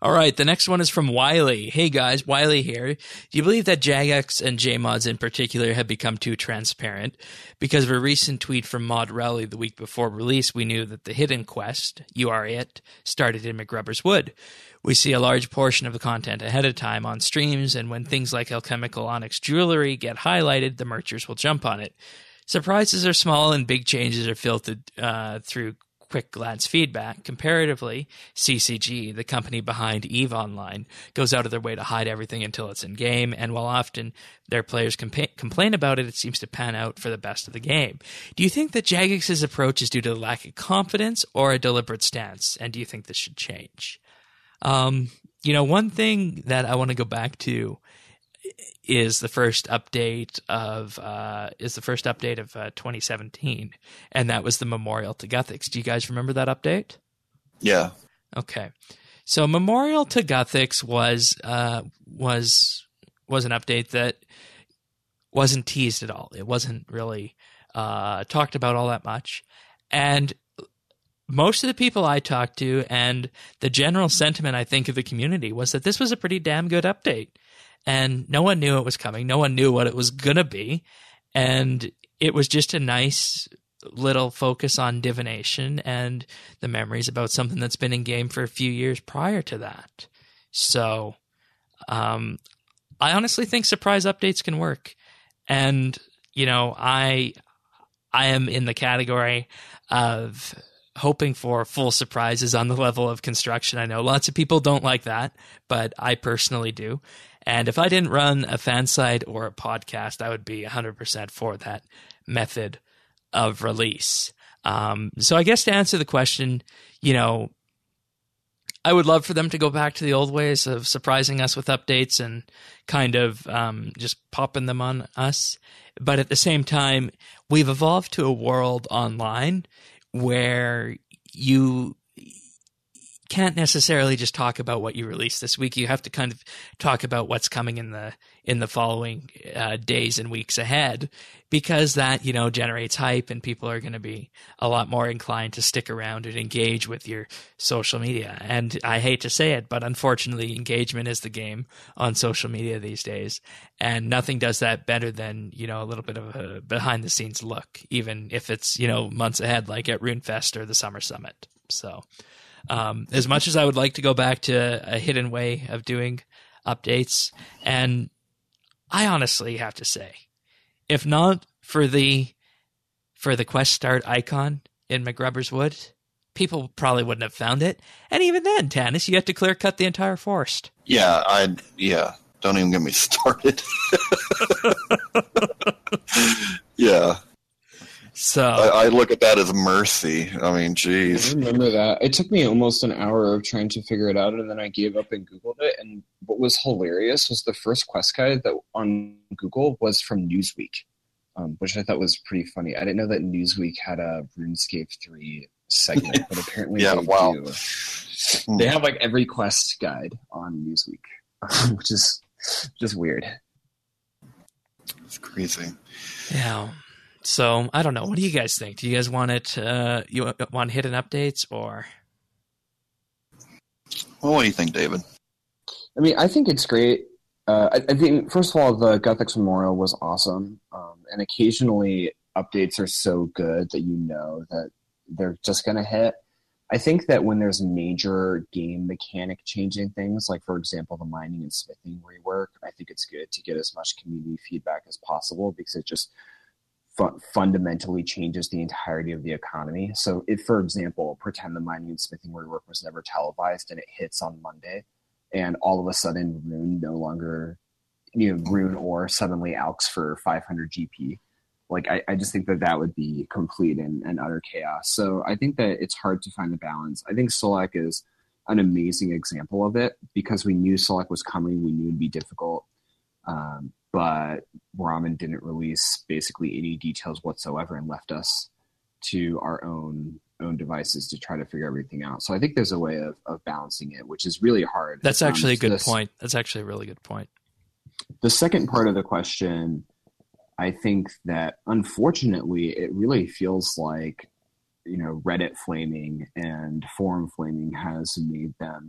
All right, the next one is from Wiley. Hey guys, Wiley here. Do you believe that Jagex and Jmods in particular have become too transparent? Because of a recent tweet from Mod Rally the week before release, we knew that the hidden quest, You Are It, started in McGrubber's Wood. We see a large portion of the content ahead of time on streams, and when things like Alchemical Onyx Jewelry get highlighted, the merchers will jump on it. Surprises are small and big changes are filtered uh, through quick glance feedback. Comparatively, C C G, the company behind EVE Online, goes out of their way to hide everything until it's in game, and while often their players compa- complain about it, it seems to pan out for the best of the game. Do you think that Jagex's approach is due to the lack of confidence or a deliberate stance, and do you think this should change? Um, you know, one thing that I want to go back to is the first update of uh, is the first update of uh, twenty seventeen, and that was the Memorial to Guthix. Do you guys remember that update? Yeah. Okay, so Memorial to Guthix was uh, was was an update that wasn't teased at all. It wasn't really uh, talked about all that much, and most of the people I talked to and the general sentiment, I think, of the community was that this was a pretty damn good update. And no one knew it was coming. No one knew what it was going to be. And it was just a nice little focus on divination and the memories about something that's been in game for a few years prior to that. So um, I honestly think surprise updates can work. And, you know, I I am in the category of hoping for full surprises on the level of construction. I know lots of people don't like that, but I personally do. And if I didn't run a fan site or a podcast, I would be one hundred percent for that method of release. Um, so I guess to answer the question, you know, I would love for them to go back to the old ways of surprising us with updates and kind of um, just popping them on us. But at the same time, we've evolved to a world online where you can't necessarily just talk about what you released this week. You have to kind of talk about what's coming in the in the following uh, days and weeks ahead, because that, you know, generates hype and people are going to be a lot more inclined to stick around and engage with your social media. And I hate to say it, but unfortunately, engagement is the game on social media these days, and nothing does that better than, you know, a little bit of a behind the scenes look, even if it's, you know, months ahead, like at RuneFest or the Summer Summit. So. Um, as much as I would like to go back to a hidden way of doing updates, and I honestly have to say, if not for the for the quest start icon in McGrubber's Wood, people probably wouldn't have found it. And even then, Tanis, you have to clear cut the entire forest. Yeah, I yeah. Don't even get me started. Yeah. So I, I look at that as mercy. I mean, geez. I remember that. It took me almost an hour of trying to figure it out, and then I gave up and Googled it. And what was hilarious was the first quest guide that on Google was from Newsweek, um, which I thought was pretty funny. I didn't know that Newsweek had a RuneScape three segment, but apparently yeah, they wow. do. They have like every quest guide on Newsweek, which is just weird. It's crazy. Yeah. So I don't know. What do you guys think? Do you guys want it? Uh, you want hidden updates or? Well, what do you think, David? I mean, I think it's great. Uh, I, I think first of all, the Guthix Memorial was awesome, um, and occasionally updates are so good that you know that they're just going to hit. I think that when there's major game mechanic changing things, like for example the mining and smithing rework, I think it's good to get as much community feedback as possible because it just fu- fundamentally changes the entirety of the economy. So if, for example, pretend the mining and smithing rework was never televised and it hits on Monday, and all of a sudden Rune no longer, you know, Rune or suddenly alks for five hundred G P. Like, I, I just think that that would be complete and, and utter chaos. So I think that it's hard to find the balance. I think Solak is an amazing example of it because we knew Solak was coming. We knew it'd be difficult. Um, but Ramen didn't release basically any details whatsoever and left us to our own own devices to try to figure everything out. So I think there's a way of, of balancing it, which is really hard. That's actually um, a good this, point. That's actually a really good point. The second part of the question, I think that unfortunately it really feels like, you know, Reddit flaming and forum flaming has made them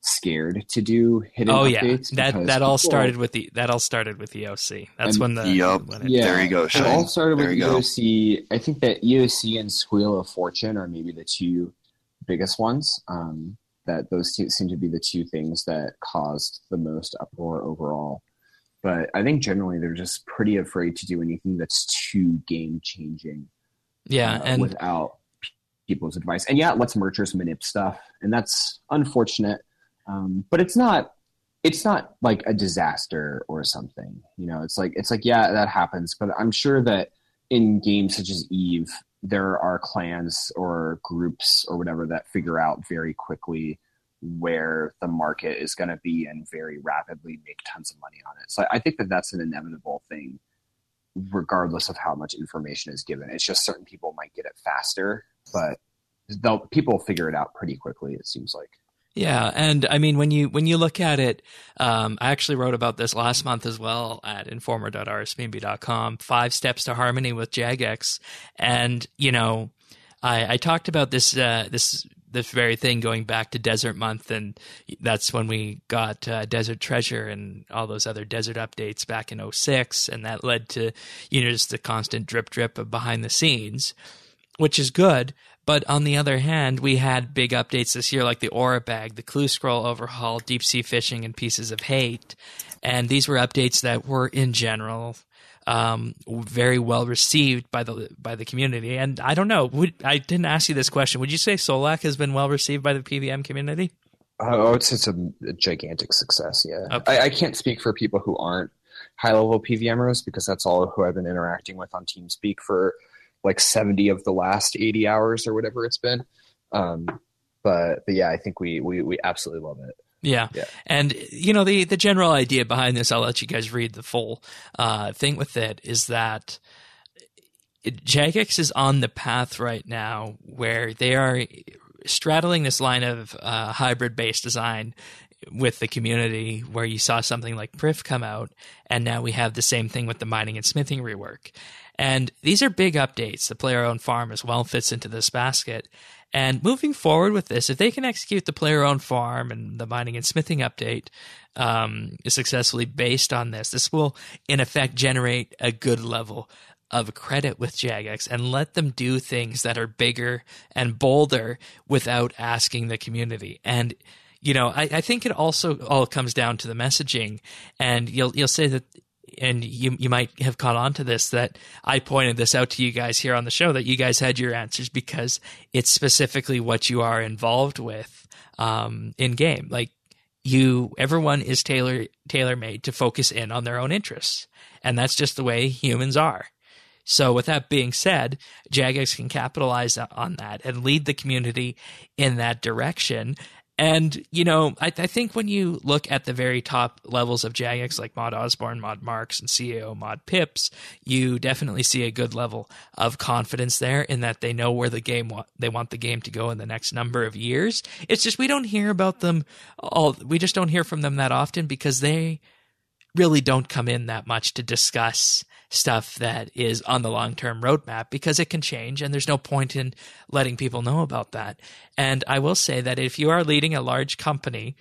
scared to do hidden Oh updates. yeah, that because that all people- started with the that all started with E O C. That's And- when the Yup. when it, Yeah, There you go, It Shane. all started There with you go. E O C. I think that E O C and Squeal of Fortune are maybe the two biggest ones. Um, that those two seem to be the two things that caused the most uproar overall. But I think generally they're just pretty afraid to do anything that's too game changing. yeah, uh, and without people's advice. And yeah, it lets merchants manip stuff, and that's unfortunate. Um, but it's not. It's not like a disaster or something. You know, it's like it's like yeah, that happens. But I'm sure that in games such as Eve, there are clans or groups or whatever that figure out very quickly where the market is going to be and very rapidly make tons of money on it. So I think that that's an inevitable thing, regardless of how much information is given. It's just certain people might get it faster, but they'll people figure it out pretty quickly, it seems like. yeah, and I mean when you when you look at it, um, I actually wrote about this last month as well at informer dot r s m b dot com. Five steps to harmony with Jagex, and you know, I, I talked about this uh, this. this very thing going back to Desert Month, and that's when we got uh, Desert Treasure and all those other desert updates back in oh six, and that led to, you know, just the constant drip drip of behind the scenes, which is good. But on the other hand, we had big updates this year like the Aura Bag, the Clue Scroll overhaul, Deep Sea Fishing, and Pieces of Hate, and these were updates that were in general um, very well received by the by the community. And I don't know, would, I didn't ask you this question. Would you say Solak has been well received by the P V M community? Oh, it's it's a, a gigantic success. Yeah, Okay. I, I can't speak for people who aren't high level P V Mers because that's all who I've been interacting with on TeamSpeak for like seventy of the last eighty hours or whatever it's been. Um, but but yeah, I think we we we absolutely love it. Yeah. Yeah. And, you know, the, the general idea behind this, I'll let you guys read the full uh, thing with it, is that it, Jagex is on the path right now where they are straddling this line of uh, hybrid-based design with the community, where you saw something like Prif come out, and now we have the same thing with the mining and smithing rework. And these are big updates. The player-owned farm as well fits into this basket. And moving forward with this, if they can execute the player-owned farm and the mining and smithing update um, successfully based on this, this will, in effect, generate a good level of credit with Jagex and let them do things that are bigger and bolder without asking the community. And, you know, I, I think it also all comes down to the messaging. And you'll you'll say that, and you you might have caught on to this, that I pointed this out to you guys here on the show, that you guys had your answers because it's specifically what you are involved with um, in game. Like you, everyone is tailor tailor made to focus in on their own interests, and that's just the way humans are. So with that being said, Jagex can capitalize on that and lead the community in that direction. And, you know, I, I think when you look at the very top levels of Jagex, like Mod Osborne, Mod Marks, and C A O Mod Pips, you definitely see a good level of confidence there in that they know where the game wa- they want the game to go in the next number of years. It's just we don't hear about them all. We just don't hear from them that often because they really don't come in that much to discuss stuff that is on the long-term roadmap, because it can change and there's no point in letting people know about that. And I will say that if you are leading a large company,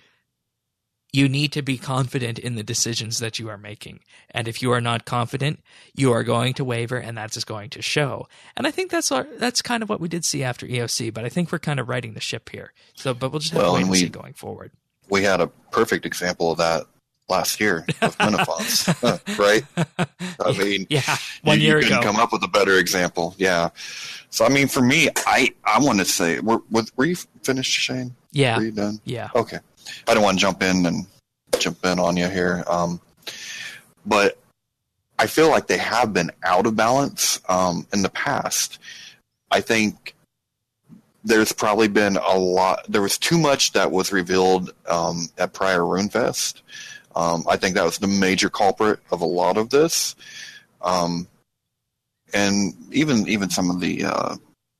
you need to be confident in the decisions that you are making. And if you are not confident, you are going to waver, and that's just going to show. And I think that's our, that's kind of what we did see after E O C, but I think we're kind of righting the ship here. So, but we'll just have Well, to wait and and we- see going forward. We had a perfect example of that last year with Minifonts, right? I mean, yeah, one you, year you couldn't ago. come up with a better example. Yeah. So I mean, for me, I I want to say, were, were were you finished, Shane? Yeah, Were you done? yeah. Okay. I don't want to jump in and jump in on you here, um, but I feel like they have been out of balance um, in the past. I think there's probably been a lot. There was too much that was revealed um, at prior RuneFest. Um, I think that was the major culprit of a lot of this, um, and even even some of the uh,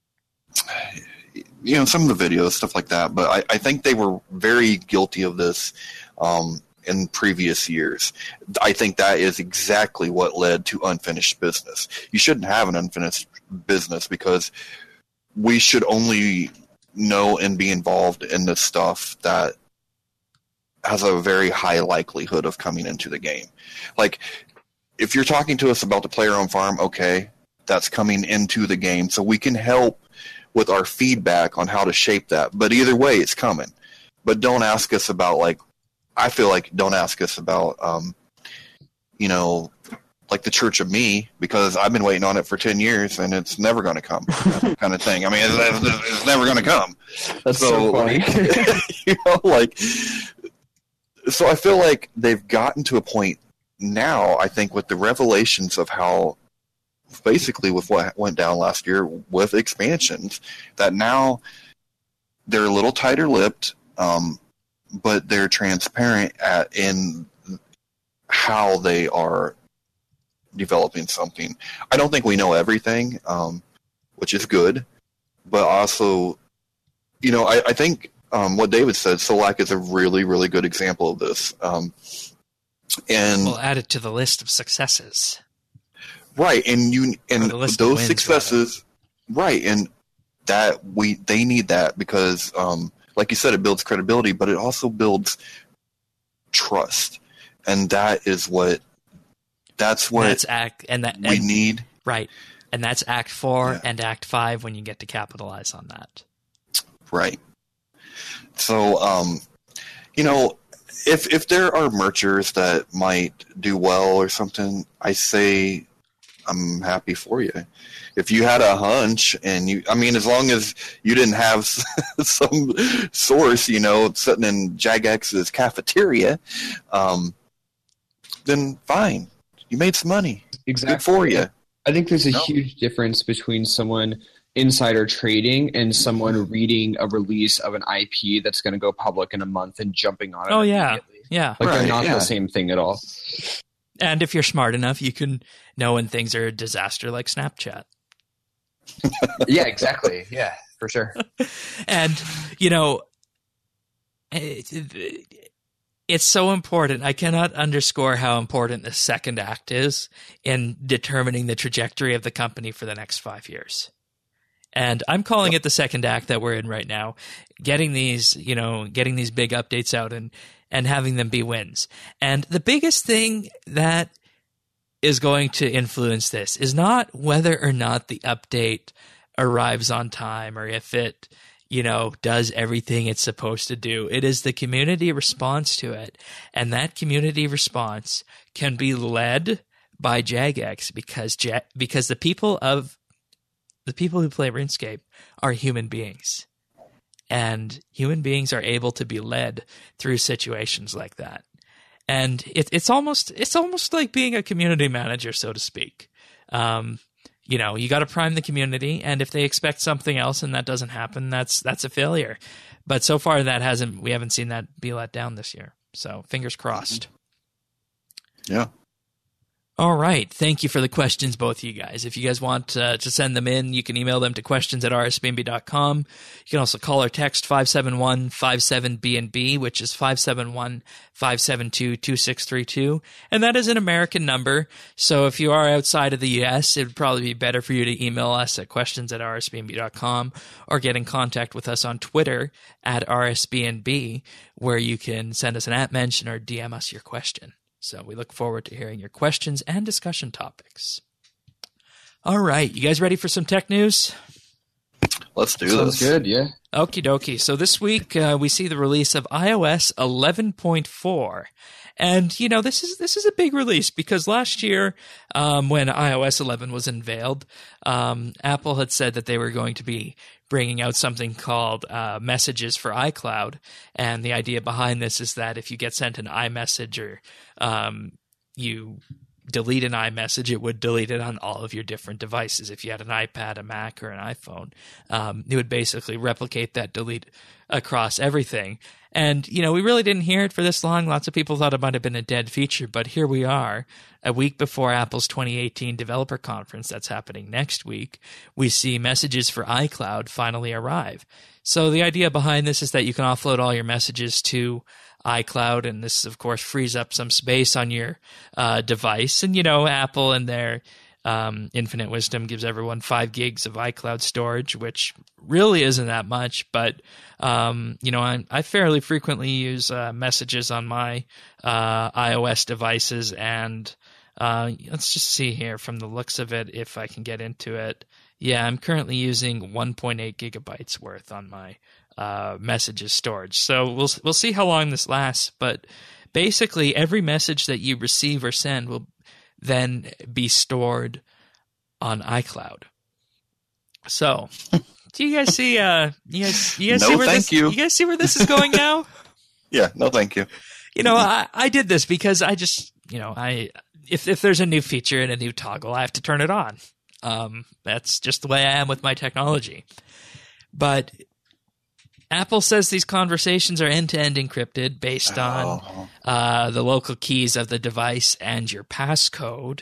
you know some of the videos, stuff like that. But I, I think they were very guilty of this um, in previous years. I think that is exactly what led to unfinished business. You shouldn't have an unfinished business because we should only know and be involved in the stuff that has a very high likelihood of coming into the game. Like, if you're talking to us about the player on farm, okay, that's coming into the game, so we can help with our feedback on how to shape that. But either way, it's coming. But don't ask us about, like, I feel like don't ask us about, um, you know, like the Church of Me, because I've been waiting on it for ten years and it's never going to come, kind of thing. I mean, it's, it's, it's never going to come. That's so, so funny. Like, you know, like, so I feel like they've gotten to a point now, I think, with the revelations of how, basically with what went down last year with expansions, that now they're a little tighter lipped, um, but they're transparent at in how they are developing something. I don't think we know everything, um, which is good, but also, you know, I, I think um, what David said, Solak is a really, really good example of this. Um, and we'll add it to the list of successes. Right, and you and those wins, successes, rather. Right, and that we they need that because, um, like you said, it builds credibility, but it also builds trust, and that is what that's what that's act and that we and, need. Right, and that's Act Four Yeah. and Act Five when you get to capitalize on that. Right. So, um, you know, if if there are merchers that might do well or something, I say I'm happy for you. If you had a hunch and you, I mean, as long as you didn't have some source, you know, sitting in Jagex's cafeteria, um, then fine. You made some money. Exactly. Good for you. I think there's a No. huge difference between someone insider trading and someone reading a release of an I P that's going to go public in a month and jumping on it. Oh yeah, immediately. yeah. Like Right, they're not yeah. the same thing at all. And if you're smart enough, you can know when things are a disaster, like Snapchat. Yeah, exactly. Yeah, for sure. And you know, it, it's so important. I cannot underscore how important the second act is in determining the trajectory of the company for the next five years. And I'm calling it the second act that we're in right now, getting these, you know, getting these big updates out and, and having them be wins. And the biggest thing that is going to influence this is not whether or not the update arrives on time or if it, you know, does everything it's supposed to do. It is the community response to it. And that community response can be led by Jagex because, Ja- because the people of the people who play RuneScape are human beings, and human beings are able to be led through situations like that. And it, it's almost it's almost like being a community manager, so to speak. Um, you know, you got to prime the community, and if they expect something else and that doesn't happen, that's that's a failure. But so far, that hasn't we haven't seen that be let down this year. So fingers crossed. Yeah. All right. Thank you for the questions, both of you guys. If you guys want uh, to send them in, you can email them to questions at r s b n b dot com. You can also call or text five seven one five seven B N B, which is five seven one five seven two two six three two. And that is an American number. So if you are outside of the U S, it would probably be better for you to email us at questions at r s b n b dot com or get in contact with us on Twitter at r s b n b, where you can send us an at mention or D M us your question. So we look forward to hearing your questions and discussion topics. All right. You guys ready for some tech news? Let's do Sounds this. good, yeah. Okie dokie. So this week uh, we see the release of i O S eleven point four. And, you know, this is this is a big release because last year um, when i O S eleven was unveiled, um, Apple had said that they were going to be bringing out something called uh, Messages for iCloud. And the idea behind this is that if you get sent an iMessage or um, you delete an iMessage, it would delete it on all of your different devices. If you had an iPad, a Mac, or an iPhone, um, it would basically replicate that delete across everything. And, you know, we really didn't hear it for this long. Lots of people thought it might have been a dead feature, but here we are, a week before Apple's twenty eighteen developer conference that's happening next week. We see Messages for iCloud finally arrive. So the idea behind this is that you can offload all your messages to iCloud, and this, of course, frees up some space on your uh, device. And, you know, Apple and their Um, Infinite Wisdom gives everyone five gigs of iCloud storage, which really isn't that much. But um, you know, I, I fairly frequently use uh, messages on my uh, iOS devices, and uh, let's just see here from the looks of it if I can get into it. Yeah, I'm currently using one point eight gigabytes worth on my uh, messages storage. So we'll we'll see how long this lasts. But basically, every message that you receive or send will then be stored on iCloud. So, do you guys see? Uh, you guys, you guys No, see where thank this? you. You guys see where this is going now? Yeah, no, thank you. You know, I, I did this because I just, you know, I if if there's a new feature and a new toggle, I have to turn it on. Um, that's just the way I am with my technology. But Apple says these conversations are end-to-end encrypted based on Oh. uh, the local keys of the device and your passcode.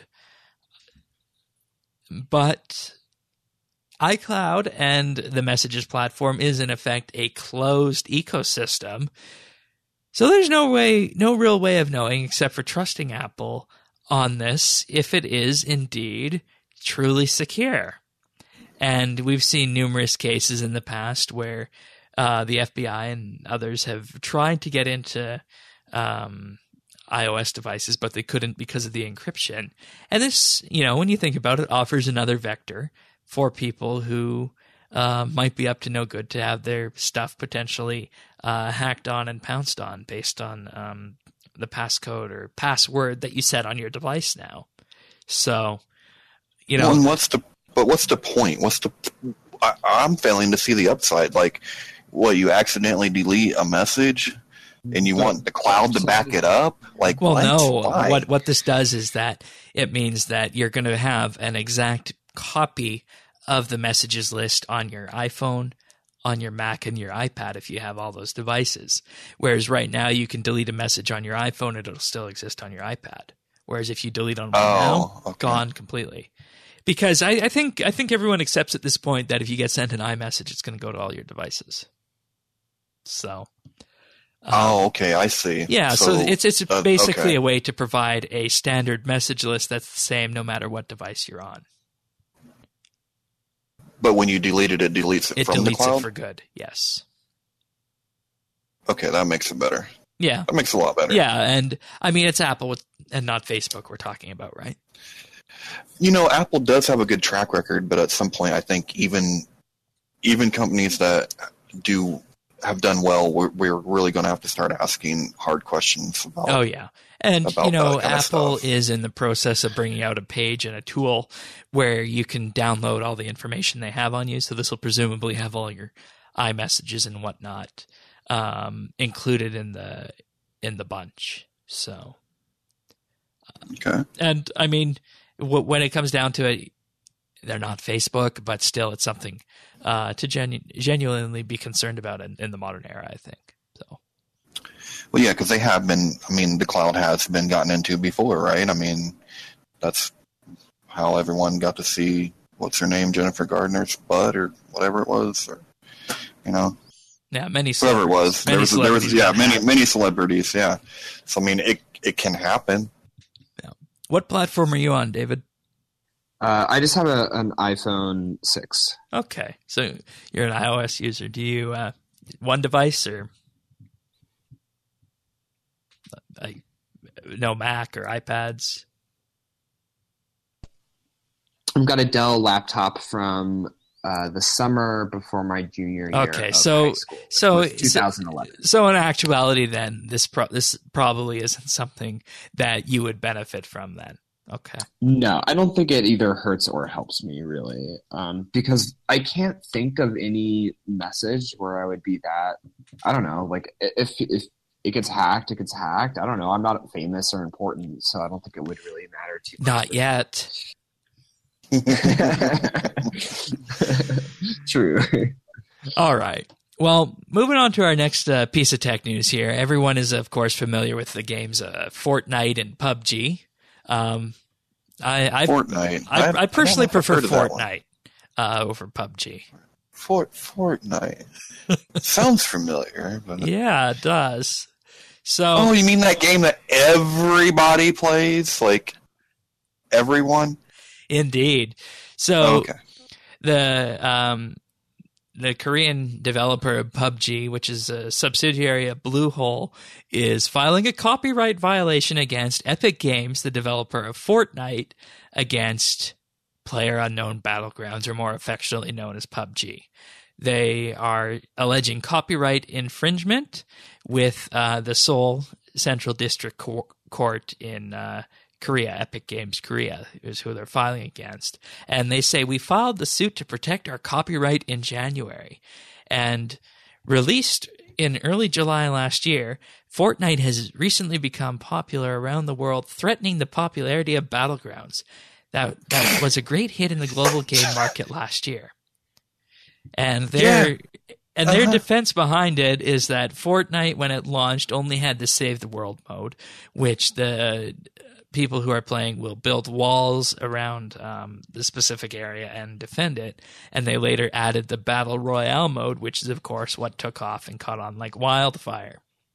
But iCloud and the Messages platform is in effect a closed ecosystem. So there's no way, no real way of knowing except for trusting Apple on this if it is indeed truly secure. And we've seen numerous cases in the past where uh, the F B I and others have tried to get into um, iOS devices, but they couldn't because of the encryption. And this, you know, when you think about it, offers another vector for people who uh, might be up to no good to have their stuff potentially uh, hacked on and pounced on based on um, the passcode or password that you set on your device now. So, you know, Well, and what's the but what's the point? What's the I, I'm failing to see the upside. Like, what, you accidentally delete a message and you want the cloud to back it up? Like, well, what? no. Why? What what this does is that it means that you're going to have an exact copy of the messages list on your iPhone, on your Mac, and your iPad if you have all those devices. Whereas right now you can delete a message on your iPhone, it'll still exist on your iPad. Whereas if you delete on one Oh, now, okay. gone completely. Because I, I think I think everyone accepts at this point that if you get sent an iMessage, it's going to go to all your devices. So, um, Oh, okay, I see. yeah. So, it's it's uh, basically okay. a way to provide a standard message list that's the same no matter what device you're on. But when you delete it, it deletes it, It from the deletes cloud? it for good. Yes. Okay, that makes it better. Yeah. That makes it a lot better. Yeah, and I mean it's Apple with, and not Facebook we're talking about, right? You know, Apple does have a good track record, but at some point, I think even even companies that do have done well, we're, we're really going to have to start asking hard questions about. Oh yeah. And about you know, that kind of Apple stuff. is in the process of bringing out a page and a tool where you can download all the information they have on you. So this will presumably have all your iMessages and whatnot um, included in the in the bunch. So, Okay. and I mean, w- when it comes down to it, they're not Facebook, but still, it's something uh, to genu- genuinely be concerned about in, in the modern era, I think. So. Well, yeah, because they have been. I mean, the cloud has been gotten into before, right? I mean, that's how everyone got to see what's her name, Jennifer Gardner's butt or whatever it was, or you know, Yeah, many whatever it was. many There was, there was, celebrities yeah, got many, hacked. many celebrities. Yeah. So I mean, it it can happen. What platform are you on, David? Uh, I just have a, an iPhone six. Okay, so you're an iOS user. Do you uh, one device or like no Mac or iPads? I've got a Dell laptop from uh, the summer before my junior year. Okay, of so- high school, which so- was twenty eleven. So in actuality, then this pro- this probably isn't something that you would benefit from. Then, okay. No, I don't think it either hurts or helps me really, um, because I can't think of any message where I would be that. I don't know, like if if it gets hacked, it gets hacked. I don't know. I'm not famous or important, so I don't think it would really matter too much. Not yet. True. All right. Well, moving on to our next uh, piece of tech news here. Everyone is, of course, familiar with the games uh, Fortnite and P U B G. Um, I I, Fortnite. I, I personally don't know if I've prefer heard of that one. Fortnite uh, over P U B G. Fort Fortnite. Sounds familiar, but Yeah, it does. So, oh, you mean that game that everybody plays? Like everyone? Indeed. So Oh, okay. the um, the Korean developer P U B G, which is a subsidiary of Bluehole, is filing a copyright violation against Epic Games, the developer of Fortnite, against PlayerUnknown Battlegrounds, or more affectionately known as P U B G. They are alleging copyright infringement with uh, the Seoul Central District Co- Court in uh, Korea. Epic Games Korea is who they're filing against. And they say, we filed the suit to protect our copyright in January. And released in early July last year, Fortnite has recently become popular around the world, threatening the popularity of Battlegrounds. That, that was a great hit in the global game market last year. And their yeah. and their uh-huh. defense behind it is that Fortnite, when it launched, only had the Save the World mode, which the people who are playing will build walls around um, the specific area and defend it. And they later added the Battle Royale mode, which is, of course, what took off and caught on like wildfire.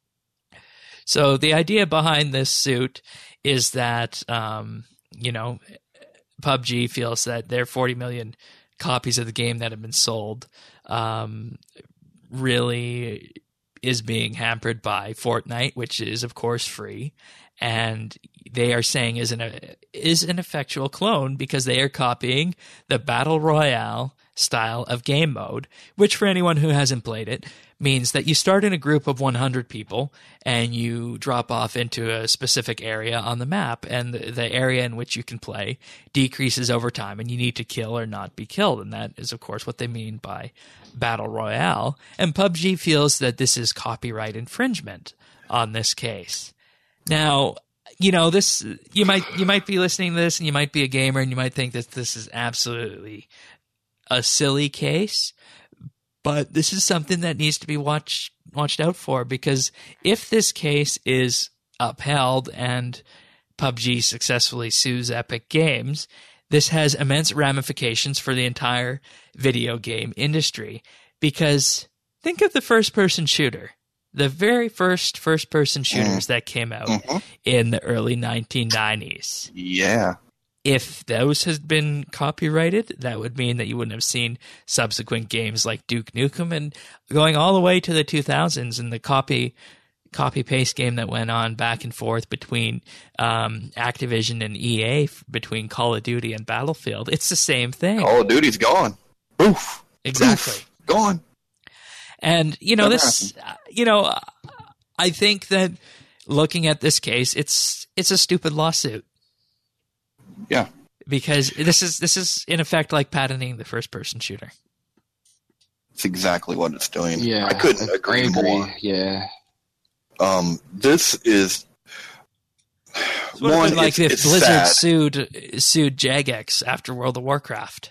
So the idea behind this suit is that, um, you know, P U B G feels that their forty million copies of the game that have been sold um, really is being hampered by Fortnite, which is, of course, free. And they are saying is an, is an effectual clone because they are copying the Battle Royale style of game mode, which for anyone who hasn't played it means that you start in a group of one hundred people and you drop off into a specific area on the map, and the, the area in which you can play decreases over time, and you need to kill or not be killed. And that is, of course, what they mean by Battle Royale. And P U B G feels that this is copyright infringement on this case. Now, you know, this you might you might be listening to this and you might be a gamer and you might think that this is absolutely a silly case. But this is something that needs to be watched watched out for, because if this case is upheld and P U B G successfully sues Epic Games, this has immense ramifications for the entire video game industry. Because think of the first-person shooter, the very first first-person shooters mm. that came out mm-hmm. in the early nineteen nineties. Yeah. If those had been copyrighted, that would mean that you wouldn't have seen subsequent games like Duke Nukem, and going all the way to the two thousands and the copy copy paste game that went on back and forth between um, Activision and E A, between Call of Duty and Battlefield. It's the same thing. Call of Duty's gone. Oof. Exactly. Oof. Gone. And you know Never this. Happened. You know, I think that looking at this case, it's it's a stupid lawsuit. Yeah, because this is this is in effect like patenting the first-person shooter. It's exactly what it's doing. Yeah, I couldn't agree, I agree. more. Yeah, um, this is it's one. Like it's, if it's Blizzard sad. sued sued Jagex after World of Warcraft.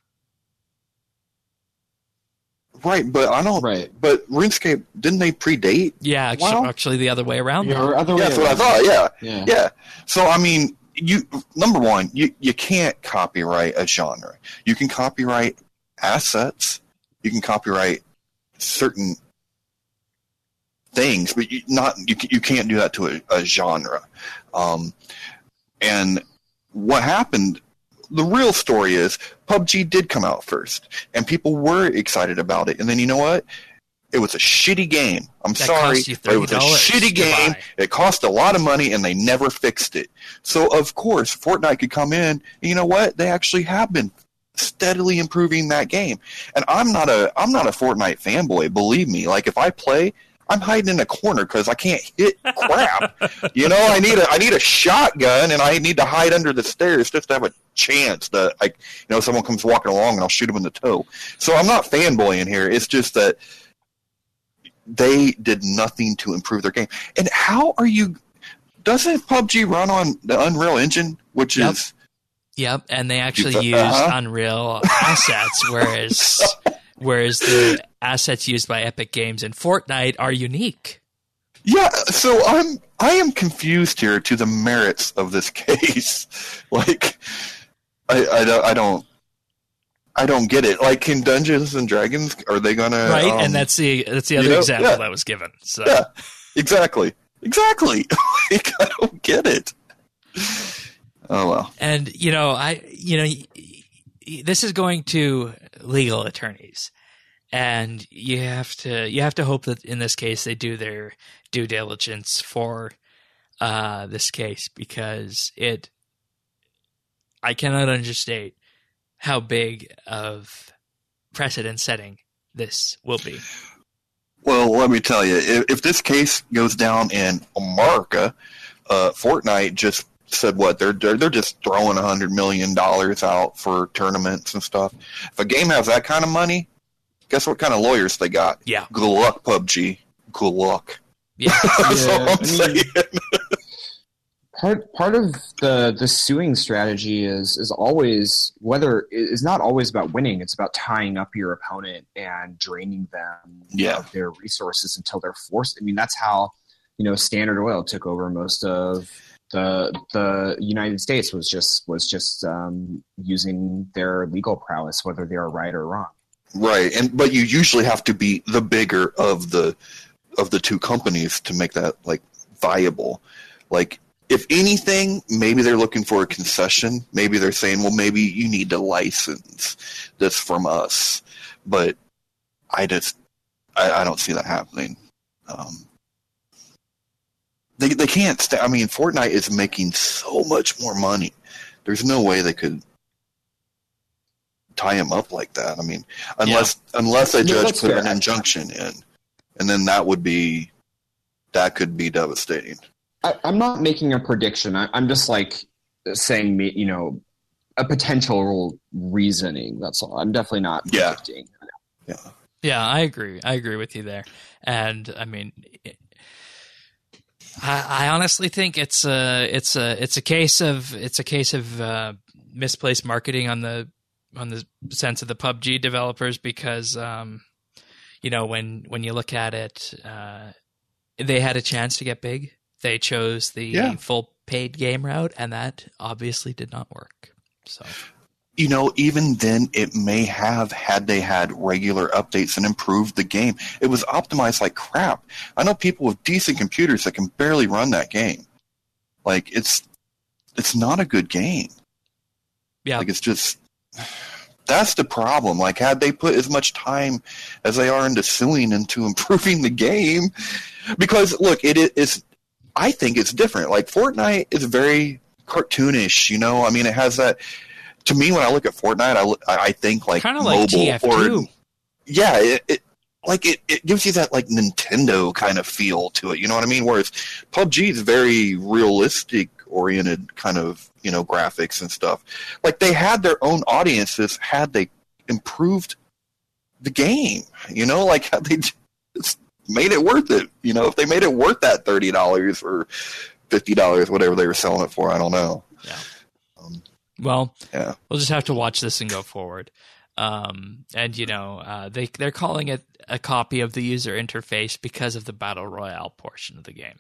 Right, but I don't. Right, but RuneScape, didn't they predate? Yeah, actually, WoW? actually the other way around. Yeah, other way yeah, that's around. what I thought. Yeah. yeah, yeah. So I mean, you number one, you you can't copyright a genre. You can copyright assets. You can copyright certain things, but you not you you can't do that to a, a genre. Um, and what happened? The real story is P U B G did come out first, and people were excited about it. And then you know what? It was a shitty game. I'm that sorry, cost you but it was a shitty game. Goodbye. It cost a lot of money, and they never fixed it. So of course, Fortnite could come in, and you know what? They actually have been steadily improving that game. And I'm not a I'm not a Fortnite fanboy. Believe me. Like if I play, I'm hiding in a corner because I can't hit crap. You know, I need a I need a shotgun, and I need to hide under the stairs just to have a chance that, like, you know, someone comes walking along and I'll shoot them in the toe. So I'm not fanboying here. It's just that they did nothing to improve their game. And how are you? Doesn't P U B G run on the Unreal Engine, which Yep. is Yep, and they actually Uh-huh. use Unreal assets, whereas whereas the assets used by Epic Games in Fortnite are unique. Yeah, so I'm I am confused here to the merits of this case. Like, I I don't I don't I don't get it. Like, in Dungeons and Dragons, are they gonna Right, um, and that's the that's the other you know, example yeah. that was given. So yeah, exactly, exactly. Like, I don't get it. Oh well. And And, you know, I, you know, this is going to legal attorneys, and you have to, you have to hope that in this case they do their due diligence for uh, this case, because it, I cannot understate how big of precedent setting this will be. Well, let me tell you, if, if this case goes down in America, uh, Fortnite just said what they're they're, they're just throwing a hundred million dollars out for tournaments and stuff. If a game has that kind of money, guess what kind of lawyers they got? Yeah. Good luck, P U B G. Good luck. Yeah. That's Yeah, all I'm I mean- saying. Part part of the the suing strategy is is always whether is not always about winning. It's about tying up your opponent and draining them Yeah. of their resources until they're forced. I mean, that's how, you know, Standard Oil took over most of the the United States was just was just um, using their legal prowess, whether they are right or wrong. Right, and but you usually have to be the bigger of the of the two companies to make that like viable. Like, if anything, maybe they're looking for a concession. Maybe they're saying, well, maybe you need to license this from us. But I just, I, I don't see that happening. Um, they they can't. St- I mean, Fortnite is making so much more money. There's no way they could tie him up like that. I mean, unless unless a Yeah, judge that's put fair. an injunction in, and then that would be that could be devastating. I, I'm not making a prediction. I, I'm just like saying, me, you know, a potential reasoning. That's all. I'm definitely not Yeah. predicting. Yeah. Yeah, I agree. I agree with you there. And I mean, it, I, I honestly think it's a it's a it's a case of it's a case of uh, misplaced marketing on the on the sense of the P U B G developers, because um, you know, when when you look at it, uh, they had a chance to get big. They chose the Yeah. full paid game route, and that obviously did not work. So. You know, even then, it may have had they had regular updates and improved the game. It was optimized like crap. I know people with decent computers that can barely run that game. Like, it's it's not a good game. Yeah. Like, it's just that's the problem. Like, had they put as much time as they are into suing into improving the game, because look, it is. I think it's different. Like, Fortnite is very cartoonish. You know, I mean, it has that. To me, when I look at Fortnite, I, look, I think like Kind of like mobile T F two. or yeah, it, it like it, it gives you that like Nintendo kind of feel to it. You know what I mean? Whereas P U B G is very realistic oriented kind of, you know, graphics and stuff. Like, they had their own audiences had they improved the game. You know, like had they just made it worth it. You know, if they made it worth that thirty dollars or fifty dollars, whatever they were selling it for, I don't know. Yeah. Um, Well, yeah. we'll just have to watch this and go forward. Um, and you know, uh, they they're calling it a copy of the user interface because of the battle royale portion of the game.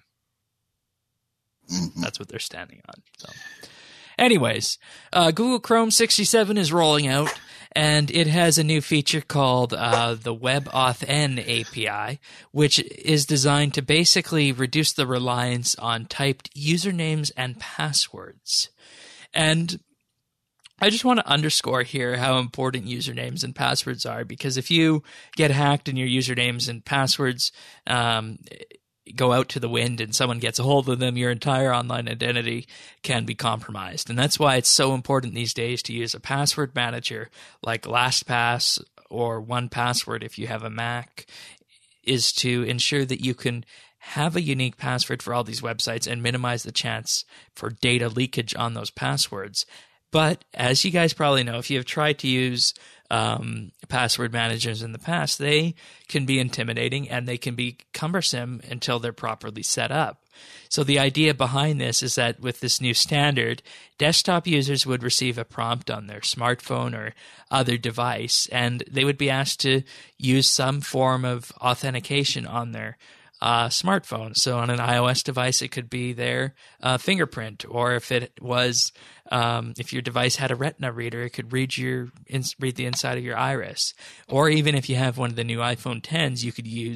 Mhm. That's what they're standing on. So, anyways, uh, Google Chrome sixty-seven is rolling out, and it has a new feature called uh, the WebAuthn A P I, which is designed to basically reduce the reliance on typed usernames and passwords. And I just want to underscore here how important usernames and passwords are, because if you get hacked and your usernames and passwords um, go out to the wind and someone gets a hold of them, your entire online identity can be compromised. And that's why it's so important these days to use a password manager like LastPass or one Password if you have a Mac, is to ensure that you can have a unique password for all these websites and minimize the chance for data leakage on those passwords. But as you guys probably know, if you have tried to use um, password managers in the past, they can be intimidating and they can be cumbersome until they're properly set up. So the idea behind this is that with this new standard, desktop users would receive a prompt on their smartphone or other device, and they would be asked to use some form of authentication on their Uh, smartphone. So on an iOS device, it could be their uh, fingerprint, or if it was, um, if your device had a Retina reader, it could read your in, read the inside of your iris. Or even if you have one of the new iPhone tens, you could use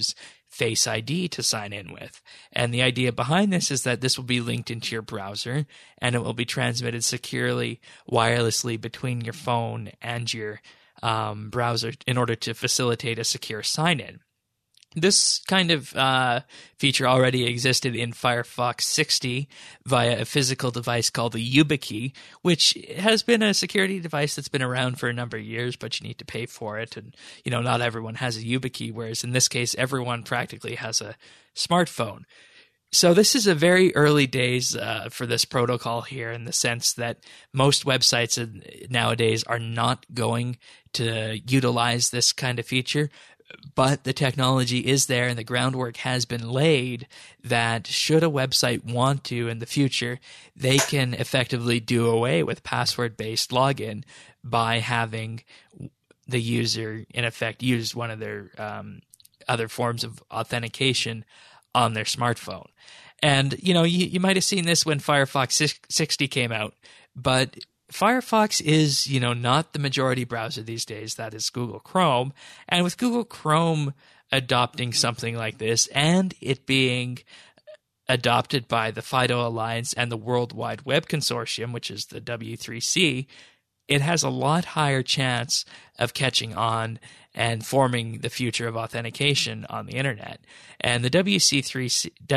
Face I D to sign in with. And the idea behind this is that this will be linked into your browser, and it will be transmitted securely wirelessly between your phone and your um, browser in order to facilitate a secure sign-in. This kind of uh, feature already existed in Firefox sixty via a physical device called the YubiKey, which has been a security device that's been around for a number of years, but you need to pay for it. And, you know, not everyone has a YubiKey, whereas in this case, everyone practically has a smartphone. So this is a very early days uh, for this protocol here, in the sense that most websites nowadays are not going to utilize this kind of feature. But the technology is there, and the groundwork has been laid that should a website want to in the future, they can effectively do away with password-based login by having the user, in effect, use one of their um, other forms of authentication on their smartphone. And, you know, you, you might have seen this when Firefox sixty came out, but Firefox is, you know, not the majority browser these days. That is Google Chrome. And with Google Chrome adopting something like this, and it being adopted by the FIDO Alliance and the World Wide Web Consortium, which is the W three C, it has a lot higher chance of catching on and forming the future of authentication on the internet. And the W three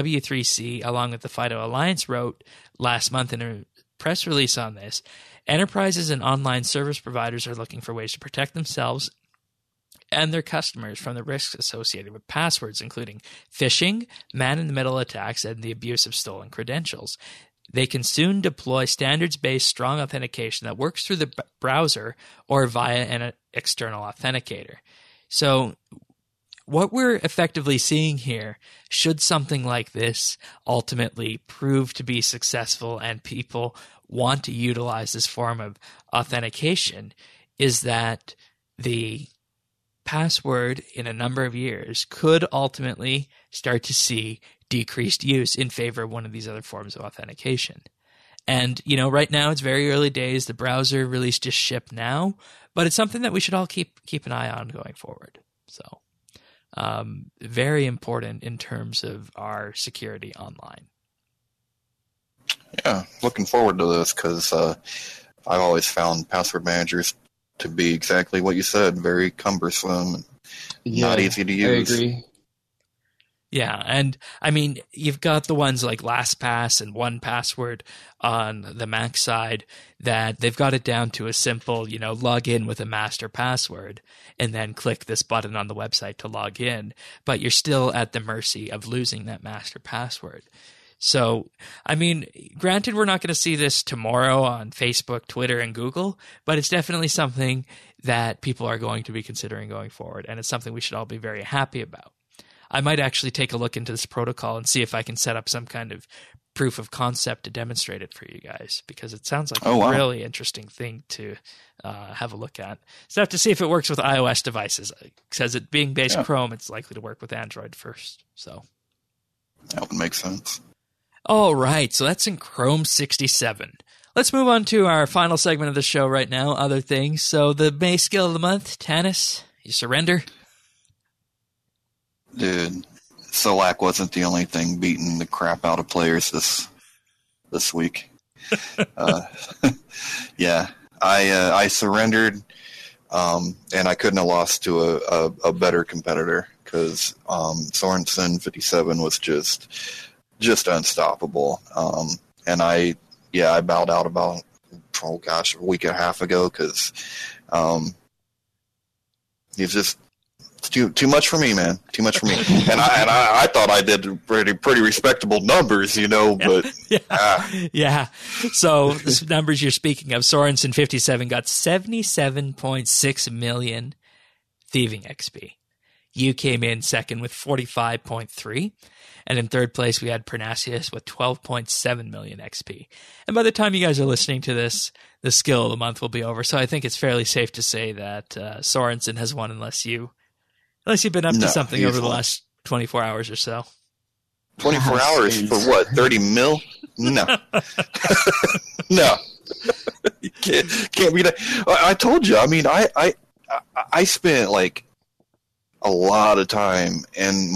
C, along with the FIDO Alliance, wrote last month in a press release on this, enterprises and online service providers are looking for ways to protect themselves and their customers from the risks associated with passwords, including phishing, man-in-the-middle attacks, and the abuse of stolen credentials. They can soon deploy standards-based strong authentication that works through the b- browser or via an external authenticator. So what we're effectively seeing here, should something like this ultimately prove to be successful and people want to utilize this form of authentication, is that the password in a number of years could ultimately start to see decreased use in favor of one of these other forms of authentication. And, you know, right now it's very early days. The browser release just shipped now, but it's something that we should all keep keep an eye on going forward. So, um, very important in terms of our security online. Yeah, looking forward to this, because uh, I've always found password managers to be exactly what you said, very cumbersome and Yeah, not easy to use. I agree. Yeah, and I mean, you've got the ones like LastPass and one password on the Mac side that they've got it down to a simple, you know, log in with a master password and then click this button on the website to log in. But you're still at the mercy of losing that master password. So, I mean, granted, we're not going to see this tomorrow on Facebook, Twitter, and Google, but it's definitely something that people are going to be considering going forward, and it's something we should all be very happy about. I might actually take a look into this protocol and see if I can set up some kind of proof of concept to demonstrate it for you guys, because it sounds like Oh, a wow. really interesting thing to uh, have a look at. So I have to see if it works with iOS devices. Because it being based Yeah. Chrome, it's likely to work with Android first. So. That would make sense. All right, so that's in Chrome sixty-seven. Let's move on to our final segment of the show right now, other things. So the May skill of the month, Tanis, you surrender? Dude, Solak wasn't the only thing beating the crap out of players this this week. uh, yeah, I uh, I surrendered, um, and I couldn't have lost to a, a, a better competitor, because um, Sorensen fifty-seven was just just unstoppable. Um, and I, yeah, I bowed out about, oh gosh, a week and a half ago, because um, he's just it's too too much for me, man. Too much for me. and I and I, I thought I did pretty pretty respectable numbers, you know, but Yeah. ah, Yeah. So the numbers you're speaking of, Sorensen fifty-seven got seventy-seven point six million thieving X P. You came in second with forty-five point three. And in third place, we had Pernasius with twelve point seven million X P. And by the time you guys are listening to this, the skill of the month will be over. So I think it's fairly safe to say that uh, Sorensen has won, unless you, unless you've been up No, to something he's over the won. last twenty-four hours or so. twenty-four Yes, hours please. for what? thirty mil? No. No. You can't, can't be that. I, I told you. I mean, I, I, I- I spent like a lot of time, and my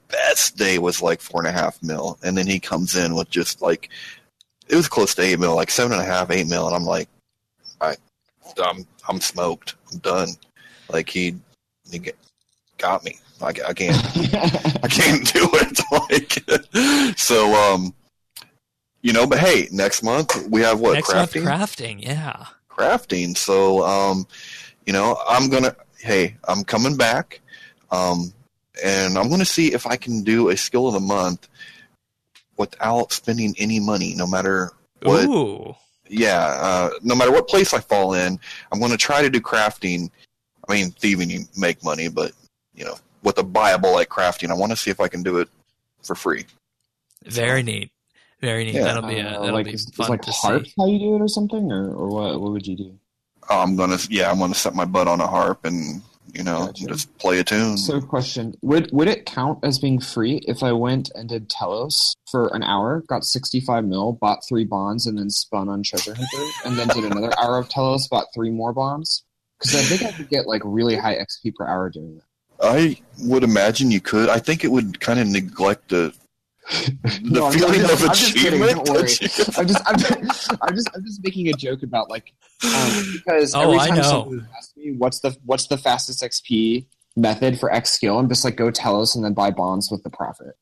best day was like four and a half mil, and then he comes in with just like it was close to eight mil, like seven and a half, eight mil, and I'm like, I, I'm I'm smoked. I'm done. Like he, he got me. I, I can't I can't do it. Like so, um, you know. But hey, next month we have what Next crafting. month, crafting, yeah. crafting. So, um, you know, I'm gonna. Hey, I'm coming back. Um, and I'm going to see if I can do a skill of the month without spending any money, no matter what. Ooh. Yeah, uh, no matter what place I fall in, I'm going to try to do crafting. I mean, thieving you make money, but, you know, with a buyable like crafting, I want to see if I can do it for free. Very neat. Very neat. Yeah. That'll be, a, Uh, that'll like be is, is fun like to harp see. how you do it or something, or, or what? What would you do? I'm going to, yeah, I'm going to set my butt on a harp and, you know, Gotcha. just play a tune. So, question: Would would it count as being free if I went and did Telos for an hour, got sixty-five mil, bought three bonds, and then spun on Treasure Hunter, and then did another hour of Telos, bought three more bonds? Because I think I could get like really high X P per hour doing that. I would imagine you could. I think it would kind of neglect the the No, I'm- feeling I'm just- of I'm just kidding, achievement. don't worry. that you- I'm just, I'm just, I'm just, I'm just making a joke about like, um, because Oh, every I time know. someone asks me what's the what's the fastest X P method for X skill, I'm just like go Telos and then buy bonds with the profit.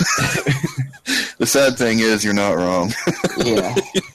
The sad thing is, you're not wrong. Yeah,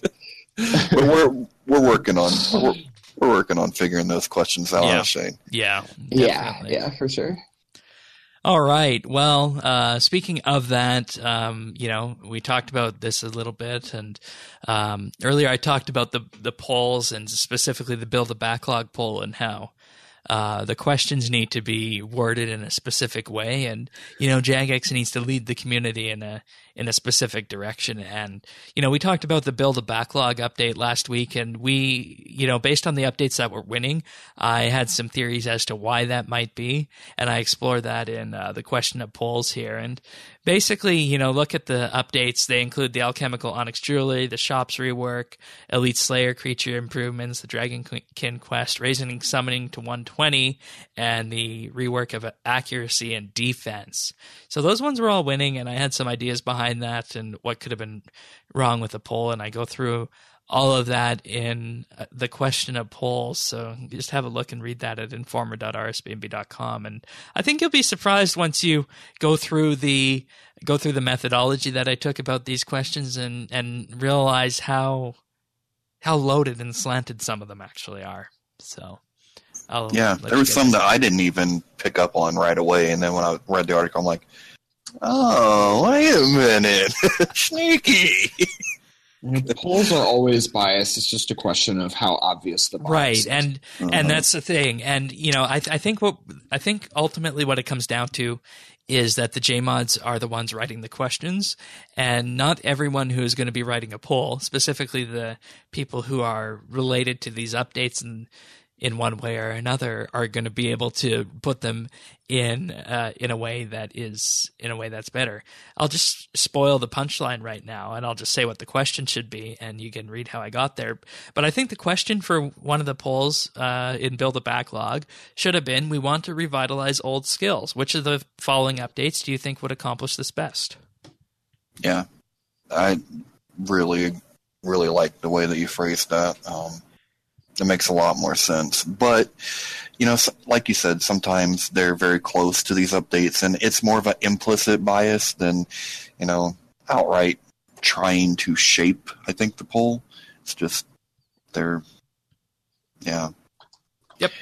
But we're we're working on we're, we're working on figuring those questions out, Yeah. Shane. Yeah. yeah, definitely. yeah, for sure. All right. Well, uh, speaking of that, um, you know, we talked about this a little bit, and um, earlier I talked about the the polls and specifically the build a backlog poll and how uh, the questions need to be worded in a specific way, and you know, Jagex needs to lead the community in a in a specific direction. And you know, we talked about the build a backlog update last week, and we, you know, based on the updates that were winning, I had some theories as to why that might be, and I explored that in uh, the question of polls here. And basically, you know, look at the updates. They include the alchemical onyx jewelry, the shops rework, elite slayer creature improvements, the dragonkin quest, raising summoning to one twenty, and the rework of accuracy and defense. So those ones were all winning, and I had some ideas behind that and what could have been wrong with the poll, and I go through all of that in the question of polls. So just have a look and read that at informer dot r s b n b dot com. And I think you'll be surprised once you go through the go through the methodology that I took about these questions and and realize how how loaded and slanted some of them actually are. So I'll Yeah, let there you was get some into that I didn't even pick up on right away, and then when I read the article, I'm like, "Oh, wait a minute, sneaky." The polls are always biased. It's just a question of how obvious the bias right is. and Uh-huh. and that's the thing. And you know, I th- I think what I think ultimately what it comes down to is that the J mods are the ones writing the questions, and not everyone who is going to be writing a poll, specifically the people who are related to these updates and in one way or another, are going to be able to put them in uh, in a way that is in a way that's better. I'll just spoil the punchline right now, and I'll just say what the question should be, and you can read how I got there. But I think the question for one of the polls uh, in Build a Backlog should have been: we want to revitalize old skills. Which of the following updates do you think would accomplish this best? Yeah, I really, really like the way that you phrased that. Um, it makes a lot more sense. But, you know, like you said, sometimes they're very close to these updates, and it's more of an implicit bias than, you know, outright trying to shape, I think, the poll. It's just, they're, yeah. Yep.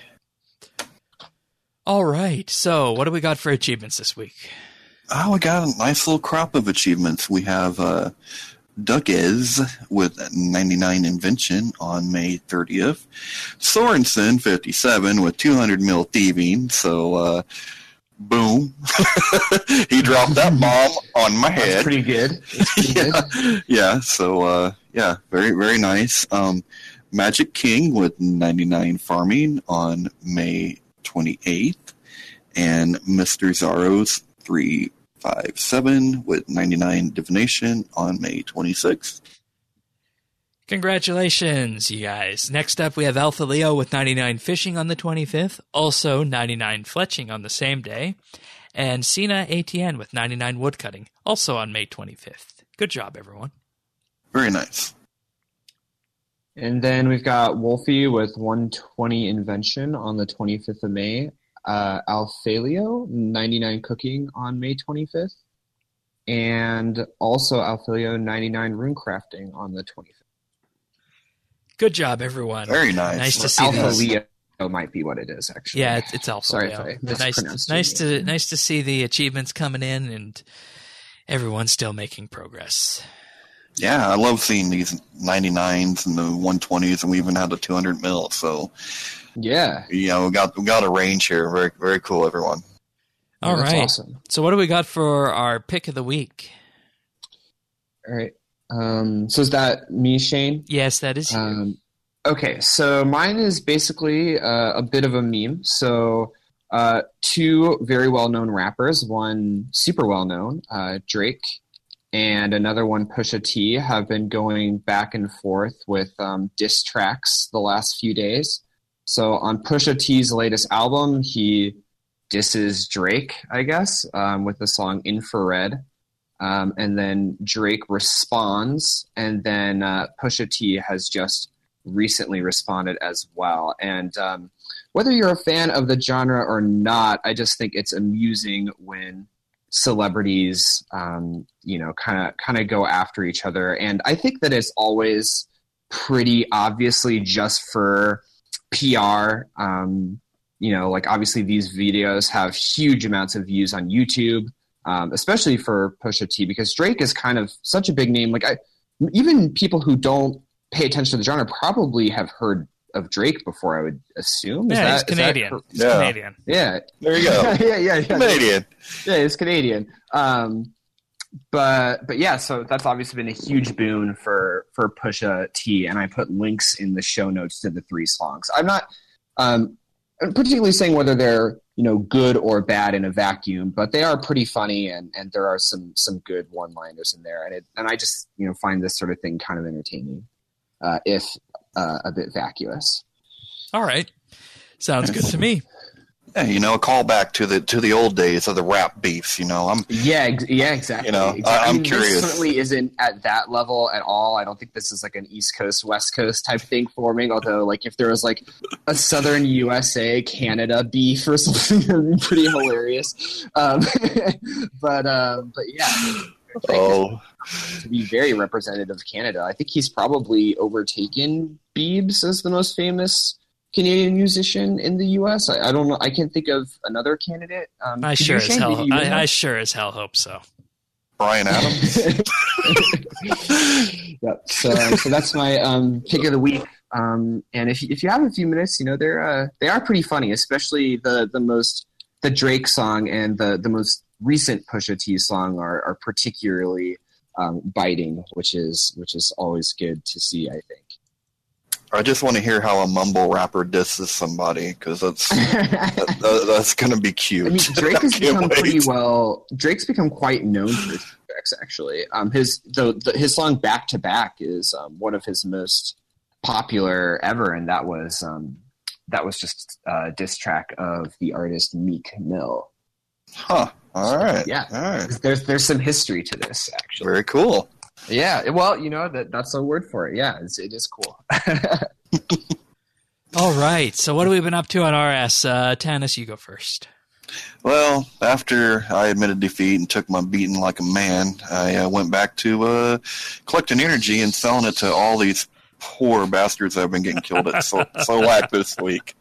All right. So what do we got for achievements this week? Oh, we got a nice little crop of achievements. We have uh, Duckez with ninety-nine invention on May thirtieth. Sorensen, fifty-seven, with two hundred mil thieving. So, uh, boom. He dropped that bomb on my That's head. pretty good. That's pretty good. yeah, yeah, so, uh, yeah, very, very nice. Um, Magic King with ninety-nine farming on May twenty-eighth. And Mister Zaros, three five seven with ninety-nine divination on May twenty-sixth. Congratulations, you guys. Next up, we have Alpha Leo with ninety-nine fishing on the twenty-fifth, also ninety-nine fletching on the same day. and Sina A T N with ninety-nine Woodcutting, also on May twenty-fifth. Good job, everyone. Very nice. And then we've got Wolfie with one twenty Invention on the twenty-fifth of May. Uh, Alphalio, ninety-nine Cooking on May twenty-fifth. And also Alphalio, ninety-nine Rune Crafting on the twenty-fifth. Good job, everyone. Very nice. Nice to see Alpha these. Leo might be what it is, actually. Yeah, it's, it's Alpha Sorry Leo. if I Nice, mispronounced nice your to name. nice to see the achievements coming in and everyone's still making progress. Yeah, I love seeing these ninety-nines and the one twenties, and we even had the two hundred mil. So, Yeah. you know, we got we got a range here. Very very cool, everyone. All That's right. awesome. So what do we got for our pick of the week? All right. Um, so is that me, Shane? Yes, that is you. Um, okay, so mine is basically uh, a bit of a meme. So uh, two very well-known rappers, one super well-known, uh, Drake, and another one, Pusha T, have been going back and forth with um, diss tracks the last few days. So on Pusha T's latest album, he disses Drake, I guess, um, with the song Infrared. Um, and then Drake responds, and then uh, Pusha T has just recently responded as well. And um, whether you're a fan of the genre or not, I just think it's amusing when celebrities, um, you know, kind of kind of go after each other. And I think that it's always pretty obviously just for P R. Um, you know, like obviously these videos have huge amounts of views on YouTube. Um, especially for Pusha T, because Drake is kind of such a big name. Like I, even people who don't pay attention to the genre probably have heard of Drake before, I would assume. Is Yeah, that, he's is that Canadian. cor- He's Yeah. Canadian. yeah. There you go. yeah, yeah, yeah. Canadian. Yeah, he's Canadian. Um, but but yeah, so that's obviously been a huge boon for for Pusha T, and I put links in the show notes to the three songs. I'm not um, particularly saying whether they're you know good or bad in a vacuum, but they are pretty funny, and, and there are some some good one-liners in there, and it and I just you know find this sort of thing kind of entertaining, uh, if uh, a bit vacuous. All right. Sounds good to me. Yeah, you know, a callback to the to the old days of the rap beefs. You know, I'm Yeah, ex- yeah, exactly. You know, exactly. I- I'm I mean, curious. This certainly isn't at that level at all. I don't think this is like an East Coast, West Coast type thing forming. Although, like, if there was like a Southern U S A, Canada beef or something, it would be pretty hilarious. Um, but, uh, but yeah, oh to be very representative of Canada. I think he's probably overtaken Biebs as the most famous Canadian musician in the U S. I, I don't know. I can't think of another candidate. Um, I could sure you, as Shane? hell. Maybe you would I, know? I sure as hell hope so. Brian Adams. Yep. So, so that's my um, pick of the week. Um, and if if you have a few minutes, you know they're uh, they are pretty funny, especially the the most the Drake song and the the most recent Pusha T song are are particularly um, biting, which is which is always good to see, I think. I just want to hear how a mumble rapper disses somebody, because that's that, that- that's going to be cute. I mean, Drake has I can't become wait. pretty well. Drake's become quite known for his tracks, actually. Um, his the, the his song "Back to Back" is um, one of his most popular ever, and that was um, that was just a diss track of the artist Meek Mill. Huh. All right. Yeah. All right. There's there's some history to this, actually. Very cool. Yeah, well, you know that that's a word for it. Yeah, it's, it is cool. All right. So what have we been up to on R S? Uh, Tanis, you go first. Well, after I admitted defeat and took my beating like a man, I uh, went back to uh, collecting energy and selling it to all these poor bastards that have been getting killed at so so whack this week.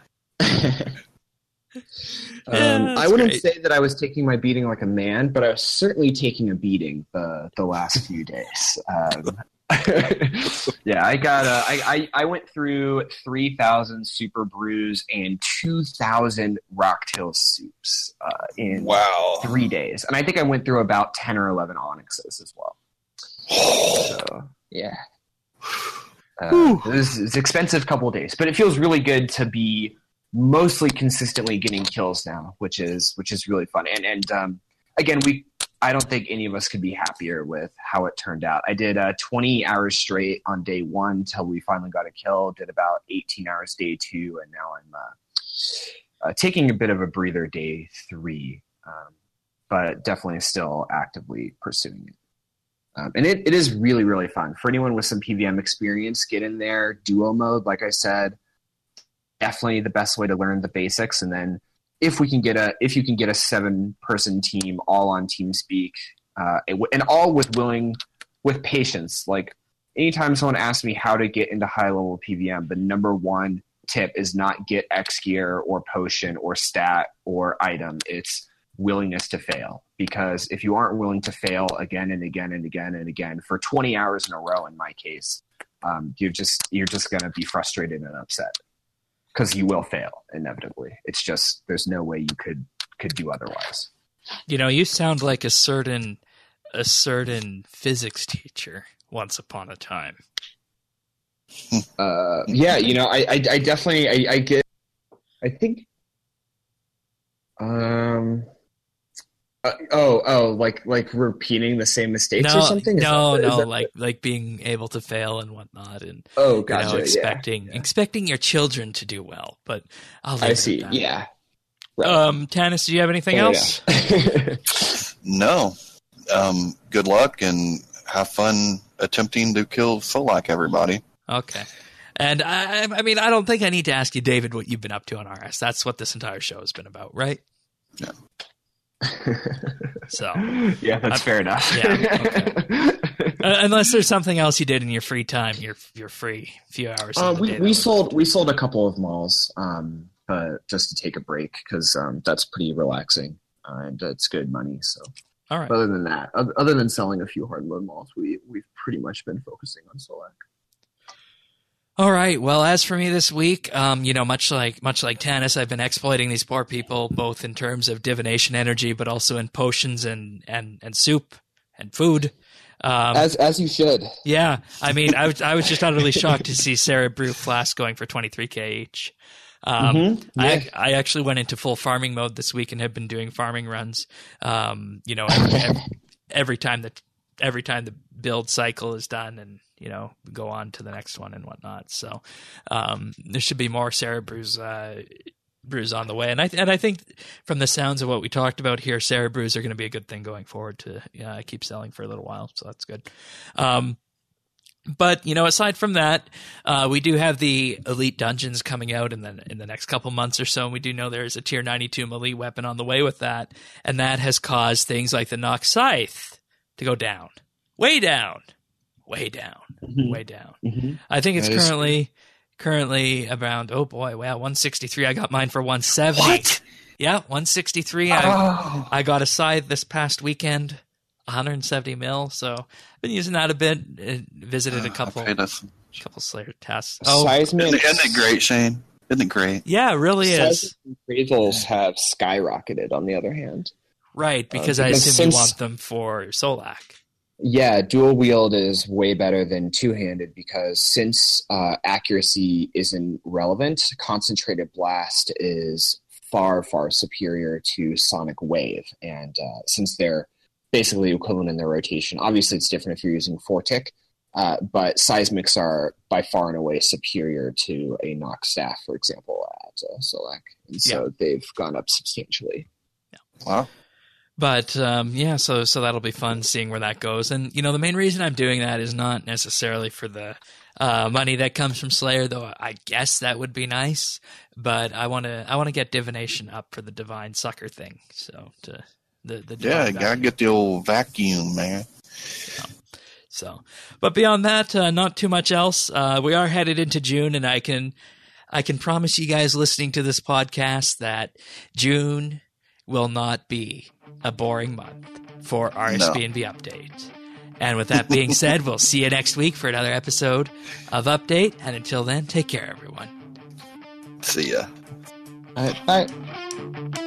Yeah, um, that's I wouldn't great. say that I was taking my beating like a man, but I was certainly taking a beating the the last few days. Um, yeah, I got. Uh, I, I I went through three thousand super brews and two thousand rocktail soups uh, in Wow. three days, and I think I went through about ten or eleven onyxes as well. So yeah, uh, it was it's an expensive couple of days, but it feels really good to be mostly consistently getting kills now, which is which is really fun. And and um, again, we I don't think any of us could be happier with how it turned out. I did uh, twenty hours straight on day one till we finally got a kill. Did about eighteen hours day two, and now I'm uh, uh, taking a bit of a breather day three. Um, but definitely still actively pursuing it. Um, and it, it is really, really fun. For anyone with some P V M experience, get in there, duo mode, like I said, definitely the best way to learn the basics. And then if we can get a, if you can get a seven person team all on TeamSpeak, uh, and all with willing, with patience, like anytime someone asks me how to get into high level P V M, the number one tip is not get X gear or potion or stat or item. It's willingness to fail, because if you aren't willing to fail again and again and again and again for twenty hours in a row, in my case, um, you're just you're just going to be frustrated and upset, because you will fail inevitably. It's just there's no way you could could do otherwise. You know, you sound like a certain a certain physics teacher once upon a time. Uh, yeah, you know, I I, I definitely I, I get. I think. Um. Uh, oh, oh, like like repeating the same mistakes no, or something? Is no, that, no, that, like like being able to fail and whatnot, and oh, gotcha. you know, expecting yeah, yeah. expecting your children to do well. But I'll leave I it see. at that. Yeah. Right. Um, Tanis, do you have anything Oh, else? yeah. No. Um, good luck and have fun attempting to kill Solak, everybody. Okay. And I, I mean, I don't think I need to ask you, David, what you've been up to on R S. That's what this entire show has been about, right? Yeah. So yeah, that's I'm, fair enough. Yeah. Okay. uh, unless there's something else you did in your free time, you're you're free a few hours. Uh, the we day we that sold we sold a couple of malls, um, but just to take a break, because um, that's pretty relaxing uh, and it's good money. So, all right. But other than that, other than selling a few hard mode malls, we we've pretty much been focusing on Solak. All right. Well, as for me this week, um, you know, much like much like Tanis, I've been exploiting these poor people, both in terms of divination energy, but also in potions and and, and soup and food. Um, as as you should. Yeah. I mean, I was I was just utterly shocked to see Sarah Brew Flask going for twenty-three K each. Um, mm-hmm. yeah. I I actually went into full farming mode this week and have been doing farming runs. Um, you know, every, every, every time that every time the build cycle is done, and you know, go on to the next one and whatnot. So um, there should be more Sarah Brews uh, brews on the way, and I and I think from the sounds of what we talked about here, Sarah Brews are going to be a good thing going forward to uh, keep selling for a little while. So that's good. Um, but you know, aside from that, uh, we do have the Elite Dungeons coming out in the in the next couple months or so, and we do know there is a Tier ninety-two Elite weapon on the way with that, and that has caused things like the Nox Scythe to go down, way down. Way down, mm-hmm. way down. Mm-hmm. I think it's That is- currently currently around. Oh boy, wow, one sixty-three. I got mine for one seventy. What? Yeah, one sixty-three. I, Oh. I got a scythe this past weekend, one hundred seventy mil. So I've been using that a bit. uh, Visited a couple, I paid us. couple Slayer tests. Oh, Isn't it, isn't it great, Shane? Isn't it great? yeah, it really is. Appraisals have skyrocketed, on the other hand. Right, because Uh, I because assume since- you want them for Solak. Yeah, dual wield is way better than two-handed, because since uh, accuracy isn't relevant, concentrated blast is far, far superior to sonic wave. And uh, since they're basically equivalent in their rotation, obviously it's different if you're using Fortic, uh, but seismics are by far and away superior to a Nox staff, for example, at uh, Solak. And so Yeah. they've gone up substantially. Wow. But um, yeah, so so that'll be fun seeing where that goes. And you know, the main reason I'm doing that is not necessarily for the uh, money that comes from Slayer, though I guess that would be nice. But I want to I want to get divination up for the divine sucker thing. So to the the Yeah, divine gotta value. get the old vacuum, man. So, but beyond that, uh, not too much else. Uh, we are headed into June, and I can I can promise you guys listening to this podcast that June will not be a boring month for R S B N B Update. And with that being said, we'll see you next week for another episode of Update. And until then, take care, everyone. See ya. All right, bye.